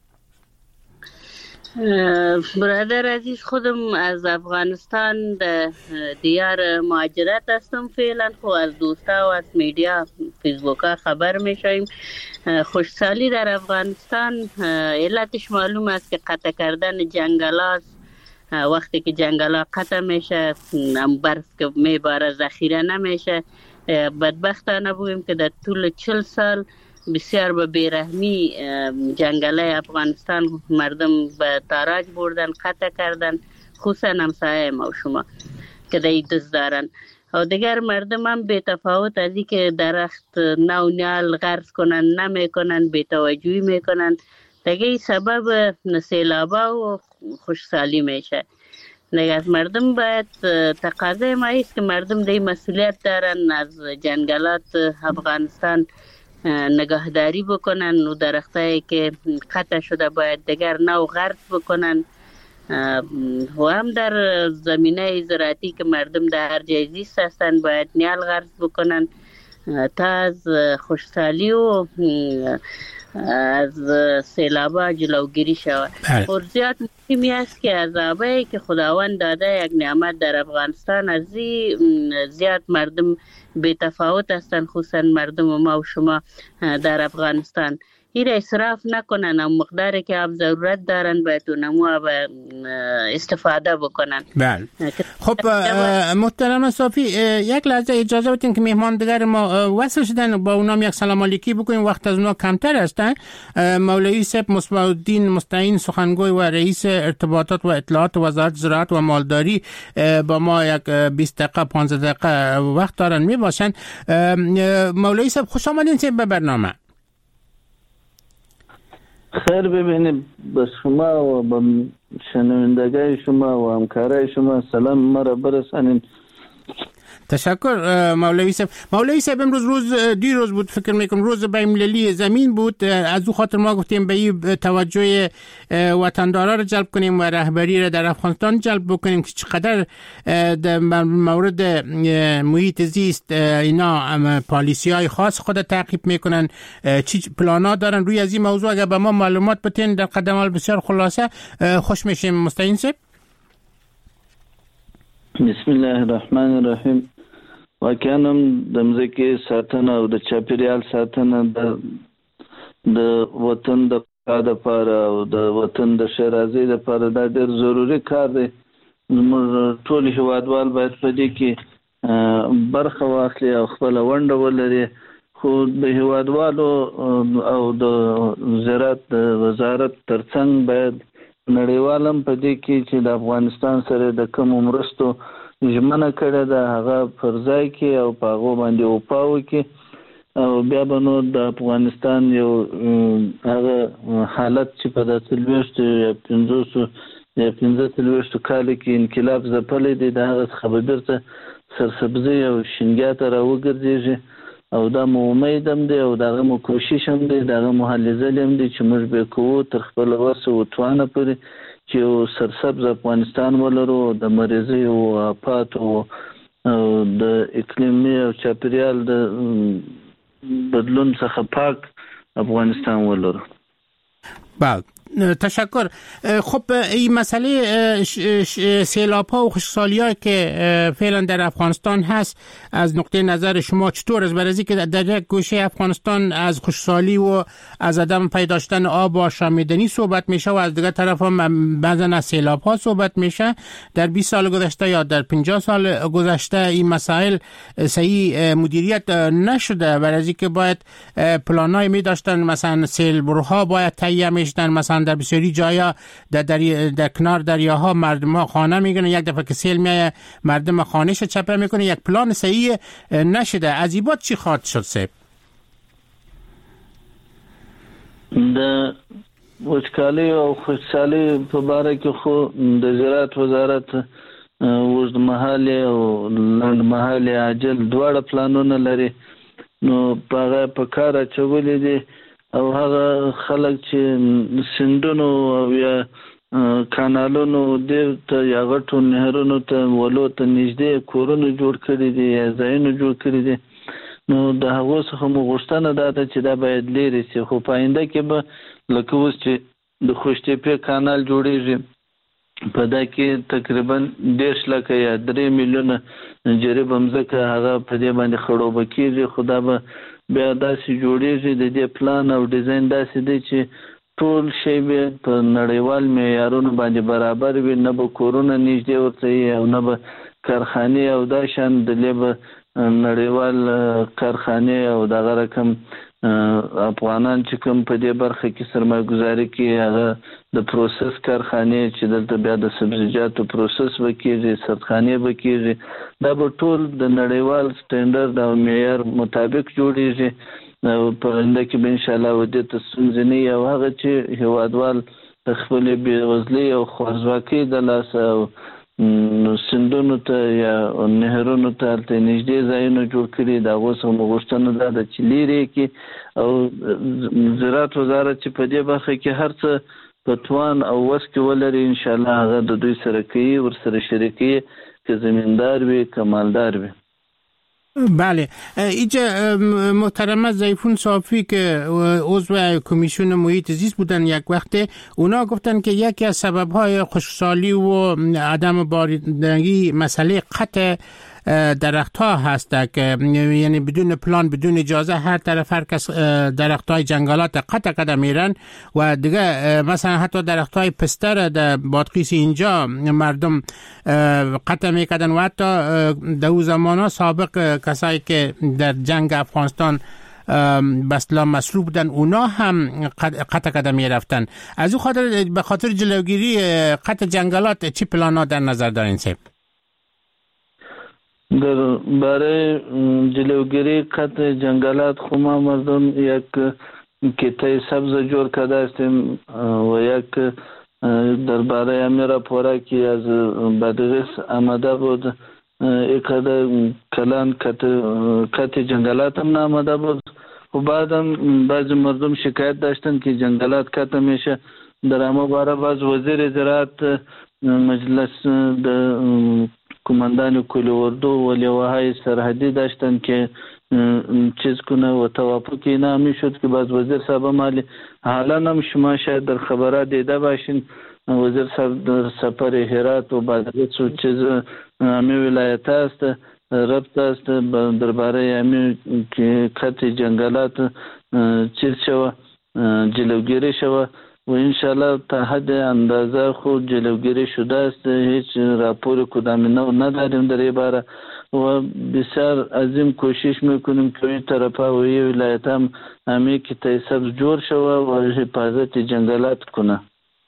برادر عزیز، خودم از افغانستان د دیار مهاجرت هستم فعلا، خو از دوستا و از میډیا فیسبوکا خبر میشیم. خشکسالی در افغانستان علتش معلوم است که قطع کردن جنگلات. وقتی که جنگلات قطع میشه، هم برف که میباره ذخیره نمیشه. بدبختانه بگویم که در طول چل سال بسیار به بیرحمی جنگلای افغانستان مردم به تاراج بردن، قطع کردن، خصوصا همسایه ما و شما که در دست دارن. و دیگر مردم هم بی تفاوت از این که درخت نو نیال غرس کنن نمی کنن، بی توجهی می کنن، دیگه سبب سیلابا و خشکسالی میشه. دیگه از مردم باید تقاضای ما است که مردم دی مسئولیت دارن، از جنگلات افغانستان نگهداری بکنن و درختایی که قطع شده باید دیگر نو غرس بکنن و هم در زمینه زراعتی که مردم در هر جای زیست هستن باید نیال غرس بکنن تا از خشکسالی و از سیلابا جلوگیری شود. اور زیاد مهمی است که از آبایی که خداوند داده یک نعمت در افغانستان، از زیاد مردم بی تفاوت هستند، خصوصا مردم ما و شما در افغانستان. این اصراف نکنن، هم مقداری که آب ضرورت دارن باید اونمو استفاده بکنن. بله. خب محترم صافی، یک لحظه اجازه بدین که مهمان دیگر ما وصل شدن، با اونام یک سلام علیکی بکنیم، وقت از اونا کمتر هستن. مولوی صاحب مصباح الدین مستعین سخنگوی و رئیس ارتباطات و اطلاعات وزارت زراعت و مالداری با ما یک بیست دقیقه پانزده دقیقه وقت دارن می باشن. مولوی صاحب خوش آمدین به برنامه. خیر ببینید، به شما و به شنوندگان شما و همکارای شما سلام مرا برسانید. تشکر مولوی صاحب. مولوی صاحب امروز روز دی روز بود، فکر میکنم روز بین‌المللی زمین بود. از او خاطر ما گفتیم به این توجه وطندارا رو جلب کنیم و رهبری رو در افغانستان جلب بکنیم که چقدر در مورد محیط زیست اینا پالیسی های خاص خود تعقیب میکنن، چی پلانا دارن روی از این موضوع. اگر به ما معلومات بتین در قدمال بسیار خلاصه خوش میشیم. مستعین صاحب. بسم الله الرحمن الرحیم. واقعا د مځکې ساتنه او د چاپیریال ساتنه د د وطن د پاره لپاره او د وطن د شرازي لپاره دا ډېر ضروری کار دی. موږ ټول هیوادوال باید په دې کې برخه واخلي او خپل ونډه ولري. خو د هیوادوالو او د زراعت د وزارت ترڅنګ باید نړیوالم په دې کې چې د افغانستان سره د کوم مرستو ژمنه کړې ده هغه پر ځای کې او په هغه باندې وپا وکړي او بیا به نو د افغانستان یو هغه حالت چې په داسې لویشتو یا پنځوسو یا پنځه څلوېښتو کال کې انقلاب ځپلی دی، د هغه څخه به بیرته سرسبزي او شینګیا ته راوګرځېږي او دا مو امید هم دی او دغه مو کوشش هم دی، دغه مو هلې ځلې هم دی چې موږ به کوو تر خپل وس او توانه پورې چې یو سرسبز افغانستان ولرو، د مریضۍ او آفات او د اقلیمي او چاپیریال د بدلون څخه پاک افغانستان ولرو. بله، تشکر. خب این مسئله سیلاب ها و خشکسالی ها که فعلا در افغانستان هست از نقطه نظر شما چطور است؟ برای که در یک گوشه افغانستان از خشکسالی و از عدم پیدا شدن آب و آشامیدنی صحبت میشه و از دیگر طرف هم بعضا از سیلاب ها صحبت میشه. در بیست سال گذشته یا در پنجاه سال گذشته این مسائل صحیح مدیریت نشده، برای که باید پلانای می داشتن، مثلا سیلبرها باید تهیه میشدن، مثلا در بسیاری جایا در, در, در کنار دریاها مردم ها خانه میگن، یک دفعه که سیل میایه مردم خانهش چپه میکنه، یک پلان صحیح نشده. از این بعد چی خواهد شد صاحب؟ د وچکالي او خشکسالي په باره کې خو د زراعت وزارت اوږدمهالي او لنډمهالي عاجل دواړه پلانونه لري. نو په هغه په کار اچولي دي او هغه خلک چې سندونو او یا کانالونو د ته یا غټو نهرونو ته ولو ته نږدې کورونه جوړ کړي دي یا ځایونه جوړ کړي دي، نو د هغو څخه مو غوښتنه دا ده چې دا باید لرې شي. خو په آینده کې به لکه اوس چې د خوشتېپې کانال جوړیږي په دا کې تقریبا دېرش لکه یا درې میلیونه جریب مځکه هغه په دې باندې خړوبه کېږي، خو دا به بیا داسې جوړیږي د دې پلان او ډیزاین داسې دی چې ټول شی به په نړیوال معیارونو باندې برابر وي، نه به کورونه نږدې ورته وي او نه به کارخانې او دا شان د لیبه نړیوال کارخانې او دغه رقم افغانان چې کوم په دې برخه کې سرمایه گذاري کوي هغه د پروسس کارخانې چې دلته بیا د سبزیجاتو پروسس وکړي، سرخانې وکړي، دا به ټول د نړیوال سټانډرډ او معیار مطابق جوړیږي. او په آینده کې به انشاءالله ودې ته ستونزې نه وي او هغه چې هیوادوال خپلې بېوزلۍ او خوارځواکۍ د لاسه او سندونو ته یا نهرونو ته هلته نږدې ځایونه جوړ کړي، د هغو څخه مو غوښتنه دا ده چې لرې کړي او زراعت وزارت چې په دې برخه کې هر څه په توان او وس کې ولري انشاءالله هغه د دوی سره کوي، ورسره شریکوي، که زمیندار وي که مالدار وي. بله، اینجا محترمه ضیفون صافی که عضو کمیسیون محیط زیست بودن یک وقت، اونا گفتن که یکی از سبب‌های خشکسالی و عدم باردگی مسئله قطع درخت ها هست که یعنی بدون پلان بدون اجازه هر طرف هر کس درخت های جنگلات قطع قطع میرن و دیگه مثلا حتی درخت های پستر در بادغیس اینجا مردم قطع میکردن و حتی در اون زمان ها سابق کسایی که در جنگ افغانستان بسلا مسلوب بودن اونا هم قطع قطع می رفتن. از اون خاطر به خاطر جلوگیری قطع جنگلات چی پلان ها در نظر دارین سیب؟ در برای جلوگیری قطع جنگلات خو ما مردم یک کیته سبز جور کرده استیم و یک درباره امی راپورا که از بادغیس آمده بود اکده کلان قطع جنگلات هم نامده بود و بعدم بعضی مردم شکایت داشتن که جنگلات قطع میشه. در اما باره باز وزیر زراعت مجلس کماندان کل اردو و لیواهای سرحدی داشتن که چیز کنه و توافق اینا می شد که باز وزیر صاحب مالی حالا هم شما شاید در خبرات دیده باشین وزیر صاحب در سفر هرات و بادغیس و چیز امی ولایت است ربط است درباره امی که قطع جنگلات چیز شوه جلوگیری شوه و انشالله تا حد اندازه خود جلوگیری شده است. هیچ راپور کدامی نو نداریم در این باره و بسیار عظیم کوشش میکنیم که این طرفا و این ولایت هم همی که تای سبز جور شوه و حفاظت جنگلات کنه.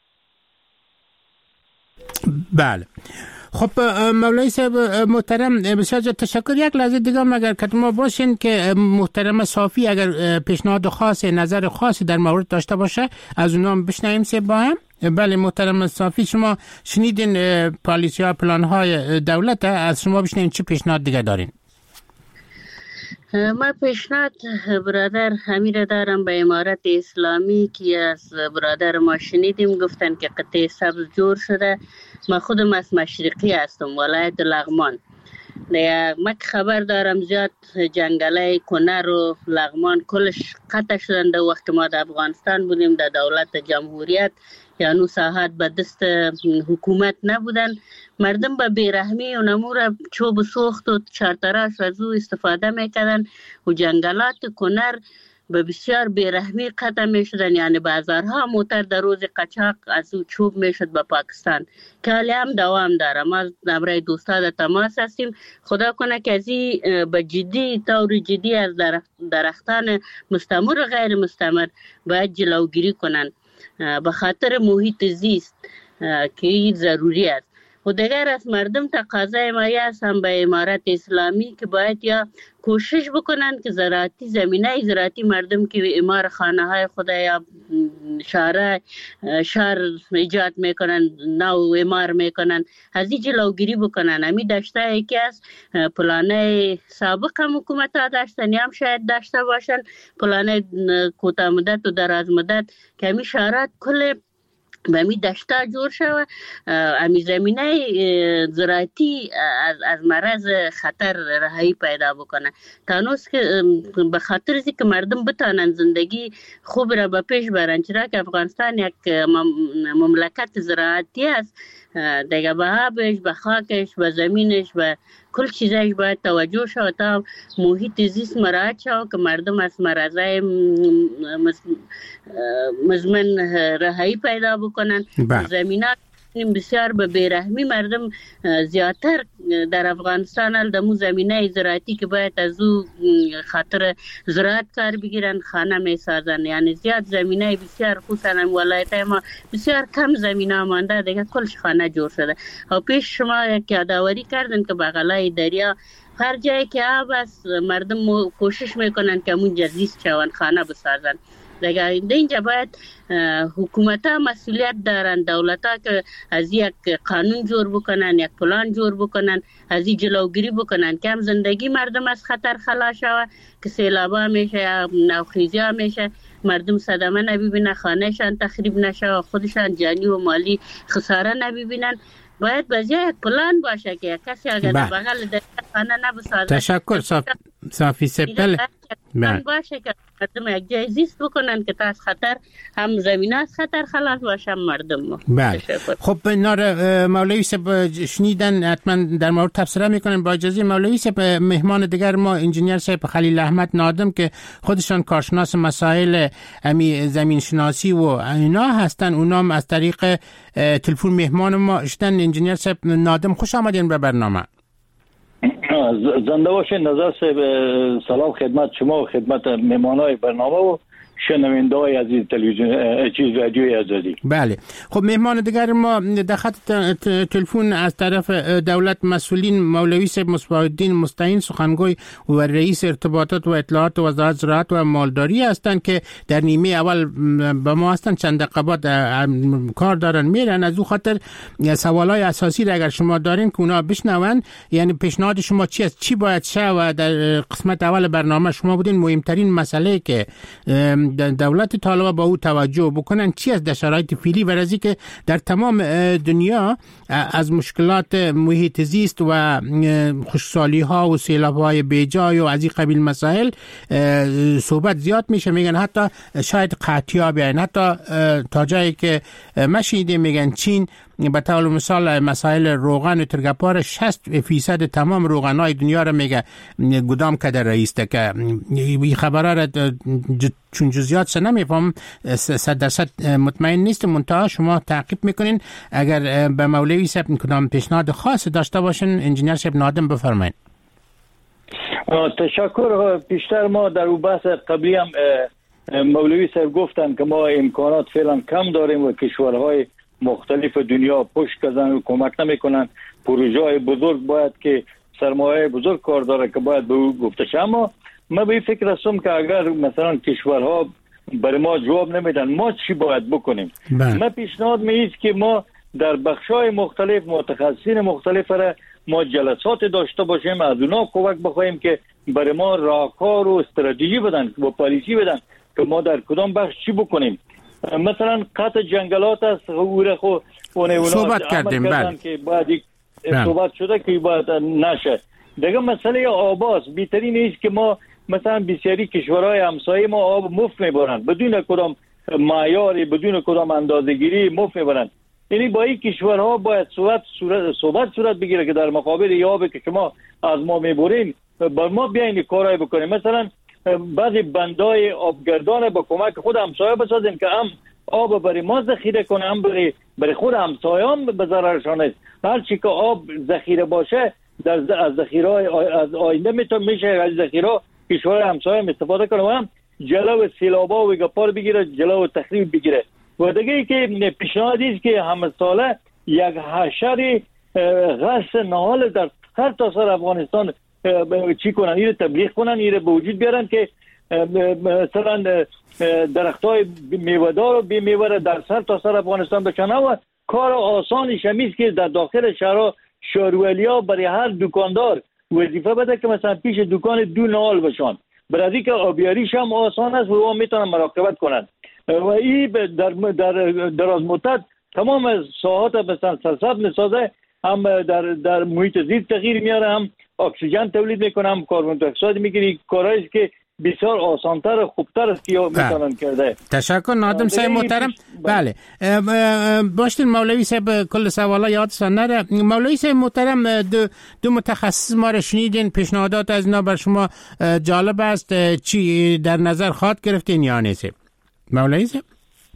بله خب مولای صاحب محترم بسیار تشکر. یک لحظه دیگه مگر که ما باشین که محترم صافی اگر پیشنهاد خاص نظر خاصی در مورد داشته باشه از اونها بشنویم سه با هم. بله محترم صافی شما شنیدین پالیسی ها پلان های دولت، از شما بشنویم چه پیشنهاد دیگه دارین؟ ما پیشنهاد برادر امیر دارم به امارت اسلامی که از برادر ما شنیدیم گفتن که قطعه سبز جور شده. ما خودم از مشرقی هستم ولایت لغمان. من خبر دارم زیاد جنگلای کنر و لغمان کلش قطع شدن در وقت ما در افغانستان بودیم در دولت جمهوریت، یعنی ساحات به دست حکومت نبودن. مردم به بیرحمی و نمور چوب سوخت و چارتراش از او استفاده میکردن و جنگلات کنر به بسیار بیرحمی قطع می شدن، یعنی بازارها موتر در روز قاچاق از او چوب می شد به پاکستان که حالی هم دوام داره. ما نمره دوستا در تماس هستیم، خدا کنه که از این به جدی طور جدی از درختان مستمر و غیر مستمر باید جلوگیری کنن به خاطر محیط زیست که این ضروری است. و دیگر از مردم تقاضای ما است هم به امارت اسلامی که باید یا کوشش بکنن که زراعتی زمینه زراعتی مردم که امار خانه های خود یا شهر شهر ایجاد میکنن نو امار میکنن از این جلوگیری بکنن. همی داشته یکی از پلانه سابق هم حکومت ها داشتن یا هم شاید داشته باشن پلانه کوتاه مدت و دراز مدت که همی شهرات کل به می دشتا جور شد امی زمینه زراعتی از, از مرض خطر رهایی پیدا بکنه تانوس که به خاطر ازی که مردم بتانن زندگی خوب را به پیش برن، چرا که افغانستان یک مملکت زراعتی است دیگه به آبش به خاکش به زمینش به کل چیزش باید توجه شد تا محیط زیست مراعات شد که مردم از مرضای مزمن رهایی پیدا بکنن. زمینات بسیار به بیرحمی مردم زیادتر در افغانستان ال دمو زمینه زراعتی که باید از او خاطر زراعت کار بگیرن خانه می سازن، یعنی زیاد زمینه بسیار خصوصا ولایت ما بسیار کم زمینه مانده دیگه کلش خانه جور شده. و پیش شما یک یادآوری کردن که بغلای دریا هر جایی که آب است مردم کوشش میکنن که اونجا زیست شون خانه بسازن. دیگه اینجا باید حکومت ها مسئولیت دارن، دولت ها که از یک قانون جور بکنن یک پلان جور بکنن از این جلوگیری بکنن که هم زندگی مردم از خطر خلاص شود که سیلاب ها میشه یا نوخیزی ها میشه مردم صدمه نبیبینن خانهشان تخریب نشه و خودشان جانی و مالی خساره نبیبینن. باید بازی یک پلان باشه که کسی اگر در بغل در خانه نبسازه. تشکر صافی سپل باشه که مردم یک جای زیست بکنن که تا از خطر هم زمینه از خطر خلاص باشه مردم. بله خب نار مولوی صاحب شنیدن حتما در مورد تبصره میکنن. با اجازه مولوی صاحب مهمان دیگر ما انجینیر صاحب خلیل احمد نادم که خودشان کارشناس مسائل امی زمین شناسی و اینا هستن، اونام از طریق تلفن مهمان ما شدن. انجینیر صاحب نادم خوش آمدین به برنامه. زنده باشین نظر صاحب. سلام خدمت شما و خدمت مهمانای برنامه و شنونده های عزیز تلویزیون چیز رادیوی آزادی. بله خب مهمان دیگر ما در خط تلفن از طرف دولت مسئولین مولوی صاحب مصباح الدین مستعین سخنگوی و رئیس ارتباطات و اطلاعات وزارت زراعت و مالداری هستند که در نیمه اول با ما هستند. چند دقیقه بعد کار دارن میرن. از او خاطر سوالای اساسی را اگر شما دارین که اونا بشنون، یعنی پیشنهاد شما چی است، چی باید شه و در قسمت اول برنامه شما بودین مهمترین مسئله که دولت طالبان با او توجه بکنن چی از در شرایط فعلی و رزی که در تمام دنیا از مشکلات محیط زیست و خشکسالی ها و سیلاب های بیجای و از این قبیل مسائل صحبت زیاد میشه. میگن حتی شاید قحطی بیاین، حتی تا جایی که مشیده میگن چین به طور مثال مسائل روغن و ترگپار شصت فیصد تمام روغنای دنیا رو میگه گدام کده رئیس ده که این خبره را چون جزئیات سه نمیفهم صد درصد مطمئن نیست. منتها شما تعقیب میکنین اگر به مولوی صاحب کدام پیشنهاد خاص داشته باشین انجینیر صاحب نادم بفرمایید. تشکر. پیشتر ما در اون بحث قبلی هم مولوی صاحب گفتن که ما امکانات فعلا کم داریم و کشورهای مختلف دنیا پشت کردن و کمک نمیکنن. پروژه های بزرگ باید که سرمایه بزرگ کار داره که باید به او گفته شه. اما من به فکر هستم که اگر مثلا کشورها برای ما جواب نمیدن ما چی باید بکنیم؟ بله. من پیشنهاد می‌کنم که ما در بخش‌های مختلف متخصصین مختلف را ما جلسات داشته باشیم، از اونا کمک بخوایم که برای ما راهکار و استراتژی بدن و پالیسی بدن که ما در کدام بخش چی بکنیم. مثلا قطع جنگلات است و خو اون صحبت کردیم بله که باید صحبت شده که باید نشه. دیگه مسئله آب است. بهترین است که ما مثلا بسیاری کشورهای همسایه ما آب مفت میبرن بدون کدام معیاری بدون کدام اندازه‌گیری مفت میبرن. یعنی با این کشورها باید صحبت صورت صحبت صورت بگیره که در مقابل آبی که شما از ما میبرین بر ما بیاین کارای بکنیم. مثلا بعضی بندای آبگردان با کمک خود همسایه بسازیم که هم آب برای ما ذخیره کنه هم برای برای خود همسایه‌ام به ضررشان است. هر چی که آب ذخیره باشه در از ذخیره از آینده میتونه میشه از ذخیره کشور همسایه استفاده کنه و هم جلو سیلابا و گپار بگیره، جلو تخریب بگیره. و دیگه ای که پیشنهاد است که همه ساله یک حشر غصب نهال در هر تا سر افغانستان چی کنن، این تبلیغ کنن، این به وجود بیارن که مثلا درختای میوه‌دار و بی میوه در سر تا سر افغانستان بکنه و کار آسانش همیست که در داخل شهرها شهروالیا برای هر دکاندار وظیفه بده که مثلا پیش دکان دو نهال بشن، برای که آبیاریش هم آسان است و او میتونن مراقبت کنن و این در در دراز مدت تمام از ساحات مثلا سرسبز میسازه، هم در در محیط زیست تغییر میاره، هم اکسیژن تولید میکنه، هم کربن دی اکساید میگیره. کارهایی که بسیار آسانتر و خوبتر است که میتونن کرده. تشکر نادم صاحب محترم. بله باشین مولوی صاحب کل سوالا یادتان نره. مولوی صاحب محترم دو, دو متخصص ما رو شنیدین، پیشنهادات از اینا بر شما جالب است، چی در نظر خواهد گرفتین یا نه؟ مولوی صاحب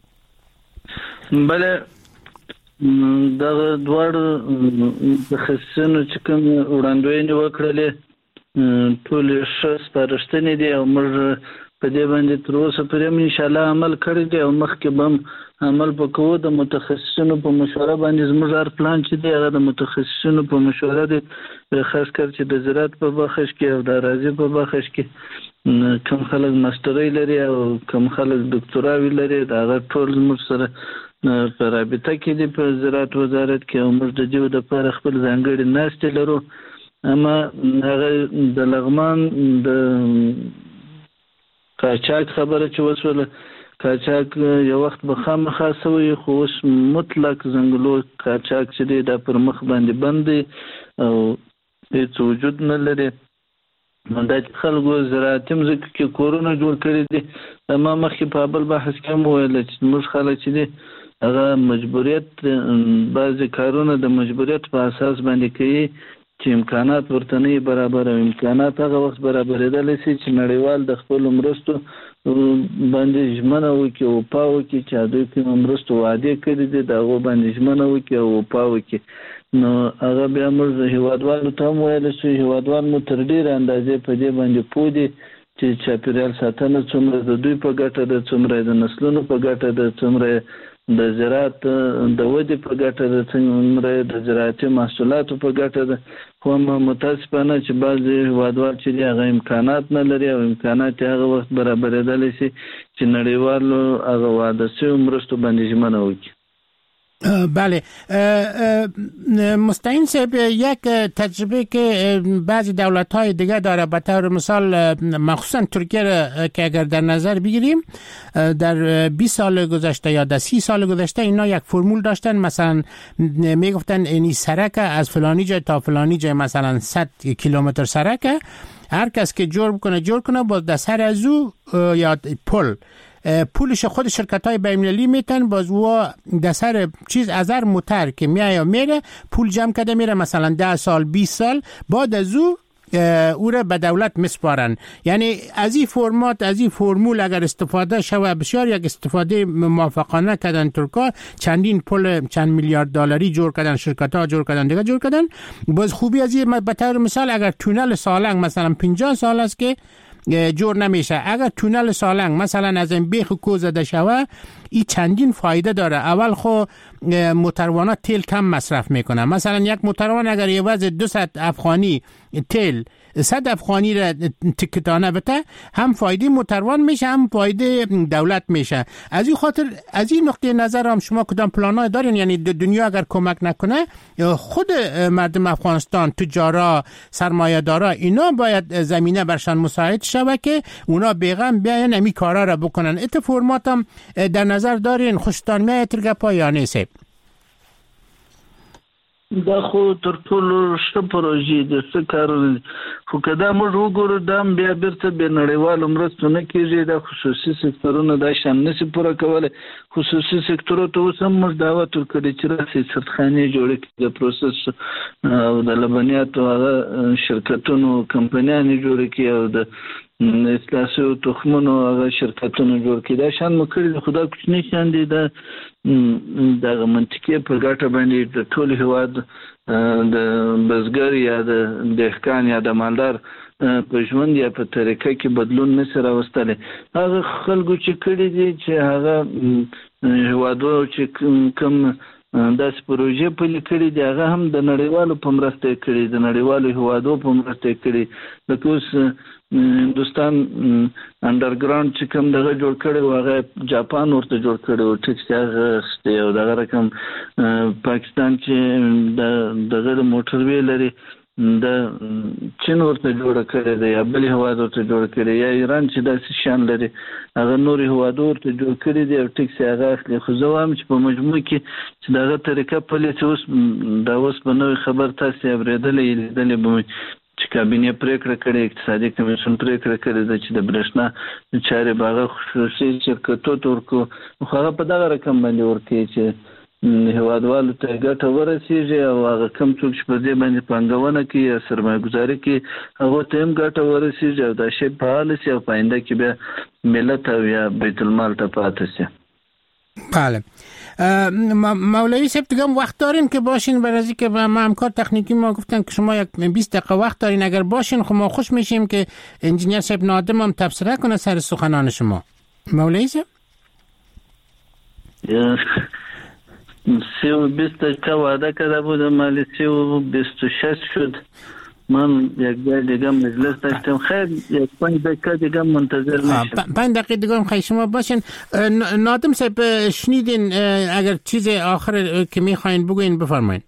بله دا دوار متخصصینو چې کوم وړاندوینې وکړلې ټول ښه سپارښتنې دي او موږ په دې باندې تر اوسه پورې ان شاء الله عمل کړی دی او مخکې به هم عمل وکړو. د متخصصینو په مشوره باندې زموږ هر پلان چې دی هغه د متخصصینو په مشوره دی، خاص کر چې د زراعت په برخه کې او د اراضي په برخه کې کوم خلک ماسترۍ لري او کوم خلک دکتراوي لري، دا هغه ټول موږ سره په رابطه کې دي په زراعت وزارت کې او موږ د دې لپاره خپل ځانګړي ناستې لرو. اما هغه د لغمان د قاچاق خبره چې وسوله، قاچاق یو وخت به خامخا سوی خو اوس مطلق ځنګلو قاچاق چې دی دا پر مخ باندې بند دی او هیڅ وجود نه لري. دا خلکو زراعتي مځکو کې کورونه جوړ کړي دي. اما مخکې په بل بحث کې هم ویل چې موږ خلک چې دی هغه مجبوریت بعضې کارونه د مجبوریت په اساس باندې کوي چې امکانات ورته نه برابر، او امکانات هغه وخت برابرېدلی شي چې نړیوال د خپلو مرستو باندې ژمنه وکړي او وفا وکړي چې دوی کومې مرستو وعدې کړي دي د هغو باندې ژمنه وکړي او وفا وکړي. نو هغه بیا موږ هیوادوالو ته هم ویلی شو، هیوادوال مو تر ډېرې اندازې په دې باندې پوه دي چې چاپېریال ساتنه څومره د دوی په ګټه ده، څومره د نسلونو په ګټه ده، څومره د زراعت د ودې په ګټه ده، څومره د زراعتي محصولاتو په ګټه ده. خو متاسفانه چې بعضې هیوادوال چې دي هغه امکانات نه لري او امکانات یې هغه وخت برابرېدلی شي چې نړیوالو هغه وعده شویو مرستو باندې ژمنه وکړي. بله مستعین صاحب، یک تجربه که بعضی دولت های دیگه داره، به طور مثال مخصوصا ترکیه را که اگر در نظر بگیریم در بیست سال گذشته یا در سی سال گذشته اینا یک فرمول داشتن، مثلا میگفتن اینی سرک از فلانی جای تا فلانی جای مثلا صد کیلومتر سرک، هر کس که جور بکنه جور کنه باز در سر از او یا پل پولش خود شرکت های بین‌المللی میتن، باز و در سر چیز از هر موتر که میای میره پول جمع کرده میره، مثلا ده سال بیست سال بعد از او او را به دولت مسپارن. یعنی از این فرمات از این فرمول اگر استفاده شوه بسیار یک استفاده موافقانه کردن ترکا، چندین پل چند میلیارد دلاری جور کردن، شرکت ها جور کردن دیگه جور کردن. باز خوبی از این به طور مثال اگر تونل سالنگ مثلا پنجاه سال است که جور نمیشه، اگر تونل سالنگ مثلا از این بیخ کو زده شوه این چندین فایده داره. اول خو موتروانه تیل کم مصرف میکنه، مثلا یک موتروان اگر یه وضع دویست افغانی تیل صد افغانی را تکتانه بته، هم فایده موتروان میشه هم فایده دولت میشه. از این خاطر از این نقطه نظر هم شما کدام پلانای دارین؟ یعنی دنیا اگر کمک نکنه خود مردم افغانستان، تجارا، سرمایه‌دارا اینا باید زمینه برشان مساعد شوه که اونا بیغم بیاین امی کارا را بکنن. ات فرمات هم در نظر دارین؟ خوشتان میایه ترگپا یا نیسه؟ دا خو تر ټولو ښه پروژې دي، څه کارونه دي، خو که دا موږ وګورو دا هم بیا بیرته بې نړیوالو مرستو نه کېږي. دا خصوصي سکتورونه دا شان نشي پوره کولی. خصوصي سکتورو ته اوس هم موږ دعوت ورکړی چې راسئ سرخانې جوړې کړي، د پروسس او د لبنیاتو هغه شرکتونو کمپنیانې جوړې کړي او د اصلاح شویو تخمونو هغه شرکتونه جوړ کړي. دا شان مو کړي دي، خو دا کوچني شیان دي. دا دغه منطقې په ګټه باندې د ټول هېواد د بزګر یا د دهقان یا د مالدار په ژوند یا په طریقه کې بدلون نشي راوستلی. هغه خلکو چې کړي دي چې هغه هېوادو چې کوم داس پروژې په لیکلي دی هغه هم د نړیوالو په مرسته کړي د نړیوالو هوادو په مرسته کړي لکه اوس هندوستان انډرګراوند چې کوم دغه جوړ کړي هغه جاپان ورته جوړ کړي او ټیکس هغه ستې او دغه رقم پاکستان چې د دغه موټروي لري د چین ورته جوړ کړی دی یا بل هواد ورته جوړ کړی یا ایران چې داسې شان لري هغه نور هواد ورته جوړ کړی دی او ټیکس هغه اخلي خو زه وایم چې په مجموع کې چې دغه طریقه پلیس اوس دا اوس په نوې خبر تاسو اوریدلې لیدلې به چې کابینه پریکړه کړې اقتصادي کمیسیون پریکړه کړې ده چې د برېښنا چارې باغ خصوصي شرکتو تورکو خو هغه په دغه رقم باندې ورکړي چې هوادوالو ته ګټه ورسیږي او هغه کم څوک چې په دې باندې پانګونه کوي یا سرمایه گذاري کوي هغه ته هم ګټه ورسیږي او دا شی فعال شي او پاینده کې به ملت او یا بیت المال ته پاتې شي. بله مولوی صاحب دیگه وقت دارین که باشین برای که با ما همکار تکنیکی ما گفتن که شما یک بیست دقیقه وقت دارین اگر باشین خب ما خوش میشیم که انجینیر صاحب نادم هم تبصره کنه سر سخنان شما. مولوی صاحب سی و بیست دقیقه وعده کرده بودم ولی سی و بیست و شش شد من یک جای دیگه مجلس داشتم خیر یک پنج دقیقه دیگه منتظر میشم. پنج دقیقه دیگه هم خیلی شما باشین. نادم صاحب شنیدین اگر چیز آخر که میخواین بگوین بفرمایین.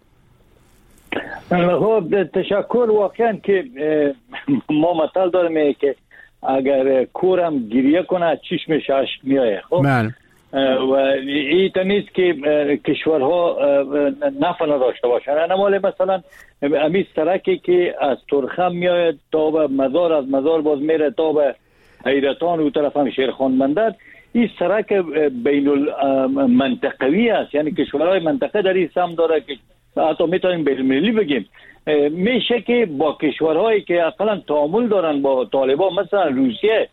خب تشکر. واقعا که ما مثال داریم که اگر کورم گریه کنه چشمش اشک میایه. خب بله و این تمیز که کشورها نفع نداشته باشن. انا مثلا امی سرکی که از ترخم میاید تا به مزار از مزار باز میره تا به حیرتان و طرف هم شیرخان بندر این سرک بین المنطقوی است یعنی کشورهای منطقه در این سم داره که حتی میتونیم بین المللی بگیم میشه که با کشورهایی که اقلا تعامل دارن با طالبان مثلا روسیه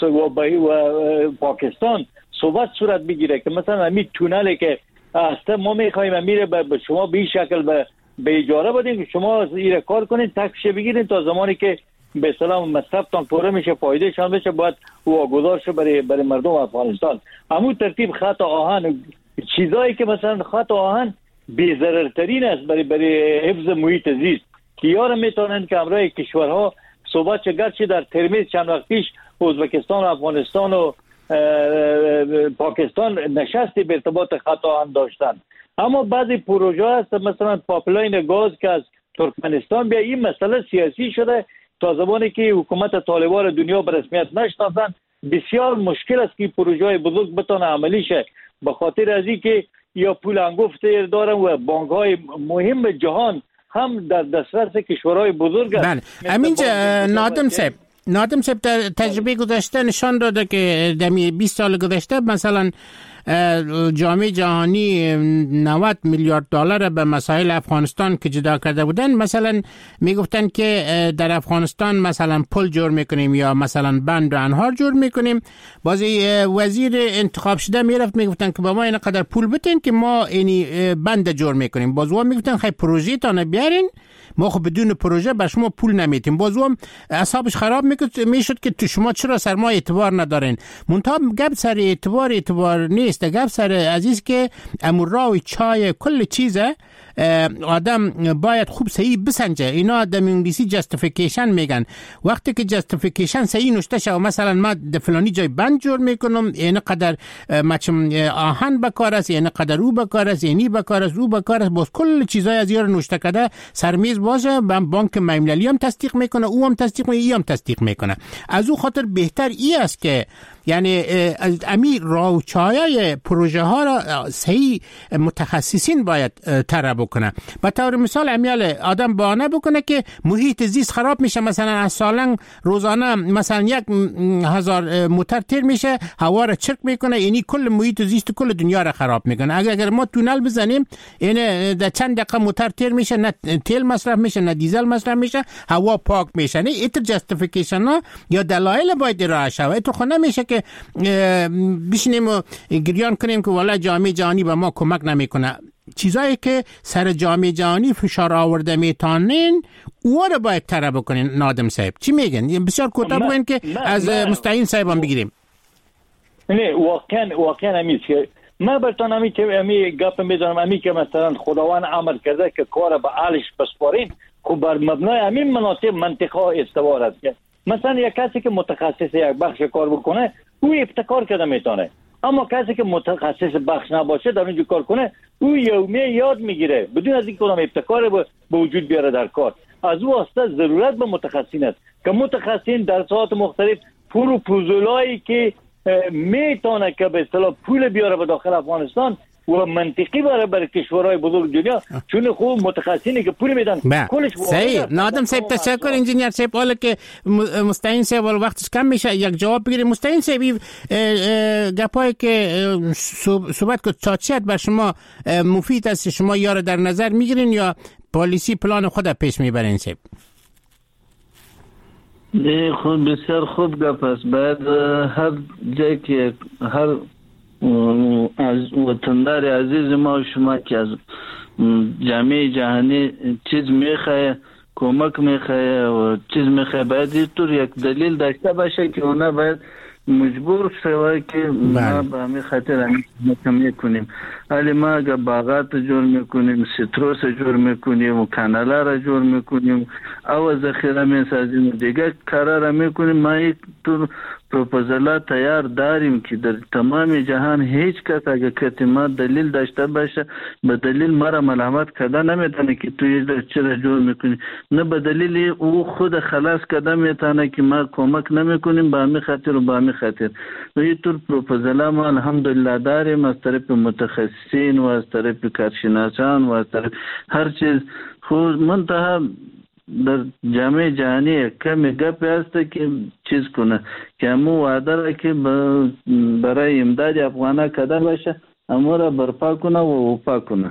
و پاکستان صحبت صورت بگیره که مثلا همین تونلی که اصلا ما میخوایم میره به شما به این شکل به به اجاره بدیم که شما ایره کار کنین تکشه بگیرین تا زمانی که به اصطلاح مصرفتان پوره میشه فایده شان بشه باید واگذار شه برای برای مردم افغانستان. همون ترتیب خط آهن چیزایی که مثلا خط آهن بی ضررترین است برای برای حفظ محیط زیست که یار میتونن که امرای کشورها صحبت چه گرچه در ترمیز چند وقت پیش ازبکستان و افغانستان و پاکستان نشستی به ارتباط خط آهن داشتن اما بعضی پروژه هست مثلا پایپلاین گاز که از ترکمنستان بیا این مسئله سیاسی شده تا زمانی که حکومت طالبان دنیا به رسمیت نشناسن بسیار مشکل است که پروژه بزرگ بتونه عملی شه به خاطر از اینکه یا پول انگفت دارن و بانک های مهم جهان هم در دسترس کشورهای بزرگ است. بله همینجا نادم صاحب نادم صاحب تجربه گذشته نشان داده که در بیست سال گذشته مثلا جامعه جهانی نود میلیارد دلار به مسائل افغانستان که جدا کرده بودن مثلا میگفتن که در افغانستان مثلا پل جور میکنیم یا مثلا بند و انهار جور میکنیم بازی وزیر انتخاب شده میرفت میگفتن که با ما اینقدر پول بدین که ما اینی بند جور میکنیم بازو میگفتن خیلی پروژه تانه بیارین ما خب بدون پروژه به شما پول نمیتیم بازو هم اعصابش خراب میشد که تو شما چرا سر ما اعتبار ندارین منتها گپ سر اعتبار اعتبار نیست گپ سر عزیز که اموراوی چای کل چیزه آدم باید خوب صحیح بسنجه اینا در انگلیسی جاستیفیکیشن میگن وقتی که جاستیفیکیشن صحیح نوشته شه مثلا ما در فلانی جای بند جور میکنم این قدر مچم آهن بکار است این قدر او بکار است اینی بکار است او بکار است باز کل چیزای از یار نوشته کرده سرمیز باشه بانک ملی هم تصدیق میکنه او هم تصدیق میکنه ای هم تصدیق میکنه از او خاطر بهتر ای است که یعنی امی راوچایای پروژه ها را صحیح متخصصین باید طرح بکنه به طور مثال امیال آدم بانه بکنه که محیط زیست خراب میشه مثلا از سالنگ روزانه مثلا یک هزار موتر تیر میشه هوا را چرک میکنه یعنی کل محیط زیست کل دنیا را خراب میکنه اگر اگر ما تونل بزنیم این در چند دقیقه موتر تیر میشه نه تیل مصرف میشه نه دیزل مصرف میشه هوا پاک میشه نه ایت جاستیفیکیشن ها یا دلایل باید ارائه شود تو خود نمیشه که بشینیم و گریان کنیم که والا جامعه جهانی به ما کمک نمیکنه چیزایی که سر جامعه جهانی فشار آورده میتونین او رو باید طرح بکنین. نادم صاحب چی میگن؟ بسیار کوتاه بگین که از مستعین صاحب هم بگیریم. نه واقعا واقعا همیشه که من برتان همی که همی گپ میزنم همی که مثلا خداوند امر کرده که کار به اهلش بسپارین، خب بر مبنای همین مناطق منطقه استوار است که مثلا یک کسی که متخصص یک بخش کار بکنه او ابتکار کرده میتونه، اما کسی که متخصص بخش نباشه در اونجا کار کنه او یومیه یاد میگیره بدون از اینکه اونم ابتکار به وجود بیاره در کار. از او واسطه ضرورت به متخصصین است که متخصصین در ساعات مختلف پروپوزالایی که میتونه که به اصطلاح پول بیاره به داخل افغانستان و منطقی برای برای کشورهای بزرگ دنیا، چون خوب متخصصینی که پول میدن کلش صحیح. نادم صاحب تشکر انجینیر صاحب. حالا که مستعین صاحب وقتش کم میشه یک جواب بگیریم. مستعین صاحب گپایی که صحبت کرد چاچیت بر شما مفید است، شما یا در نظر میگیرین یا پالیسی پلان خود پیش میبرین صاحب؟ نه خوب، بسیار خوب گپ است. باید هر جایی که هر از وطندار عزیز ما و شما که از جامعه جهانی چیز میخواه، کمک میخواه و چیز میخواه، باید اینطور یک دلیل داشته باشه که اونا باید مجبور شوه که ما به همین خاطر همین میکنیم. ولی ما اگر باغات جور میکنیم، سیتروس جور میکنیم و کانالا را جور میکنیم او ذخیره میسازیم دیگه کارا را میکنیم. ما یک طور پروپوزالات تیار داریم که در تمام جهان هیچ کس اگر که ما دلیل داشته باشه به دلیل ما را ملامت کرده نمیتونه که توی چرا جور میکنی، نه به دلیل او خود خلاص کرده میتونه که ما کمک نمیکنیم به همین خاطر و به همین خاطر. و این طور پروپوزالا ما الحمدلله داریم از طرف متخصصین و از طرف کارشناسان و از طرف هر چیز. خود منتها در جامعه جهانی کمی گپی هست که چیز کنه که همو وعده را که برای امداد افغانه کده باشه همو را برپا کنه و وپا کنه.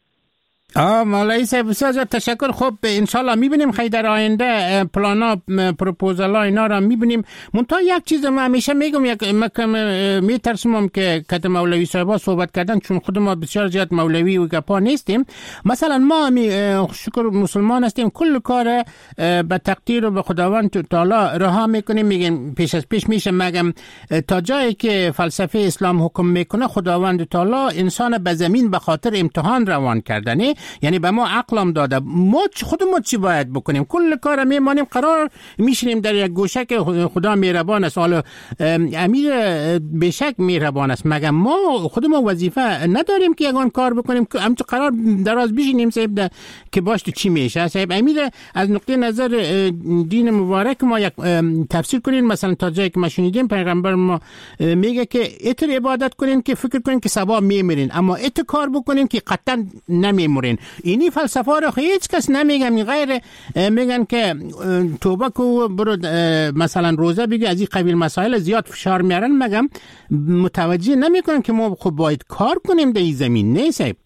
آه مولایی صاحب بسیار تشکر. خب انشالله میبینیم خیلی در آینده پلانا پروپوزالا اینا را میبینیم. منتها یک چیز ما همیشه میگم، یک مکم میترسمم که کت مولوی صاحبا صحبت کردن چون خود ما بسیار زیاد مولوی و گپا نیستیم. مثلا ما همی شکر مسلمان هستیم، کل کار به تقدیر و به خداوند تعالی رها میکنیم، میگیم پیش از پیش میشه مگم تا جایی که فلسفه اسلام حکم میکنه خداوند تعالی انسان به زمین به خاطر امتحان روان کردنه، یعنی به ما عقلم داده، ما خود ما چی باید بکنیم؟ کل کار میمانیم قرار میشینیم در یک گوشه که خدا مهربان است. حالا امیر بشک مهربان است، مگر ما خود ما وظیفه نداریم که یگان کار بکنیم که همچه قرار دراز بشینیم صاحب که باش تو چی میشه؟ صاحب امیر از نقطه نظر دین مبارک ما یک تفسیر کنین. مثلا تا جایی که ما شنیدیم پیغمبر ما میگه که اتر عبادت کنین که فکر کنین که ثواب میمیرین، اما ات کار بکنین که قطعا نمیمرین. اینی فلسفه رو هیچ کس نمیگم، غیر میگن که توبه کو برو مثلا روزه بگی، از این قبیل مسائل زیاد فشار میارن، مگم متوجه نمیکنن که ما خب باید کار کنیم در این زمین. نه صاحب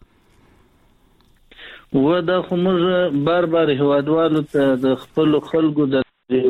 و دا خو موږ بار بار هوادوالو ته د خپل خلکو د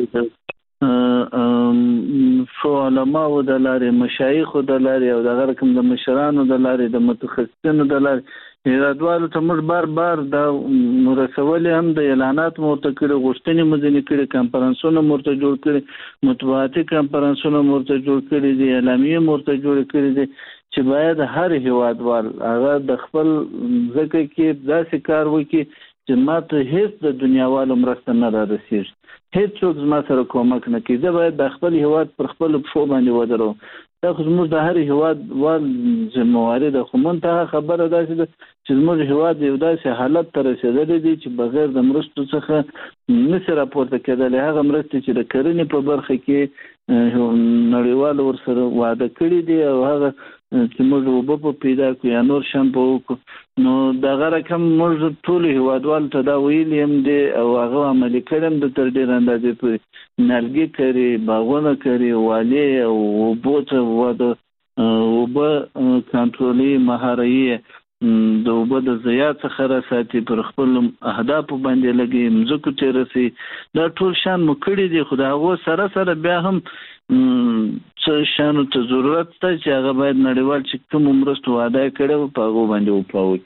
شو علماء د لارې مشایخ د لارې او د غرکم د مشرانو د لارې د متخصصینو د لارې هوادوالو ته موږ بار بار دا مرسولې هم د اعلانات مرته کړي، غوښتنې مدني کړي، کانفرنسونه مرته جوړ کړي، مطبوعاتي کانفرنسونه مرته جوړ کړي دي، اعلامیه مرته جوړ کړي دي چې باید هر هوادوال هغه د خپل ځکه کې داسې کار وکړي چې ماته هیڅ د دنیاوالو مرسته نه را رسیږي، هیڅ څوک زما سره کومک نه کوي. زه باید د خپل هیواد پر خپل پښو باندې ودروم. دا خو زموږ د هر هیوادوال ذمهواري ده. خو منتها خبره داسې ده چې زموږ هیواد یو داسې حالت ته رسېدلی دی چې بغیر د مرستو څخه نشي راپورته کېدلی. هغه مرستې چې د کرنې په برخه کې نړیوالو ورسره وعده کړي دي او هغه چې موږ اوبه په پیدا کړو یا نور شیان په وکړو، نو دغه رقم موږ ټولو هیوادوالو ته دا ویلي هم دي او هغه عملي کړی هم د تر ډېر اندازې پورې. نیالګي کري، باغونه کري، والې او اوبو ته وده اوبه کنټرولي مهاروي، د اوبه د ضیاع څخه راساتي، پر خپل اهدافو باندې لګي، مځکو ته رسي. دا ټول شیان مو کړي دي، خو د هغو سره سره بیا هم څه شیانو ته ضرورت شته چې هغه باید نړیوال چې کوم مرستو وعده کړې وي په هغو باندې وپا وکړي.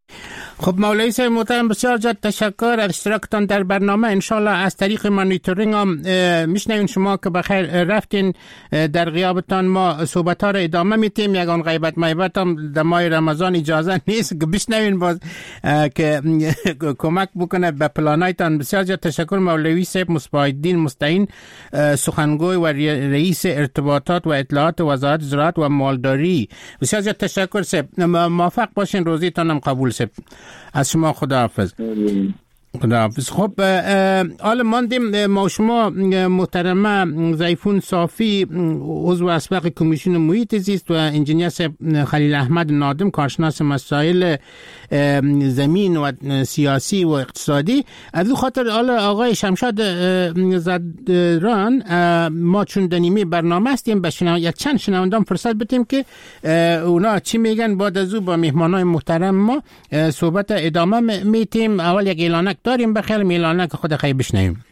خب مولوی صاحب محترم بسیار زیاد تشکر از اشتراکتان در برنامه. انشالله از طریق مانیتورینگ هم میشنوین شما که بخیر رفتین. در غیابتان ما صحبت ها را ادامه میتیم. یگان غیبت مایبت هم در ماه رمضان اجازه نیست که بشنوین باز که کمک بکنه به پلانایتان. بسیار زیاد تشکر مولوی صاحب مصباح‌الدین مستعین، سخنگوی و رئیس ارتباطات و اطلاعات وزارت زراعت و مالداری. بسیار زیاد تشکر صاحب. موفق باشین، روزیتان هم قبول صاحب. از شما خداحافظ. خداحافظ. خب حالا ماندیم ما شما محترمه زیفون صافی عضو اسبق کمیسیون محیط زیست و انجینیر خلیل احمد نادم کارشناس مسائل زمین و سیاسی و اقتصادی. از او خاطر حالا آقای شمشاد زدران ما چون دنیمی برنامه هستیم به شنو... یک چند شنوندان فرصت بدیم که اونا چی میگن. بعد از او با مهمانای محترم ما صحبت ادامه میتیم. اول یک اعلانک داریم بخیر میلانک خود خیلی بشنویم.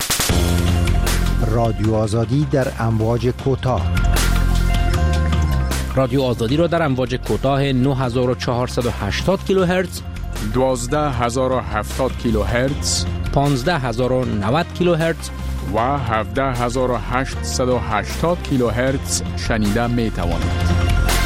رادیو آزادی در امواج کوتاه. رادیو آزادی را در امواج کوتاه نه هزار و چهارصد و هشتاد کیلوهرتز، دوازده هزار و هفتاد کیلوهرتز، پانزده هزار و نود کیلوهرتز و هفده هزار و هشتصد و هشتاد کیلوهرتز شنیده می توانید.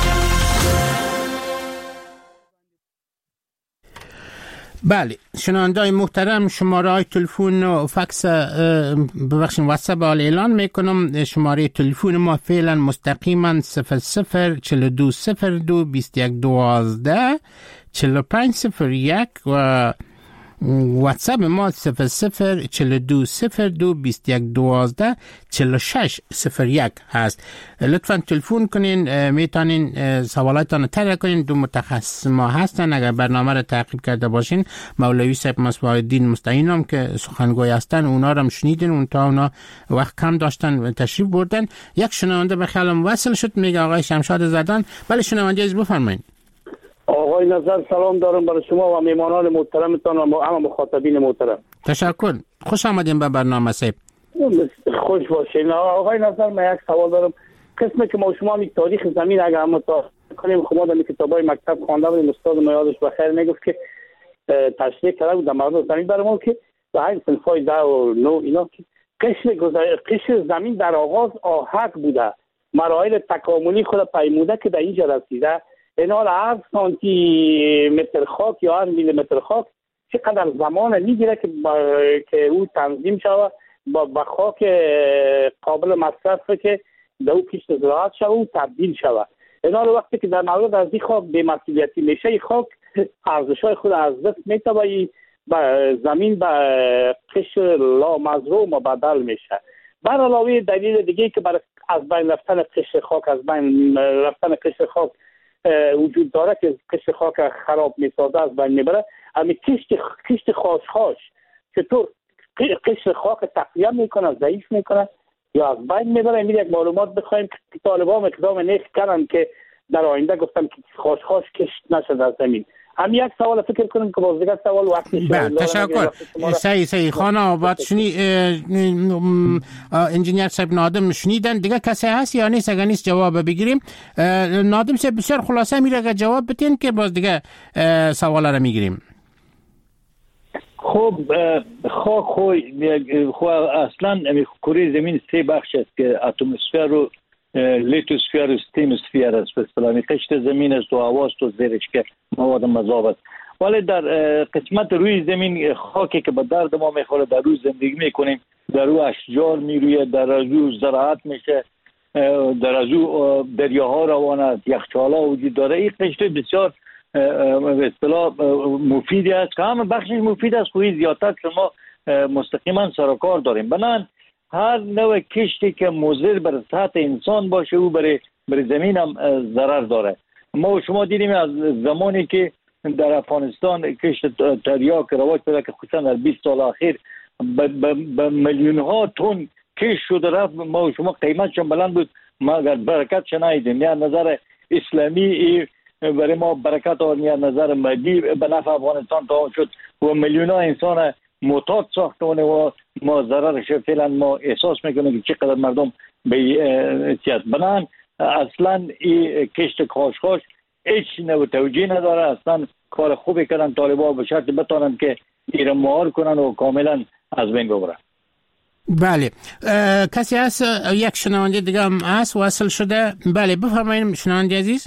بله شنوندای محترم، شماره های تلفن و فکس ببخشید واتساپ حال اعلان میکنم. شماره تلفن ما فعلا مستقیما صفر صفر چهل و دو صفر دو بیست و یک دوازده چهل و پنج صفر یک و واتساپ ما صفر صفر چهل و دو صفر دو بیست و یک دوازده چهل و شش صفر یک هست. لطفاً تلفن کنین، میتونین سوالاتتان طرح کنین. دو متخصص ما هستن اگر برنامه رو تعقیب کرده باشین. مولوی صاحب مصباح‌الدین مستعین هم که سخنگوی هستن اونا رو هم شنیدین، اون تا اونا وقت کم داشتن تشریف بردن. یک شنونده به خیالم وصل شد، میگه آقای شمشاد زدان. بله شنونده از بفرمایید. آقای نظر سلام دارم برای شما و میمانان محترمتان و همه مخاطبین محترم. تشکر، خوش آمدین به برنامه صاحب. خوش باشین. آقای نظر من یک سوال دارم. قسمی که ما شما می تاریخ زمین اگر هم مطالعه کنیم، خب ما در کتابای مکتب خوانده بودیم، استاد ما یادش بخیر میگفت که تشریح کرده بود در مورد زمین برای ما که به همین صنفای ده و نو اینا که قشر گذر... قشر زمین در آغاز آهک بوده، مراحل تکاملی خود پیموده که در اینجا رسیده. اینا هر سانتی متر خاک یا هر میلی متر خاک چقدر زمان میگیره که با... که او تنظیم شوه با, با خاک قابل مصرف که در او کشت زراعت شوه و تبدیل شوه. اینا رو وقتی که در مورد از این خاک بی مسئولیتی میشه، این خاک ارزش‌های خود از دست میده و با زمین به قشر لامزروع مبدل میشه. بر علاوه دلیل دیگه که برای از بین رفتن قشر خاک از بین رفتن قشر خاک وجود داره که قشر خاک خراب میسازه، از بین میبره، همین کشت کشت خاشخاش چطور قشر خاک تقویه میکنه، ضعیف میکنه یا از بین میبره. میره یک معلومات بخوایم که طالبان اقدام نیک کردن که در آینده گفتم که خاشخاش کشت نشد از زمین. هم یک سوال فکر کنیم که باز دیگه سوال وقت میشه. بله تشکر. سعی سعی خانه آباد شنی انجینیر صاحب نادم شنیدن. دیگه کسی هست یا نیست؟ اگر نیست جواب بگیریم. نادم صاحب بسیار خلاصه میره اگر جواب بدین که باز دیگه سوالا رو میگیریم. خب خاک خو اصلا کره زمین سه بخش است که اتمسفر رو لیتوسفیر و استیموسفیر است. به اصطلاح قشر زمین است و هوا است و زیرش که مواد مذاب است. ولی در قسمت روی زمین خاکی که به درد ما میخوره، در روی زندگی میکنیم، در روی اشجار میرویه، در روی زراعت میشه، در روی دریاها روانه، یخچال‌ها وجود داره. این قشر بسیار به اصطلاح مفیدی است که همه بخشش مفید است، خوی زیادتر که ما مستقیما سرکار داریم. بنابراین هر نوع کشتی که مضر بر سطح انسان باشه او برای بر زمین هم ضرر داره. ما شما دیدیم از زمانی که در افغانستان کشت تریاک رواج پیدا که خصوصا در بیست سال اخیر به میلیون ها تن کشت شده رفت، ما شما قیمتش بلند بود مگر برکت ندیدیم. یا نظر اسلامی برای ما برکت و یا نظر مادی به نفع افغانستان تا شد و میلیون ها انسان معتاد ساختونه و ما ضررش فعلا ما احساس میکنیم که چقدر مردم به احتیاط. بنان اصلا این کشت خاشخاش هیچ نوع توجیه نداره. اصلا کار خوبی کردن طالبان به شرط بتونن که ایران مهار کنن و کاملا از بین ببرن. بله کسی هست؟ یک شنونده دیگه هم هست وصل شده. بله بفرمایید شنونده عزیز.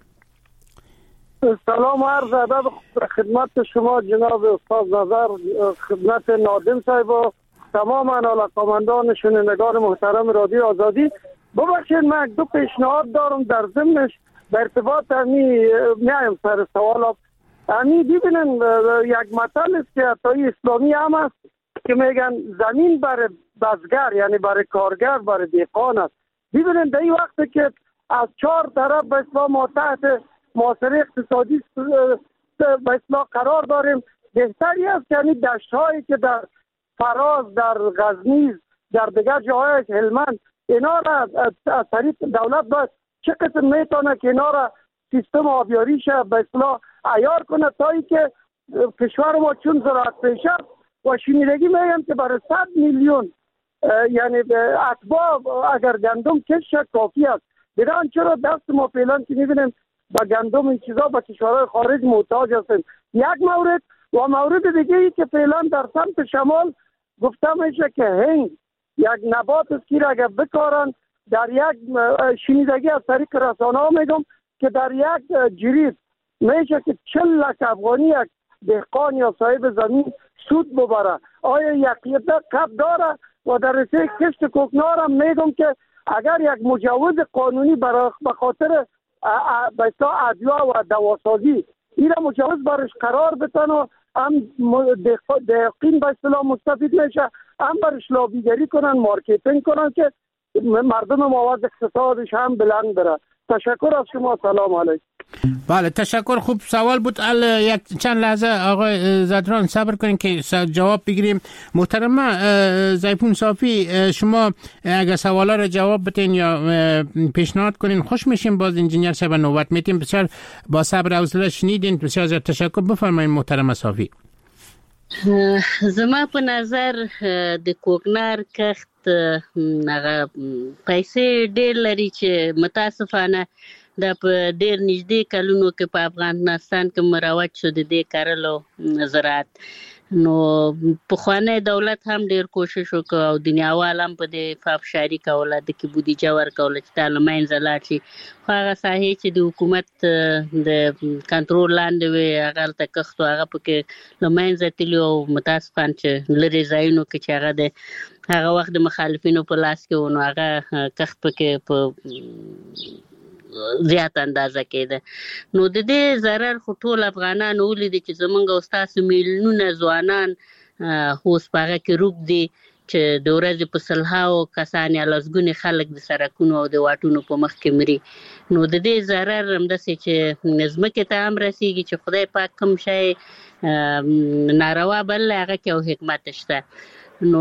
سلام و عرض ادب خدمت شما جناب استاد نظر، خدمت نادم صاحب و تمام علاقه‌مندان شنوندگان محترم رادیو آزادی. ببخشید من دو پیشنهاد دارم در ضمنش در ارتباط می میایم سر سوال. امی ببینن یک مطلب است که حتی اسلامی هم است که میگن زمین برای بزگر یعنی برای کارگر برای دهقان است. ببینن در این وقت که از چهار طرف به اسلام ما تحت محاصره اقتصادی به اصطلاح قرار داریم، بهتری است که یعنی دشت‌هایی که در فراز، در غزنی، در دیگر جاهای هلمند اینا را از طریق دولت باید چه قسم میتونه که اینا را سیستم آبیاریش به اصطلاح عیار کنه تا ای که کشور ما چون زراعت پیشه و شنیدگی میگم که برای صد میلیون یعنی اتباع اگر گندم کش کافی است. دیدن چرا دست ما فعلا که میبینیم با گندم این چیزا با کشورهای خارج محتاج هستیم. یک مورد و مورد دیگه ای که فعلا در سمت شمال گفته میشه که هنگ یک نبات است که اگر بکارن در یک شنیدگی از طریق رسانه ها میگم که در یک جریب میشه که چل لک افغانی یک دهقان یا صاحب زمین سود ببره. آیا یک قب داره؟ و در رسه کشت کوکنار هم میگم که اگر یک مجوز قانونی برای بخاطر به اصطلاح ادویه و دواسازی این مجوز برش قرار بتن و هم دقیقین به اصطلاح مستفید میشه، هم برش لابیگری کنن، مارکتینگ کنن که مردم مواد اقتصادش هم بلند بره. تشکر از شما. سلام علیکم. بله تشکر. خوب سوال بود. ال یک چند لحظه آقای زدران صبر کنین که جواب بگیریم. محترمه زیپون صافی شما اگر سوالا رو جواب بتین یا پیشنهاد کنین خوش میشیم. باز انجینیر صاحب نوبت میتیم. بسیار با صبر و حوصله شنیدین. بسیار زیاد تشکر. بفرمایید محترمه صافی. زما په نظر د کوکنار کښت هغه پیسې ډېر لري چې متاسفانه دا په ډېر نږدې کلونو کې په افغانستان کې مروج شو د دې کرلو زراعت. نو پخوانی دولت هم ډېر کوشش وکړ او دنیاوال هم په دې افشاري کوله د کې بودیجه ورکوله چې دا له منځه لاړ شي. خو هغه ساحې چې د حکومت د کنټرول لاندې وي هغه هلته کښت و هغه پکې له منځه تلي او متاسفانه چې لرې ځایونو کې چې هغه د هغه وخت د مخالفینو په لاس کې و نو هغه کښت پکې په زیات اندازه کېده. نو د دې ضرر خو ټول افغانانو ولیدي چې زمونږ او ستاسو میلیونونه ځوانان اوس په هغه کې روږ دي چې د ورځې په سلهاو کسان یا لسګونې خلک د سړکونو او د واټونو په مخ کې مري. نو د دې ضرر همداسې چې ځمکې ته هم رسېږي چې خدای پاک کوم شی ناروا بللی هغه کې او حکمت شته. نو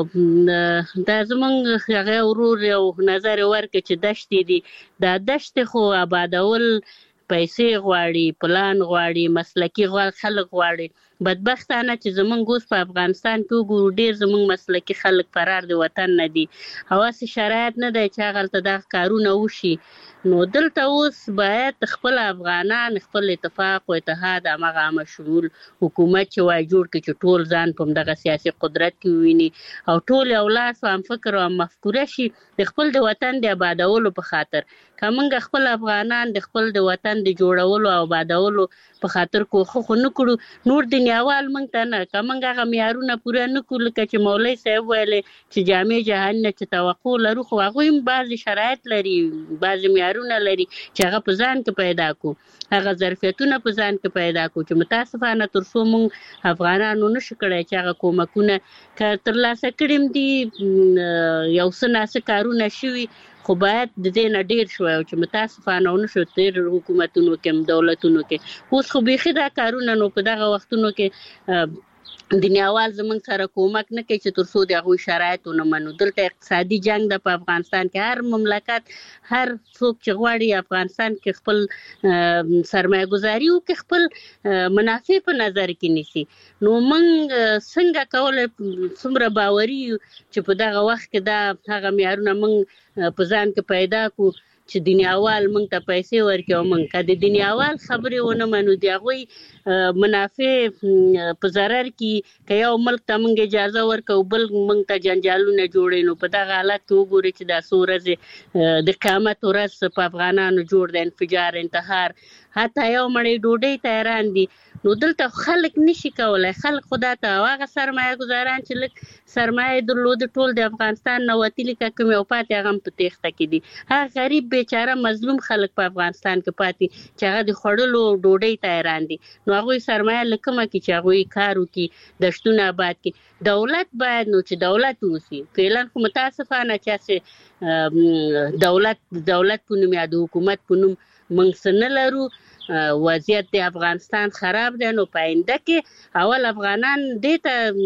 دا زمونږ هغه ورور یو نظر ورکړي چې دشتې دي، دا دشتې خو آبادول پیسې غواړي، پلان غواړي، مسلکي خلک غواړي. بدبختانه چې زمونږ اوس په افغانستان کې وګورو ډېر زمونږ مسلکي خلک فرار د وطن نه دي. هواسې شرایط نه دی چې هغلته دغه کارونه وشي. نو دلته اوس باید خپل افغانان خپل اتفاق و اتحاد همغه عامه شمول حکومت چې وای جوړ کړي چې ټول ځان په همدغه سیاسي قدرت کې وویني او ټول یو لاس و هم فکر و هم مفکوره شي د خپل د وطن د آبادولو په خاطر. که موږ خپل افغانان د خپل د وطن د جوړولو او آبادولو په خاطر کوښښ ونه کړو نور دنیاوال موږ ته نه که موږ هغه معیارونه پوره نه کړو لکه چې مولوي صاحب ویلې چې جامع جهان نه چې توقع لرو خو هغوی هم بعضې شرایط لري، بعضې معیارونه لري چې هغه په ځان کې پیدا کړو، هغه ظرفیتونه په ځان کې پیدا کړو چې متاسفانه تر څو موږ افغانانو نشو کړی چې هغه کومکونه که ترلاسه کړي دي یو څه ناڅه کارونه شوي خو باید د دې نه ډېر شوی او چې متاسفانه ونشو تېر حکومتونو کې دولتونو کې. اوس خو بیخي دا کارونه نو په دغه وختونو کې دنیاوال زمونږ سره کومک نه کوي چې تر څو د هغوی شرایط ونه منو. دلته اقتصادي جنګ ده په افغانستان کې. هر مملکت هر څوک چې غواړي افغانستان کې خپل سرمایه ګذاري وکړي، خپل منافع په نظر کې نیسي. نو موږ څنګه کولی څومره باوري یو چې په دغه وخت کې دا هغه معیارونه موږ په ځان کې پیدا کړو چې دنیاوال مونږ ته پیسې ورکړي او مونږ که د دنیاوال خبرې ونه منو د هغوی منافع په ضرر کې که یو ملک ته مونږ اجازه ورکړو بل مونږ ته جنجالونه جوړوي نو په دغه حالت کې وګورئ چې دا څو ورځې د قیامت ورځ په افغانانو جوړ دی انفجار انتحار حتی یو مړۍ ډوډۍ ته حیران دي نو دلته خلک نشي کولای خلک خدا ته هغه سرمایه ګزاران چې لږ سرمایه درلوده ټول د افغانستان نه وتلي که کوم یو پاتې هغه هم په تېښته کې دي هغه غریب بیچاره مظلوم خلک په افغانستان کې پاتې چې هغه د خوړلو ډوډۍ ته حیران دي نو هغوی سرمایه له کومه کې چې هغوی کار وکړي دشتونه آباد کړي دولت باید نو چې دولت اوسي فعلا خو متاسفانه چې دولت دولت په نوم یا د حکومت په نوم موږ څه نه لرو وضعیت د افغانستان خراب دی نو په آینده کې اول افغانان دې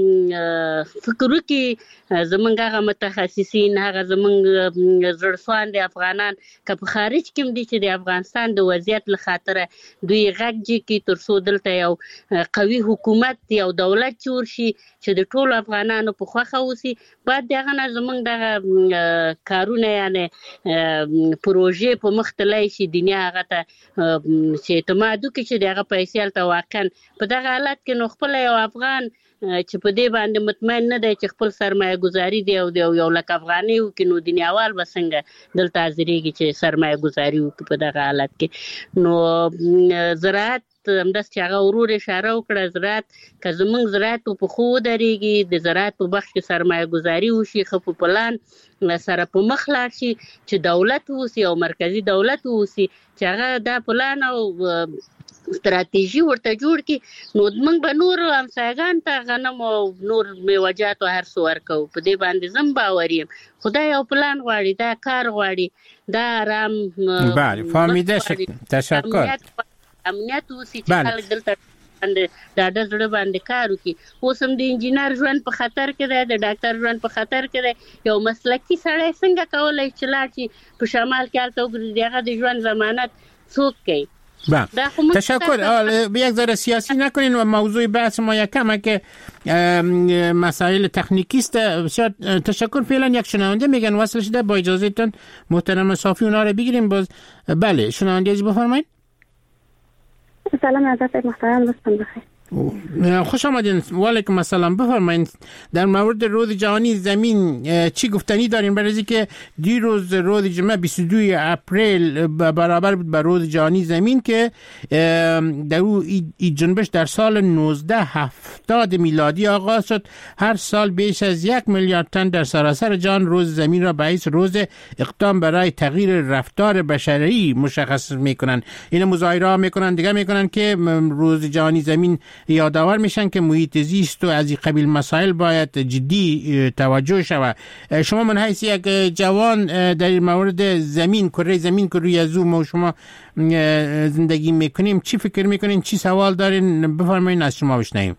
ته فکر وکړي زمونږ هغه متخصصین هغه زمونږ زړسوان دي افغانان که په خارج کې هم دي چې د افغانستان د وضعیت له خاطره دوی غږ جکي تر څو دلته یو قوي حکومت یو دولت جوړ شي چې د ټولو افغانانو په خوښه اوسي باید دغه نه زمونږ دغه کارونه یعنی پروژې په مخ تللی شي دنیا هغه ته چې اعتماد وکړي چې دغه پیسې هلته واقعا په دغه حالت کې نو خپل یو افغان چې په دې باندې مطمئن نه دی چې خپل سرمایه ګزاري دی او یو لک افغاني وکړي نو دنیاوال به څنګه دلته حاضرېږي چې سرمایه ګزاري وکړي په دغه حالت کې نو زراعت همداسې چې هغه ورور اشاره وکړه زراعت که زموږ زراعت په ښه ودرېږي د زراعت په بخش کې سرمایه ګزاري وشي ښه په پلان سره په مخ لاړ شي چې دولت اوسي او مرکزي دولت اوسي چې هغه دا پلان او ستراتیژي ورته جوړ کړي نو موږ به نور همسایګان ته غنم او نور میوجات او هر څه ورکوو په دې باندې زم باور یم خدا یو پلان غواړي دا کار غواړي دا آرام بله فهمیده تشکر امنیت اوسي چې خلک دلته ډاډه زړه باندې کار وکړي اوس هم د انجینر ژوند په خطر کې دی د ډاکټر ژوند په خطر کې دی یو مسلکي سړی څنګه کولی چې لاړ شي په شمال کې هلته وګرځي هغه د ژوند ضمانت څوک کوي بله تشکر یک ذره سیاسی نکنین و موضوع بحث ما یکمه که مسائل تکنیکی است تشکر فعلا یک شنونده میگن وصل شده با اجازهتون محترم صافی اونا رو بگیریم باز بله شنونده از بفرمایید سلام حضرت محترم لطفاً بخیر خوش آمدین و علیکم السلام بفرمایید در مورد روز جهانی زمین چی گفتنی دارین برای که دیروز روز جمعه بیست و دوم اپریل برابر بود با روز جهانی زمین که در او این جنبش در سال نوزده هفتاد میلادی آغاز شد هر سال بیش از یک میلیارد تن در سراسر جهان روز زمین را باعث روز اقدام برای تغییر رفتار بشری مشخص میکنن این مظاهره میکنن دیگه میکنن که روز جهانی زمین یادآور میشن که محیط زیست و از این قبیل مسائل باید جدی توجه شود شما من حیث یک جوان در مورد زمین کره زمین که روی از ما شما زندگی میکنیم چی فکر میکنین چی سوال دارین بفرمایید از شما بشنویم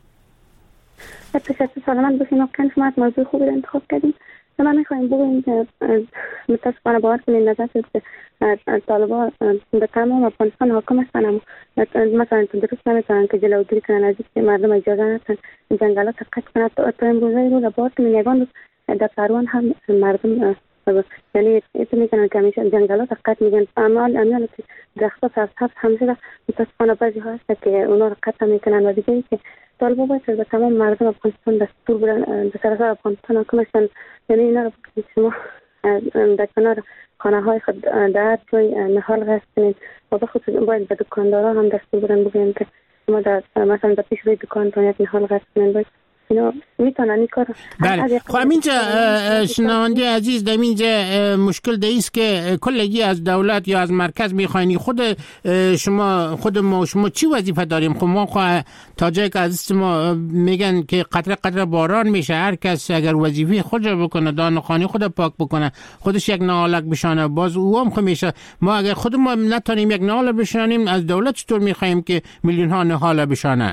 تشکر سلامت باشین واقعا شما موضوع خوبی رو انتخاب کردین من میخوایم بگویم که متاسفانه باور کنید نظر شد که طالبان به تمام افغانستان حاکم هستن اما مثلا درست نمیتونن که جلوگیری کنن از اینکه مردم اجازه ندن جنگلات قطع کنن تا امروزه رو باور کنید یگان روز در سروان هم مردم یعنی ایتو میکنن که همیشه جنگلات قطع میگن اما امیال که درخت ها سرسبز همیشه متاسفانه بعضی ها هست که اونا رو قطع میکنن و دیگه که طالبان باید به تمام مردم افغانستان دستور بدن به سراسر افغانستان حاکم هستن یعنی اینا رو بکنید شما در کنار خانه های خود در جای نهال غصب کنید و بخصوص باید به دکانداران هم دستور بدن بگوین که شما در مثلا در پیش روی دکانتان یک نهال غصب کنید باید اینا میتونن این کار بله خب همینجا شنونده عزیز در اینجا مشکل ده ایست که کلگی از دولت یا از مرکز میخواینی خود شما خود ما شما چی وظیفه داریم خب ما خواه تا جایی که عزیز ما میگن که قطره قطره باران میشه هر کس اگر وظیفه خود رو بکنه دان خانه خود پاک بکنه خودش یک نهالک بشانه باز او هم خود میشه ما اگر خود ما نتونیم یک نهال بشانیم از دولت چطور میخوایم که میلیون ها نهال بشانه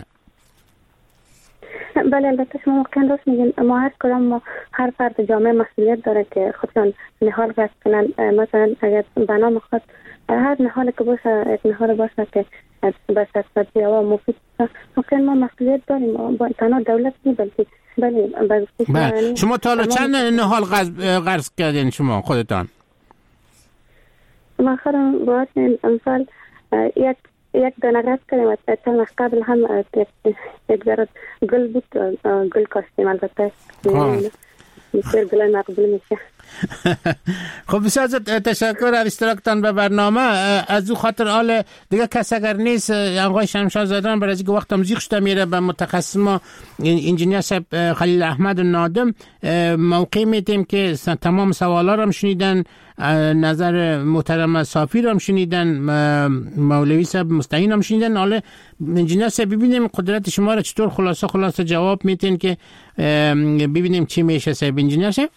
بله البته شما واقعا راست میگین ما هر کدام ما هر فرد جامعه مسئولیت داره که خودشان نهال غصب کنن مثلا اگر بنا میخواد هر نهال که باشه یک نهال باشه که بس اقتصادی و مفید واقعا ما مسئولیت داریم با تنها دولت نی بلکه بله بله شما تا حالا چند نهال غصب کردین شما خودتان مؤخرا رأيت امثال یک یک دانه رد کردیم و چند وقت قبل هم یک ذره گل بود، گل کاشتیم. البته بسیار گل مقبول میشه. خب بسیار تشکر از اشتراکتان به برنامه. از او خاطر حال دیگه کس اگر نیست آقای شمشاد زادان برای اینکه وقت موزیک شده میره به متخصص ما انجینیر صاحب خلیل احمد نادم موقع میتیم که تمام سوالا رو هم شنیدن، نظر محترم صافی رو هم شنیدن، مولوی صاحب مستعین هم شنیدن. حالا انجینیر صاحب ببینیم قدرت شما رو چطور خلاصه خلاصه جواب میتین که ببینیم چی میشه. صاحب انجینیر صاحب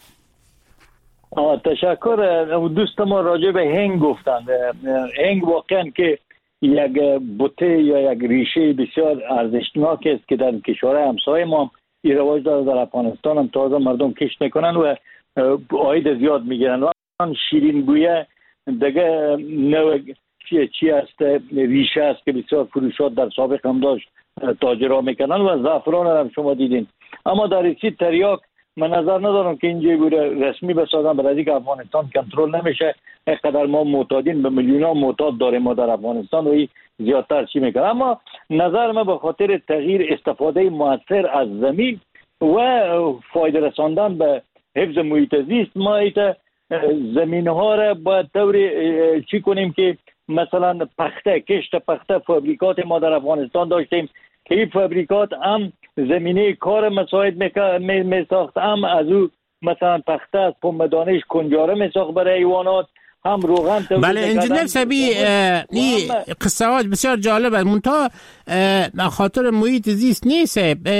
آه تشکر. دوست ما راجع به هنگ گفتند. هنگ واقعا که یک بوته یا یک ریشه بسیار ارزشناک است که در کشورهای همسایه ما این رواج داره. در افغانستان هم تازه مردم کشت میکنن و عاید زیاد میگیرن. و آن شیرین بویه دیگه نوع چی چی است، ریشه است که بسیار فروشات در سابق هم داشت، تاجرها میکنن. و زعفران هم شما دیدین. اما در این تریاک من نظر ندارم که اینجا بوده رسمی بسازم، برای اینکه افغانستان کنترل نمیشه. اینقدر ما معتادین، به میلیون ها معتاد داریم ما در افغانستان و این زیادتر چی میکنه. اما نظر من به خاطر تغییر استفاده مؤثر از زمین و فایده رساندن به حفظ محیط زیست، ما ایت زمین ها را باید طوری چی کنیم که مثلا پخته، کشت پخته فابریکات ما در افغانستان داشتیم که این فابریکات هم زمینه کار مساعد می ساخت، هم از او مثلا پخته از پمدانش کنجاره می ساخت برای حیوانات، هم روغن تولید. بله انجینیر صاحبی این قصه ها بسیار جالب است. منتها خاطر محیط زیست نیست.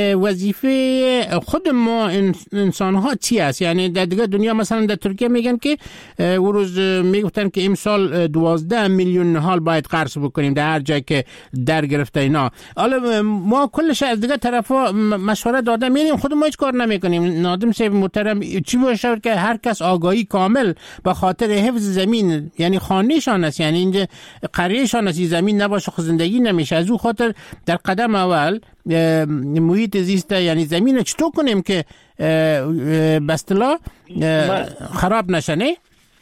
وظیفه خود ما انسان ها چی است؟ یعنی در دیگه دنیا مثلا در ترکیه میگن که او روز میگفتن که امسال دوازده میلیون نهال باید قرض بکنیم در هر جای که در گرفته اینا. حالا ما کلش از دیگه طرفا مشوره داده میریم، خود ما هیچ کار نمیکنیم. نادم صاحب محترم چی باشه که هر کس آگاهی کامل به خاطر حفظ زمین، یعنی خانه‌شان است، یعنی اینجا قریه‌شان است، زمین نباشه خود زندگی نمیشه. از او خاطر در قدم اول محیط زیست یعنی زمین چطور کنیم که به اصطلاح خراب نشه. نه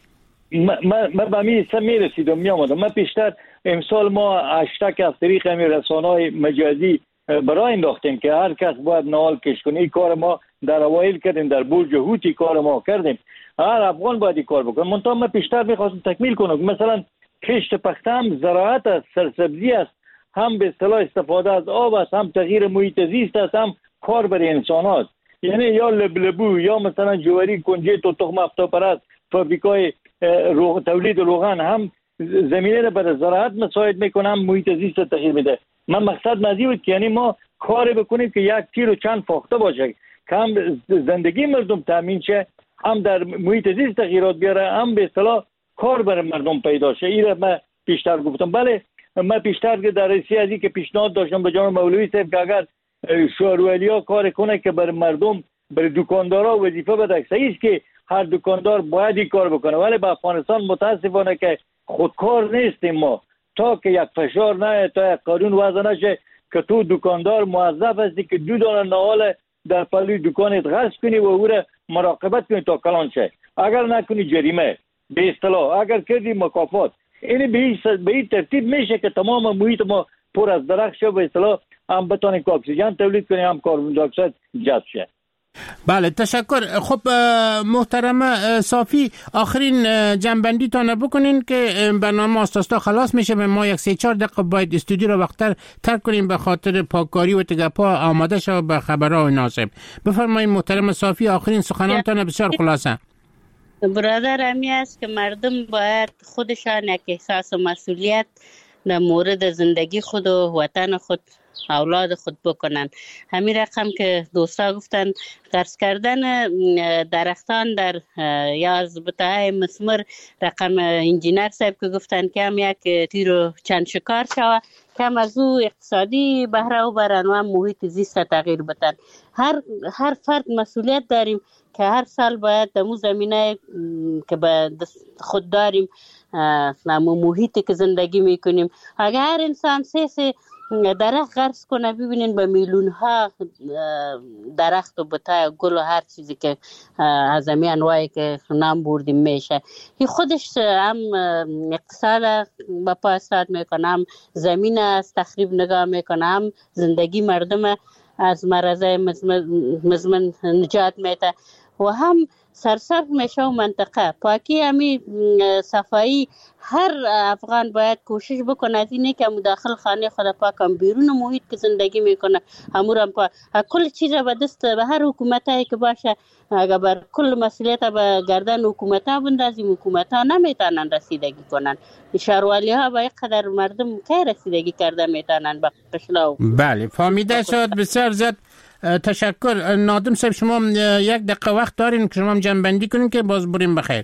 من من به می سمی رسیدم می آمدم. من پیشتر امسال ما هشتگ از طریق همین رسانه‌های مجازی برای انداختیم که هر کس باید نهال کش کنه. این کار ما در اوایل کردیم، در برج هوتی کار ما کردیم. هر افغان باید این کار بکنه. منتها من پیشتر میخواستم تکمیل کنم. مثلا کشت پخته هم زراعت است، سرسبزی است، هم به اصطلاح استفاده از آب است، هم تغییر محیط زیست است، هم کار برای انسان است. یعنی یا لبلبو یا مثلا جواری کنجد و تخم افتاپرست، فابریکای تولید روغن هم زمینه را برای زراعت مساعد میکنه، هم محیط زیست تغییر میده. من مقصد مزی بود که یعنی ما کار بکنیم که یک تیر و چند فاخته باشه که هم زندگی مردم تامین شه، هم در محیط زیست تغییرات بیاره، هم به اصطلاح کار برای مردم پیدا شه. این را من پیشتر گفتم. بله من پیشتر در رسی ازی که پیشنهاد داشتم به جناب مولوی صاحب که اگر شوروالیا کار کنه که برای مردم، برای دکاندارا وظیفه بده. صحیح است که هر دکاندار باید این کار بکنه، ولی به افغانستان متاسفانه که خودکار نیستیم ما. تا که یک فشار نه، تا یک قانون وضع نشه که تو دکاندار موظف هستی که دو دانه نهال در پلوی دکانت غصب کنی و او را مراقبت کنی تا کلان شه. اگر نکنی جریمه، به اصطلاح اگر کردی مکافات. این به این ترتیب میشه که تمام محیط ما پر از درخت شه، به اصطلاح هم بتونیم که اکسیژن تولید کنیم، هم کربن دی اکساید جذب شه. بله تشکر. خب محترم صافی آخرین جنبندی تانه بکنین که برنامه استاستا خلاص میشه. ما یک سه چهار دقیقه باید استودیو رو وقتر ترک کنیم به خاطر پاککاری و تگپا آماده شو به خبرهای ناسب. بفرمایید محترم صافی آخرین سخنانتان بسیار خلاصه. برادر امی است که مردم باید خودشان یک احساس مسئولیت در مورد زندگی خود و وطن خود، اولاد خود بکنن. همین رقم که دوستا گفتن قرض کردن درختان در یا از بتاهای مسمر، رقم انجینیر صاحب که گفتن که هم یک تیر و چند شکار شوه، کم از او اقتصادی بهره و برن و هم محیط زیست تغییر بدن. هر هر فرد مسئولیت داریم که هر سال باید دمو زمینه که به خود داریم، نمو محیطی که زندگی میکنیم، اگر هر انسان سه سه درخت غرس کنه ببینین به میلیون ها درخت و بوته گل و هر چیزی که از همین انواعی که نام بردیم میشه. این خودش هم اقتصاد به پا استاد میکنه، هم زمین از تخریب نگاه میکنه، هم زندگی مردم از مرضای مزمن نجات میده و هم سرسر میشه و منطقه پاکی همی صفایی. هر افغان باید کوشش بکنه از اینه که مداخل خانه خود پاکم بیرون محیط که زندگی میکنه همور هم پاک. کل چیز به دست به هر حکومت هایی که باشه اگر بر کل مسئولیت به گردن حکومت ها بندازیم، حکومت ها نمیتونن رسیدگی کنن. شهروالی ها با یک قدر مردم که رسیدگی کرده میتونن به قشلاو. بله فهمیده شد. بسیار زیاد تشکر. نادم صاحب شما یک دقیقه وقت دارین که شما جنبندی کنین که باز بریم بخیر.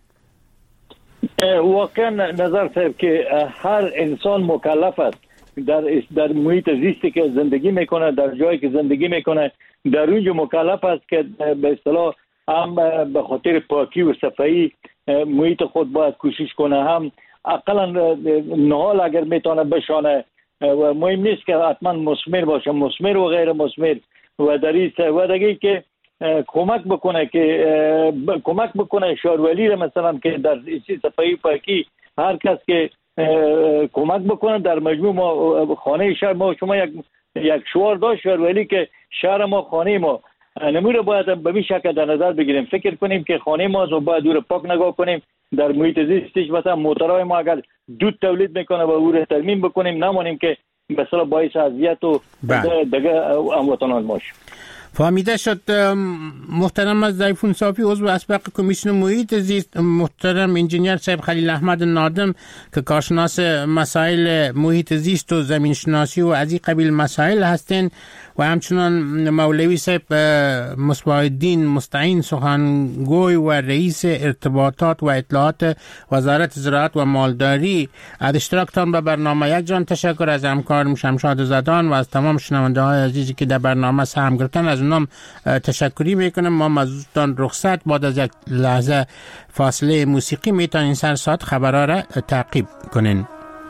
واقعا نظر صاحب که هر انسان مکلف است در در محیط زیستی که زندگی میکنه، در جایی که زندگی میکنه، در اونجا مکلف است که به اصطلاح هم به خاطر پاکی و صفایی محیط خود باید کوشش کنه، هم اقلا نهال اگر میتونه بشانه و مهم نیست که حتما مثمر باشه، مثمر و غیر مثمر و در این و دیگه که کمک بکنه که کمک بکنه شهرولی را مثلا که در صفایی پاکی هر کس که کمک بکنه. در مجموع ما خانه شهر ما شما یک یک شعار داشت شهرولی که شهر ما خانه ما نموره باید به این شکل در نظر بگیریم، فکر کنیم که خانه ما رو باید دور پاک نگاه کنیم. در محیط زیستش مثلا موتورهای ما اگر دود تولید میکنه و او را ترمیم بکنیم، نمانیم که مثلا باعث اذیت و دیگه هموطنان ما شد. فهمیده شد. محترم از ضیفون صافی عضو اسبق کمیسیون محیط زیست، محترم انجینیر صاحب خلیل احمد نادم که کارشناس مسائل محیط زیست و زمین شناسی و از این قبیل مسائل هستین و همچنان مولوی صاحب مصباح الدین مستعین سخنگوی و رئیس ارتباطات و اطلاعات وزارت زراعت و مالداری. از اشتراکتان به برنامه یک جان تشکر. از همکارم شمشاد زدان و از تمام شنونده های عزیزی که در برنامه سهم گرفتن از اونم تشکری میکنم. ما مزودتان رخصت بعد از یک لحظه فاصله موسیقی میتونین سر ساعت خبرها را تعقیب کنین.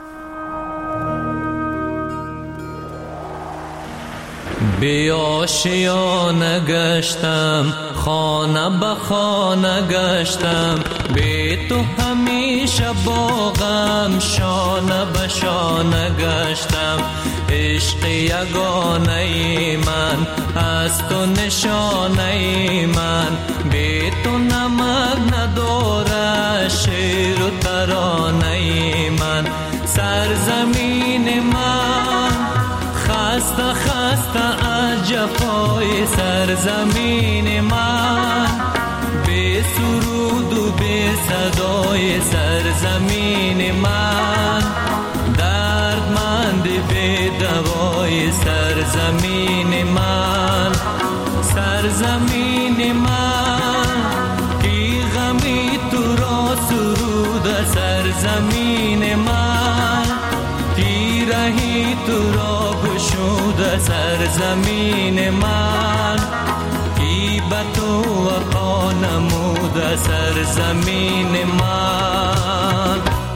بیاشیانه گشتم خانه به خانه گشتم، بی تو همیشه باغم شانه به شانه گشتم. عشق یگانه ای من از تو نشانه ای من، بی تو نمک نداره شعر و ترانه ای من. سرزمین من خسته خسته از جفای سرزمین من، بی سرود و بی صدای سرزمین من، دردمند بی دوای سرزمین من. سرزمین من کی غمی تو را سرود سرزمین من، تیرهی تو را بشود سرزمین من، کی به تو وفا نمود سرزمین من.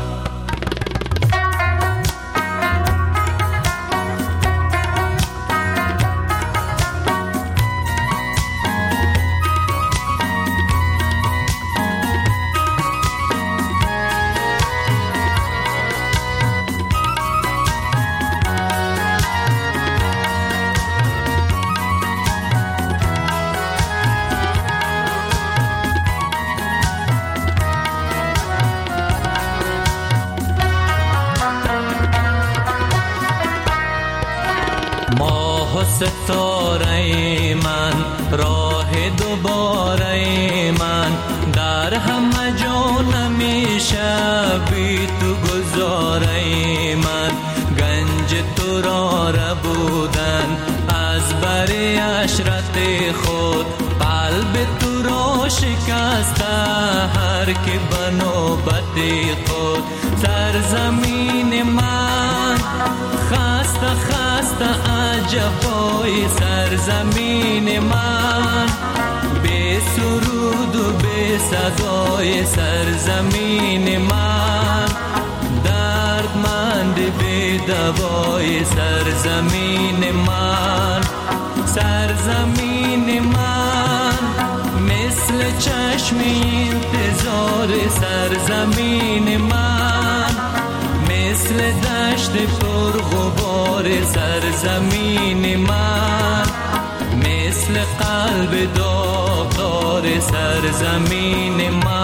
ستاره من راه دوباره من، در همه جا نمیشه بی تو گذاره من. گنج تو را ربودن از بری عشرت خود، قلب تو را شکسته هر که به نوبت خود. سرزمین من خسته خسته از جفای سرزمین من، بی سرود و بی صدای سرزمین من، دردمند بی هوای سرزمین من، سرزمین من مثل چشم انتظار سرزمین من، مثل دشت پر غبار سرزمین من، مثل قلب داغدار سرزمین من.